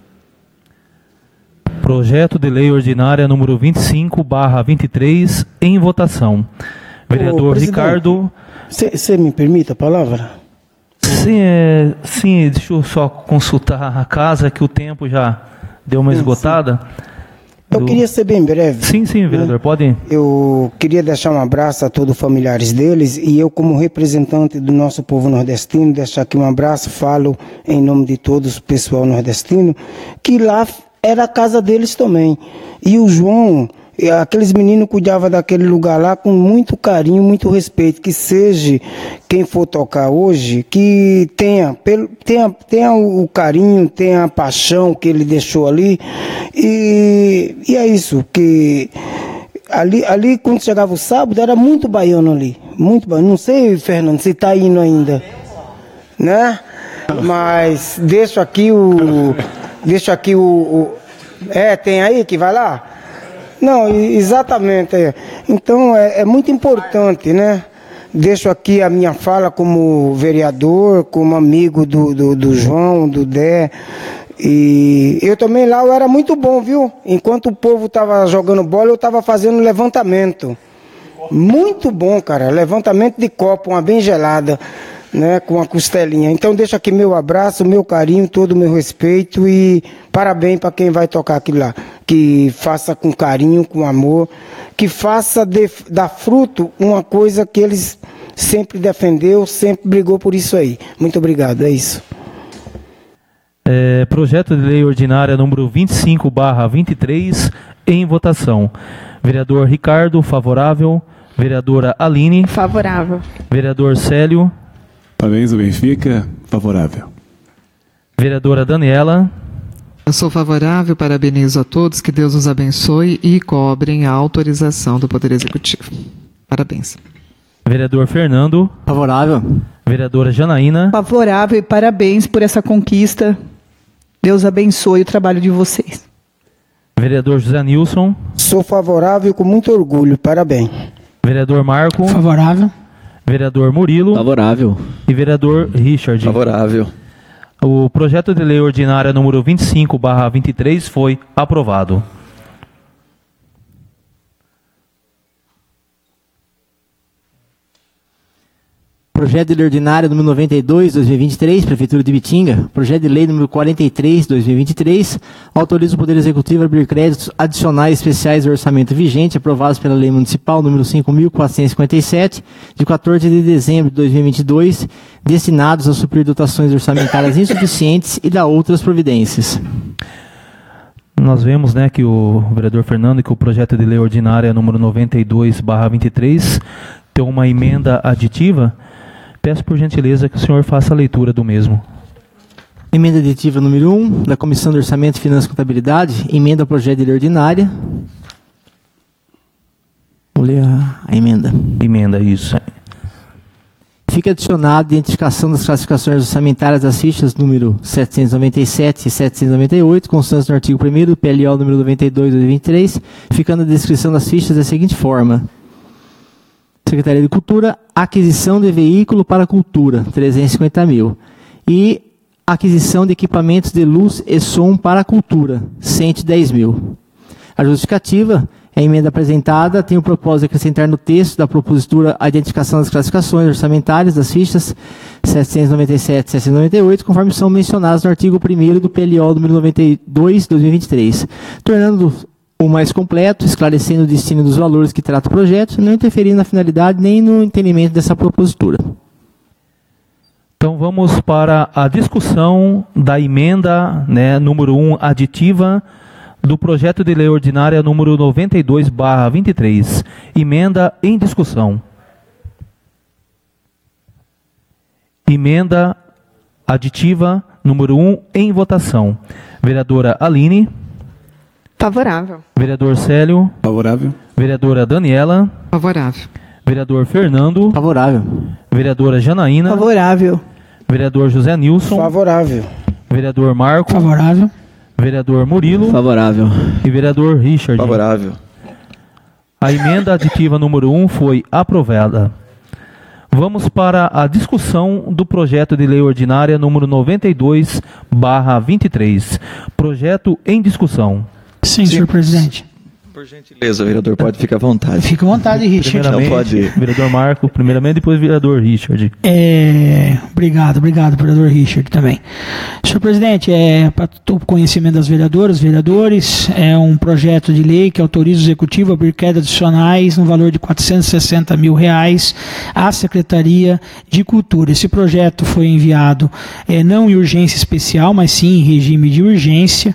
Projeto de Lei Ordinária número 25/23 em votação. Vereador Ricardo. Você me permite a palavra? Sim, deixa eu só consultar a casa, que o tempo já deu uma esgotada. Eu queria ser bem breve. Sim, vereador, pode ir. Eu queria deixar um abraço a todos os familiares deles e eu, como representante do nosso povo nordestino, deixar aqui um abraço, falo em nome de todos o pessoal nordestino, que lá era a casa deles também. E o João, aqueles meninos cuidavam daquele lugar lá com muito carinho, muito respeito. Que seja quem for tocar hoje, que tenha o carinho, tenha a paixão que ele deixou ali. E é isso, que ali quando chegava o sábado era muito baiano ali, muito baiano. Não sei, Fernando, se está indo ainda, né? Mas deixo aqui o tem aí que vai lá? Não, exatamente. Então é muito importante, né? Deixo aqui a minha fala como vereador, como amigo do João, do Dé. E eu também lá eu era muito bom, viu? Enquanto o povo estava jogando bola, eu estava fazendo levantamento. Muito bom, cara. Levantamento de copo, uma bem gelada, né? Com a costelinha. Então deixo aqui meu abraço, meu carinho, todo o meu respeito e parabéns para quem vai tocar aquilo lá. Que faça com carinho, com amor, que faça dar fruto uma coisa que eles sempre defendeu, sempre brigou por isso aí. Muito obrigado, é isso. Projeto de Lei Ordinária número 25/23 em votação. Vereador Ricardo, favorável. Vereadora Aline. Favorável. Vereador Célio. Parabéns, o Benfica, favorável. Vereadora Daniela. Eu sou favorável, parabenizo a todos, que Deus os abençoe e cobrem a autorização do Poder Executivo. Parabéns. Vereador Fernando. Favorável. Vereadora Janaína. Favorável e parabéns por essa conquista. Deus abençoe o trabalho de vocês. Vereador José Nilson. Sou favorável com muito orgulho, parabéns. Vereador Marco. Favorável. Vereador Murilo. Favorável. E vereador Richard. Favorável. O projeto de lei ordinária número 25/23 foi aprovado. Projeto de lei ordinária número 92, 2023, Prefeitura de Ibitinga. Projeto de lei número 43, 2023, autoriza o Poder Executivo a abrir créditos adicionais especiais do orçamento vigente, aprovados pela Lei Municipal número 5.457, de 14 de dezembro de 2022, destinados a suprir dotações orçamentárias insuficientes e dar outras providências. Nós vemos, né, que o vereador Fernando, que o projeto de lei ordinária número 92/23 tem uma emenda aditiva. Peço por gentileza que o senhor faça a leitura do mesmo. Emenda aditiva número 1, da Comissão de Orçamento, Finanças e Contabilidade, emenda ao projeto de lei ordinária. Vou ler a emenda. Emenda, isso. Fica adicionada a identificação das classificações orçamentárias das fichas número 797 e 798, constantes no artigo 1º do PLO número 92/2023, ficando a descrição das fichas da seguinte forma. Secretaria de Cultura, aquisição de veículo para a cultura, 350 mil. E aquisição de equipamentos de luz e som para a cultura, 110 mil. A justificativa A emenda apresentada tem o propósito de acrescentar no texto da propositura a identificação das classificações orçamentárias das fichas 797 e 798, conforme são mencionadas no artigo 1º do PLO número 92/2023, tornando o mais completo, esclarecendo o destino dos valores que trata o projeto, não interferindo na finalidade nem no entendimento dessa propositura. Então vamos para a discussão da emenda, número 1, aditiva, do projeto de lei ordinária número 92/23. Emenda em discussão. Emenda aditiva número 1 em votação. Vereadora Aline. Favorável. Vereador Célio. Favorável. Vereadora Daniela. Favorável. Vereador Fernando. Favorável. Vereadora Janaína. Favorável. Vereador José Nilson. Favorável. Vereador Marco. Favorável. Vereador Murilo. Favorável. E vereador Richard. Favorável. A emenda aditiva número 1 foi aprovada. Vamos para a discussão do projeto de lei ordinária número 92/23. Projeto em discussão. Sim, senhor presidente. Por gentileza, vereador, pode ficar à vontade. Fica à vontade, Richard. Não pode ir. Vereador Marco, primeiramente, depois vereador Richard. Obrigado, vereador Richard também. Senhor presidente, para o conhecimento das vereadoras, vereadores, é um projeto de lei que autoriza o executivo a abrir quedas adicionais no valor de R$460 mil à Secretaria de Cultura. Esse projeto foi enviado não em urgência especial, mas sim em regime de urgência.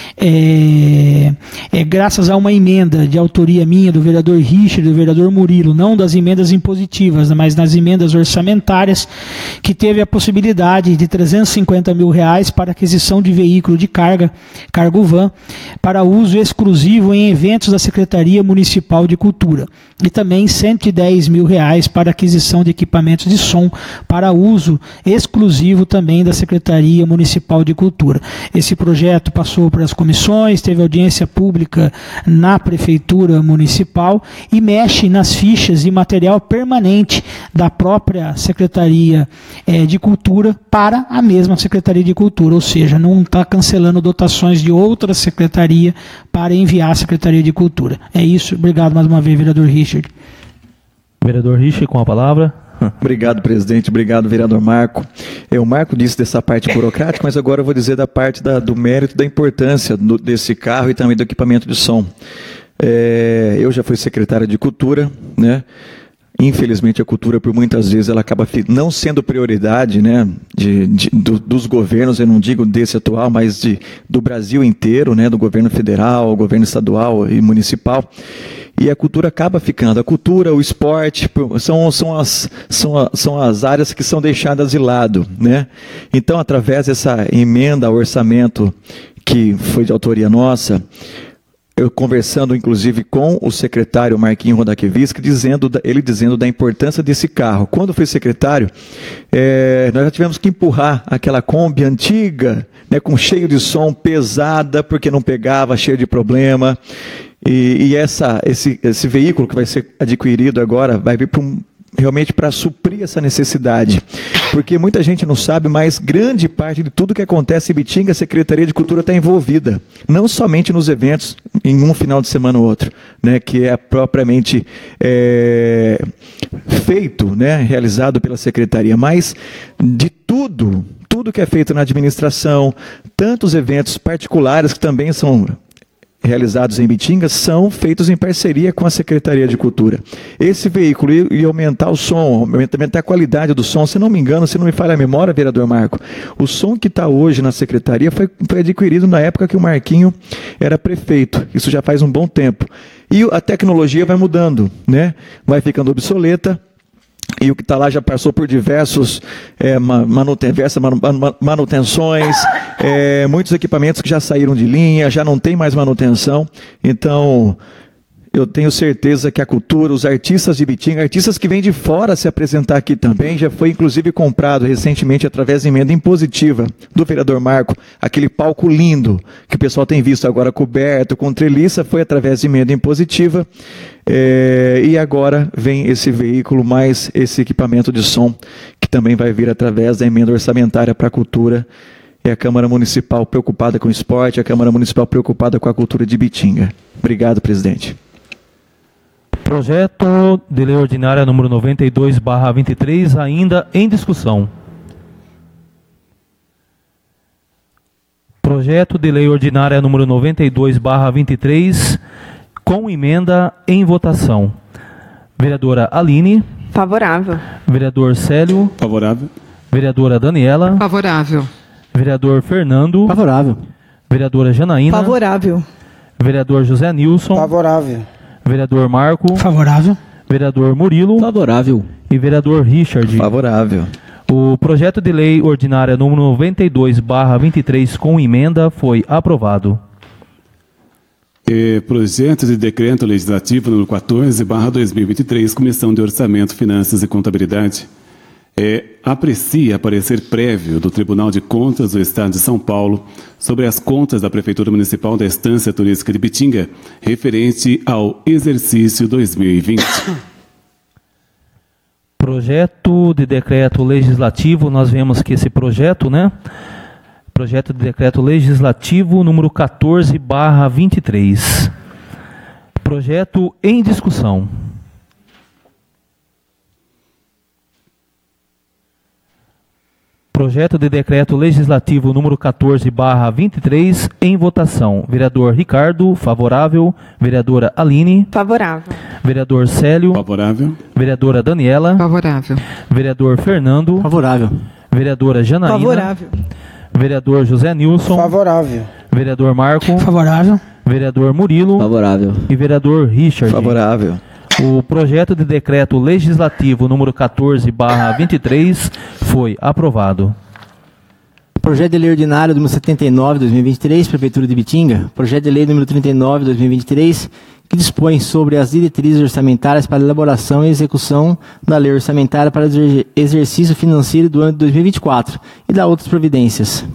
Graças a uma emenda de autoria minha, do vereador Richard e do vereador Murilo, não das emendas impositivas, mas das emendas orçamentárias, que teve a possibilidade de R$350 mil para aquisição de veículo de cargo van, para uso exclusivo em eventos da Secretaria Municipal de Cultura. E também R$110 mil para aquisição de equipamentos de som, para uso exclusivo também da Secretaria Municipal de Cultura. Esse projeto passou por as comissões, teve audiência pública na Prefeitura Municipal e mexe nas fichas e material permanente da própria Secretaria de Cultura para a mesma Secretaria de Cultura, ou seja, não está cancelando dotações de outra secretaria para enviar à Secretaria de Cultura. É isso. Obrigado mais uma vez, vereador Richard. Vereador Richard, com a palavra. Obrigado, presidente. Obrigado, vereador Marco. O Marco disse dessa parte burocrática, mas agora eu vou dizer da parte do mérito, da importância desse carro e também do equipamento de som. Eu já fui secretário de Cultura, né? Infelizmente a cultura por muitas vezes ela acaba não sendo prioridade, né, dos governos, eu não digo desse atual, mas do Brasil inteiro, né, do governo federal, governo estadual e municipal, e a cultura acaba ficando. A cultura, o esporte são as áreas que são deixadas de lado, né? Então, através dessa emenda ao orçamento que foi de autoria nossa, eu conversando, inclusive, com o secretário Marquinho Rodakiewicz, dizendo da importância desse carro. Quando fui secretário, nós já tivemos que empurrar aquela Kombi antiga, né, com cheio de som, pesada, porque não pegava, cheio de problema. E esse veículo que vai ser adquirido agora vai vir realmente para suprir essa necessidade, porque muita gente não sabe, mas grande parte de tudo que acontece em Ibitinga, a Secretaria de Cultura está envolvida, não somente nos eventos, em um final de semana ou outro, né, que é propriamente feito, né, realizado pela Secretaria, mas de tudo que é feito na administração, tantos eventos particulares que também são realizados em Ibitinga são feitos em parceria com a Secretaria de Cultura. Esse veículo ia aumentar o som, aumentar a qualidade do som. Se não me engano, se não me falha a memória, vereador Marco, o som que está hoje na Secretaria foi adquirido na época que o Marquinho era prefeito. Isso já faz um bom tempo. E a tecnologia vai mudando, né? Vai ficando obsoleta. E o que está lá já passou por diversas manutenções, muitos equipamentos que já saíram de linha, já não tem mais manutenção. Então, eu tenho certeza que a cultura, os artistas de Ibitinga, artistas que vêm de fora se apresentar aqui também, já foi inclusive comprado recentemente através de emenda impositiva do vereador Marco, aquele palco lindo que o pessoal tem visto agora coberto, com treliça, foi através de emenda impositiva. E agora vem esse veículo mais esse equipamento de som, que também vai vir através da emenda orçamentária para a cultura. É a Câmara Municipal preocupada com o esporte, a Câmara Municipal preocupada com a cultura de Ibitinga. Obrigado, presidente. Projeto de lei ordinária número 92/23, ainda em discussão. Projeto de lei ordinária número 92/23, com emenda em votação. Vereadora Aline. Favorável. Vereador Célio. Favorável. Vereadora Daniela. Favorável. Vereador Fernando. Favorável. Vereadora Janaína. Favorável. Vereador José Nilson. Favorável. Vereador Marco. Favorável. Vereador Murilo. Favorável. E vereador Richard. Favorável. O projeto de lei ordinária número 92/23 com emenda foi aprovado. Projeto de decreto legislativo número 14/2023, Comissão de Orçamento, Finanças e Contabilidade. Aprecia parecer prévio do Tribunal de Contas do Estado de São Paulo sobre as contas da Prefeitura Municipal da Estância Turística de Bitinga, referente ao exercício 2020. Projeto de decreto legislativo, nós vemos que esse projeto, Projeto de decreto legislativo número 14/23. Projeto em discussão. Projeto de decreto legislativo número 14/23 em votação. Vereador Ricardo, favorável. Vereadora Aline. Favorável. Vereador Célio. Favorável. Vereadora Daniela. Favorável. Vereador Fernando. Favorável. Vereadora Janaína. Favorável. Vereador José Nilson. Favorável. Vereador Marco. Favorável. Vereador Murilo. Favorável. E vereador Richard. Favorável. O projeto de decreto legislativo número 14/23 foi aprovado. Projeto de lei ordinário número 79/2023, Prefeitura de Bitinga. Projeto de lei número 39/2023, que dispõe sobre as diretrizes orçamentárias para elaboração e execução da lei orçamentária para o exercício financeiro do ano de 2024 e da outras providências.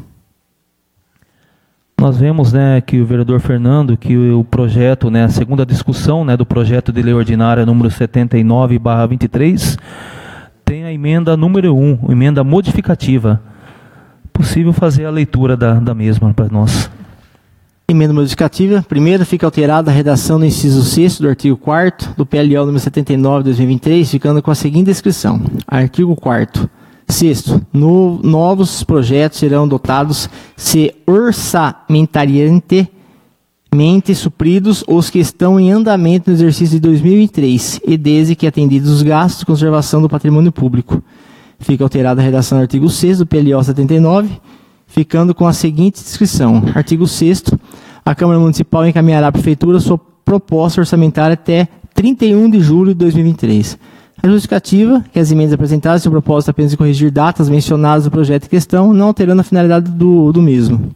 Nós vemos, que o vereador Fernando, que o projeto, a segunda discussão, do projeto de lei ordinária número 79/23, tem a emenda número 1, emenda modificativa. Possível fazer a leitura da mesma para nós. Emenda modificativa. Primeiro, fica alterada a redação do inciso 6º do artigo 4º do PLO número 79/2023, ficando com a seguinte descrição. Artigo 4º. Sexto, novos projetos serão dotados se orçamentariamente supridos os que estão em andamento no exercício de 2023 e desde que atendidos os gastos de conservação do patrimônio público. Fica alterada a redação do artigo 6º do PLO 79, ficando com a seguinte descrição. Artigo 6º. A Câmara Municipal encaminhará à Prefeitura sua proposta orçamentária até 31 de julho de 2023. A justificativa, que as emendas apresentadas têm o propósito apenas de corrigir datas mencionadas no projeto em questão, não alterando a finalidade do mesmo.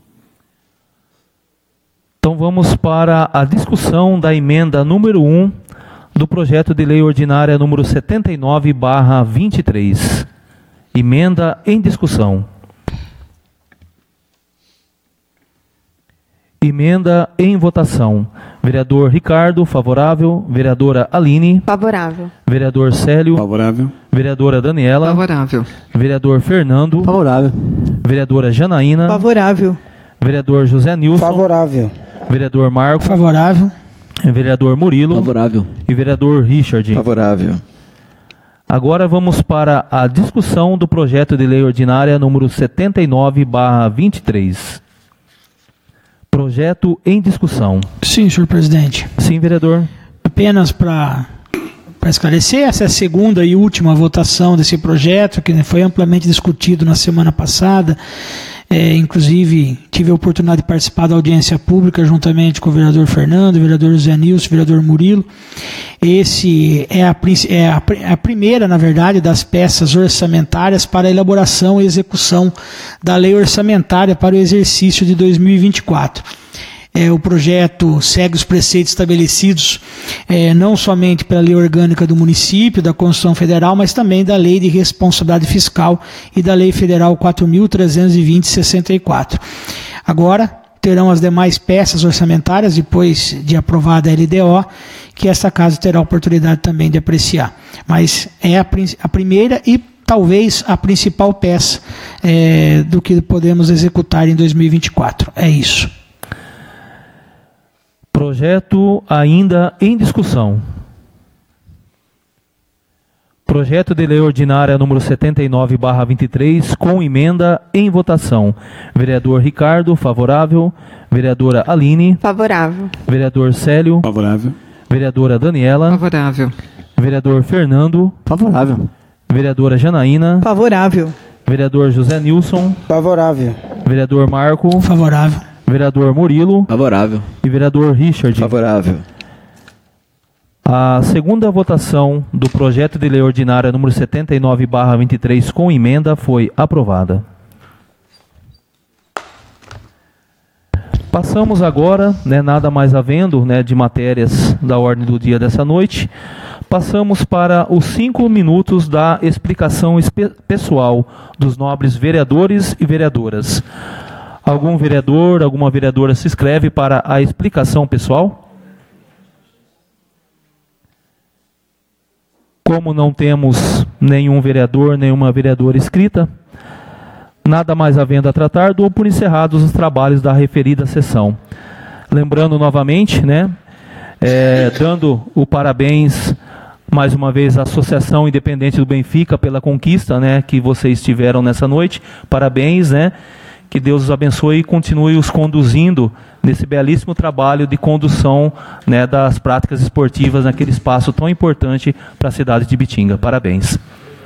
Então vamos para a discussão da emenda número 1 do projeto de lei ordinária número 79/23. Emenda em discussão. Emenda em votação. Vereador Ricardo, favorável. Vereadora Aline. Favorável. Vereador Célio. Favorável. Vereadora Daniela. Favorável. Vereador Fernando. Favorável. Vereadora Janaína. Favorável. Vereador José Nilson. Favorável. Vereador Marco. Favorável. Vereador Murilo. Favorável. E vereador Richard. Favorável. Agora vamos para a discussão do projeto de lei ordinária número 79/23. Projeto em discussão. Sim, senhor presidente. Sim, vereador. Apenas para esclarecer, essa é a segunda e última votação desse projeto, que foi amplamente discutido na semana passada. Inclusive, tive a oportunidade de participar da audiência pública juntamente com o vereador Fernando, o vereador José Nilson, o vereador Murilo. Esse é a primeira, na verdade, das peças orçamentárias para a elaboração e execução da lei orçamentária para o exercício de 2024. O projeto segue os preceitos estabelecidos não somente pela lei orgânica do município, da Constituição Federal, mas também da Lei de Responsabilidade Fiscal e da Lei Federal 4.320/64. Agora, terão as demais peças orçamentárias, depois de aprovada a LDO, que essa casa terá a oportunidade também de apreciar. Mas é a primeira e talvez a principal peça do que podemos executar em 2024. É isso. Projeto ainda em discussão. Projeto de Lei Ordinária número 79/23, com emenda em votação. Vereador Ricardo, favorável. Vereadora Aline. Favorável. Vereador Célio. Favorável. Vereadora Daniela. Favorável. Vereador Fernando. Favorável. Vereadora Janaína. Favorável. Vereador José Nilson. Favorável. Vereador Marco. Favorável. Vereador Murilo. Favorável. E vereador Richard. Favorável. A segunda votação do projeto de lei ordinária número 79/23 com emenda foi aprovada. Passamos agora, nada mais havendo de matérias da ordem do dia dessa noite, passamos para os 5 minutos da explicação pessoal dos nobres vereadores e vereadoras. Algum vereador, alguma vereadora se inscreve para a explicação pessoal? Como não temos nenhum vereador, nenhuma vereadora inscrita, nada mais havendo a tratar, dou por encerrados os trabalhos da referida sessão. Lembrando novamente, dando o parabéns mais uma vez à Associação Independente do Benfica pela conquista, que vocês tiveram nessa noite. Parabéns, que Deus os abençoe e continue os conduzindo nesse belíssimo trabalho de condução das práticas esportivas naquele espaço tão importante para a cidade de Ibitinga. Parabéns.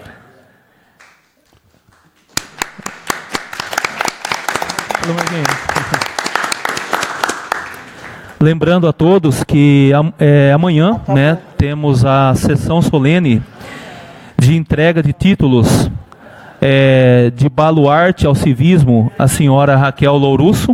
Lembrando a todos que amanhã temos a sessão solene de entrega de títulos de baluarte ao civismo a senhora Raquel Lourenço,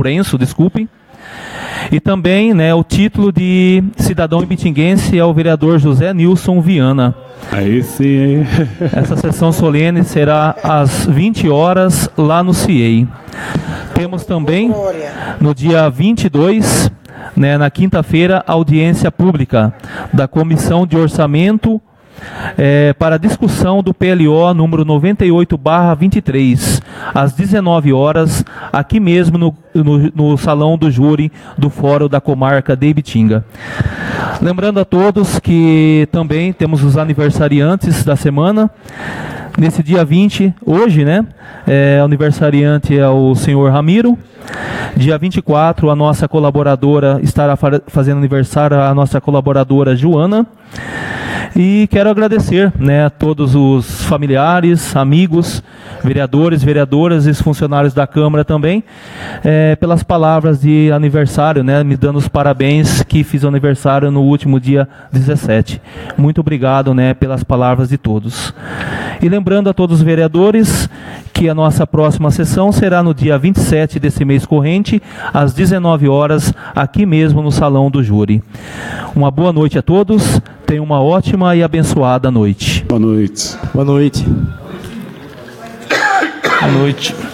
e também o título de cidadão ibitinguense ao vereador José Nilson Viana. Aí sim, hein? Essa sessão solene será às 20 horas lá no CIEI. Temos também no dia 22, na quinta-feira, audiência pública da Comissão de Orçamento para discussão do PLO número 98/23, às 19 horas, aqui mesmo no Salão do Júri do Fórum da Comarca de Ibitinga. Lembrando a todos que também temos os aniversariantes da semana. Nesse dia 20, hoje, aniversariante é o senhor Ramiro. Dia 24, a nossa colaboradora estará fazendo aniversário, a nossa colaboradora Joana. E quero agradecer a todos os familiares, amigos, vereadores, vereadoras e funcionários da Câmara também, pelas palavras de aniversário, me dando os parabéns, que fiz o aniversário no último dia 17. Muito obrigado pelas palavras de todos. E lembrando a todos os vereadores que a nossa próxima sessão será no dia 27 desse mês corrente, às 19 horas, aqui mesmo no Salão do Júri. Uma boa noite a todos, tenham uma ótima e abençoada noite. Boa noite. Boa noite. Boa noite.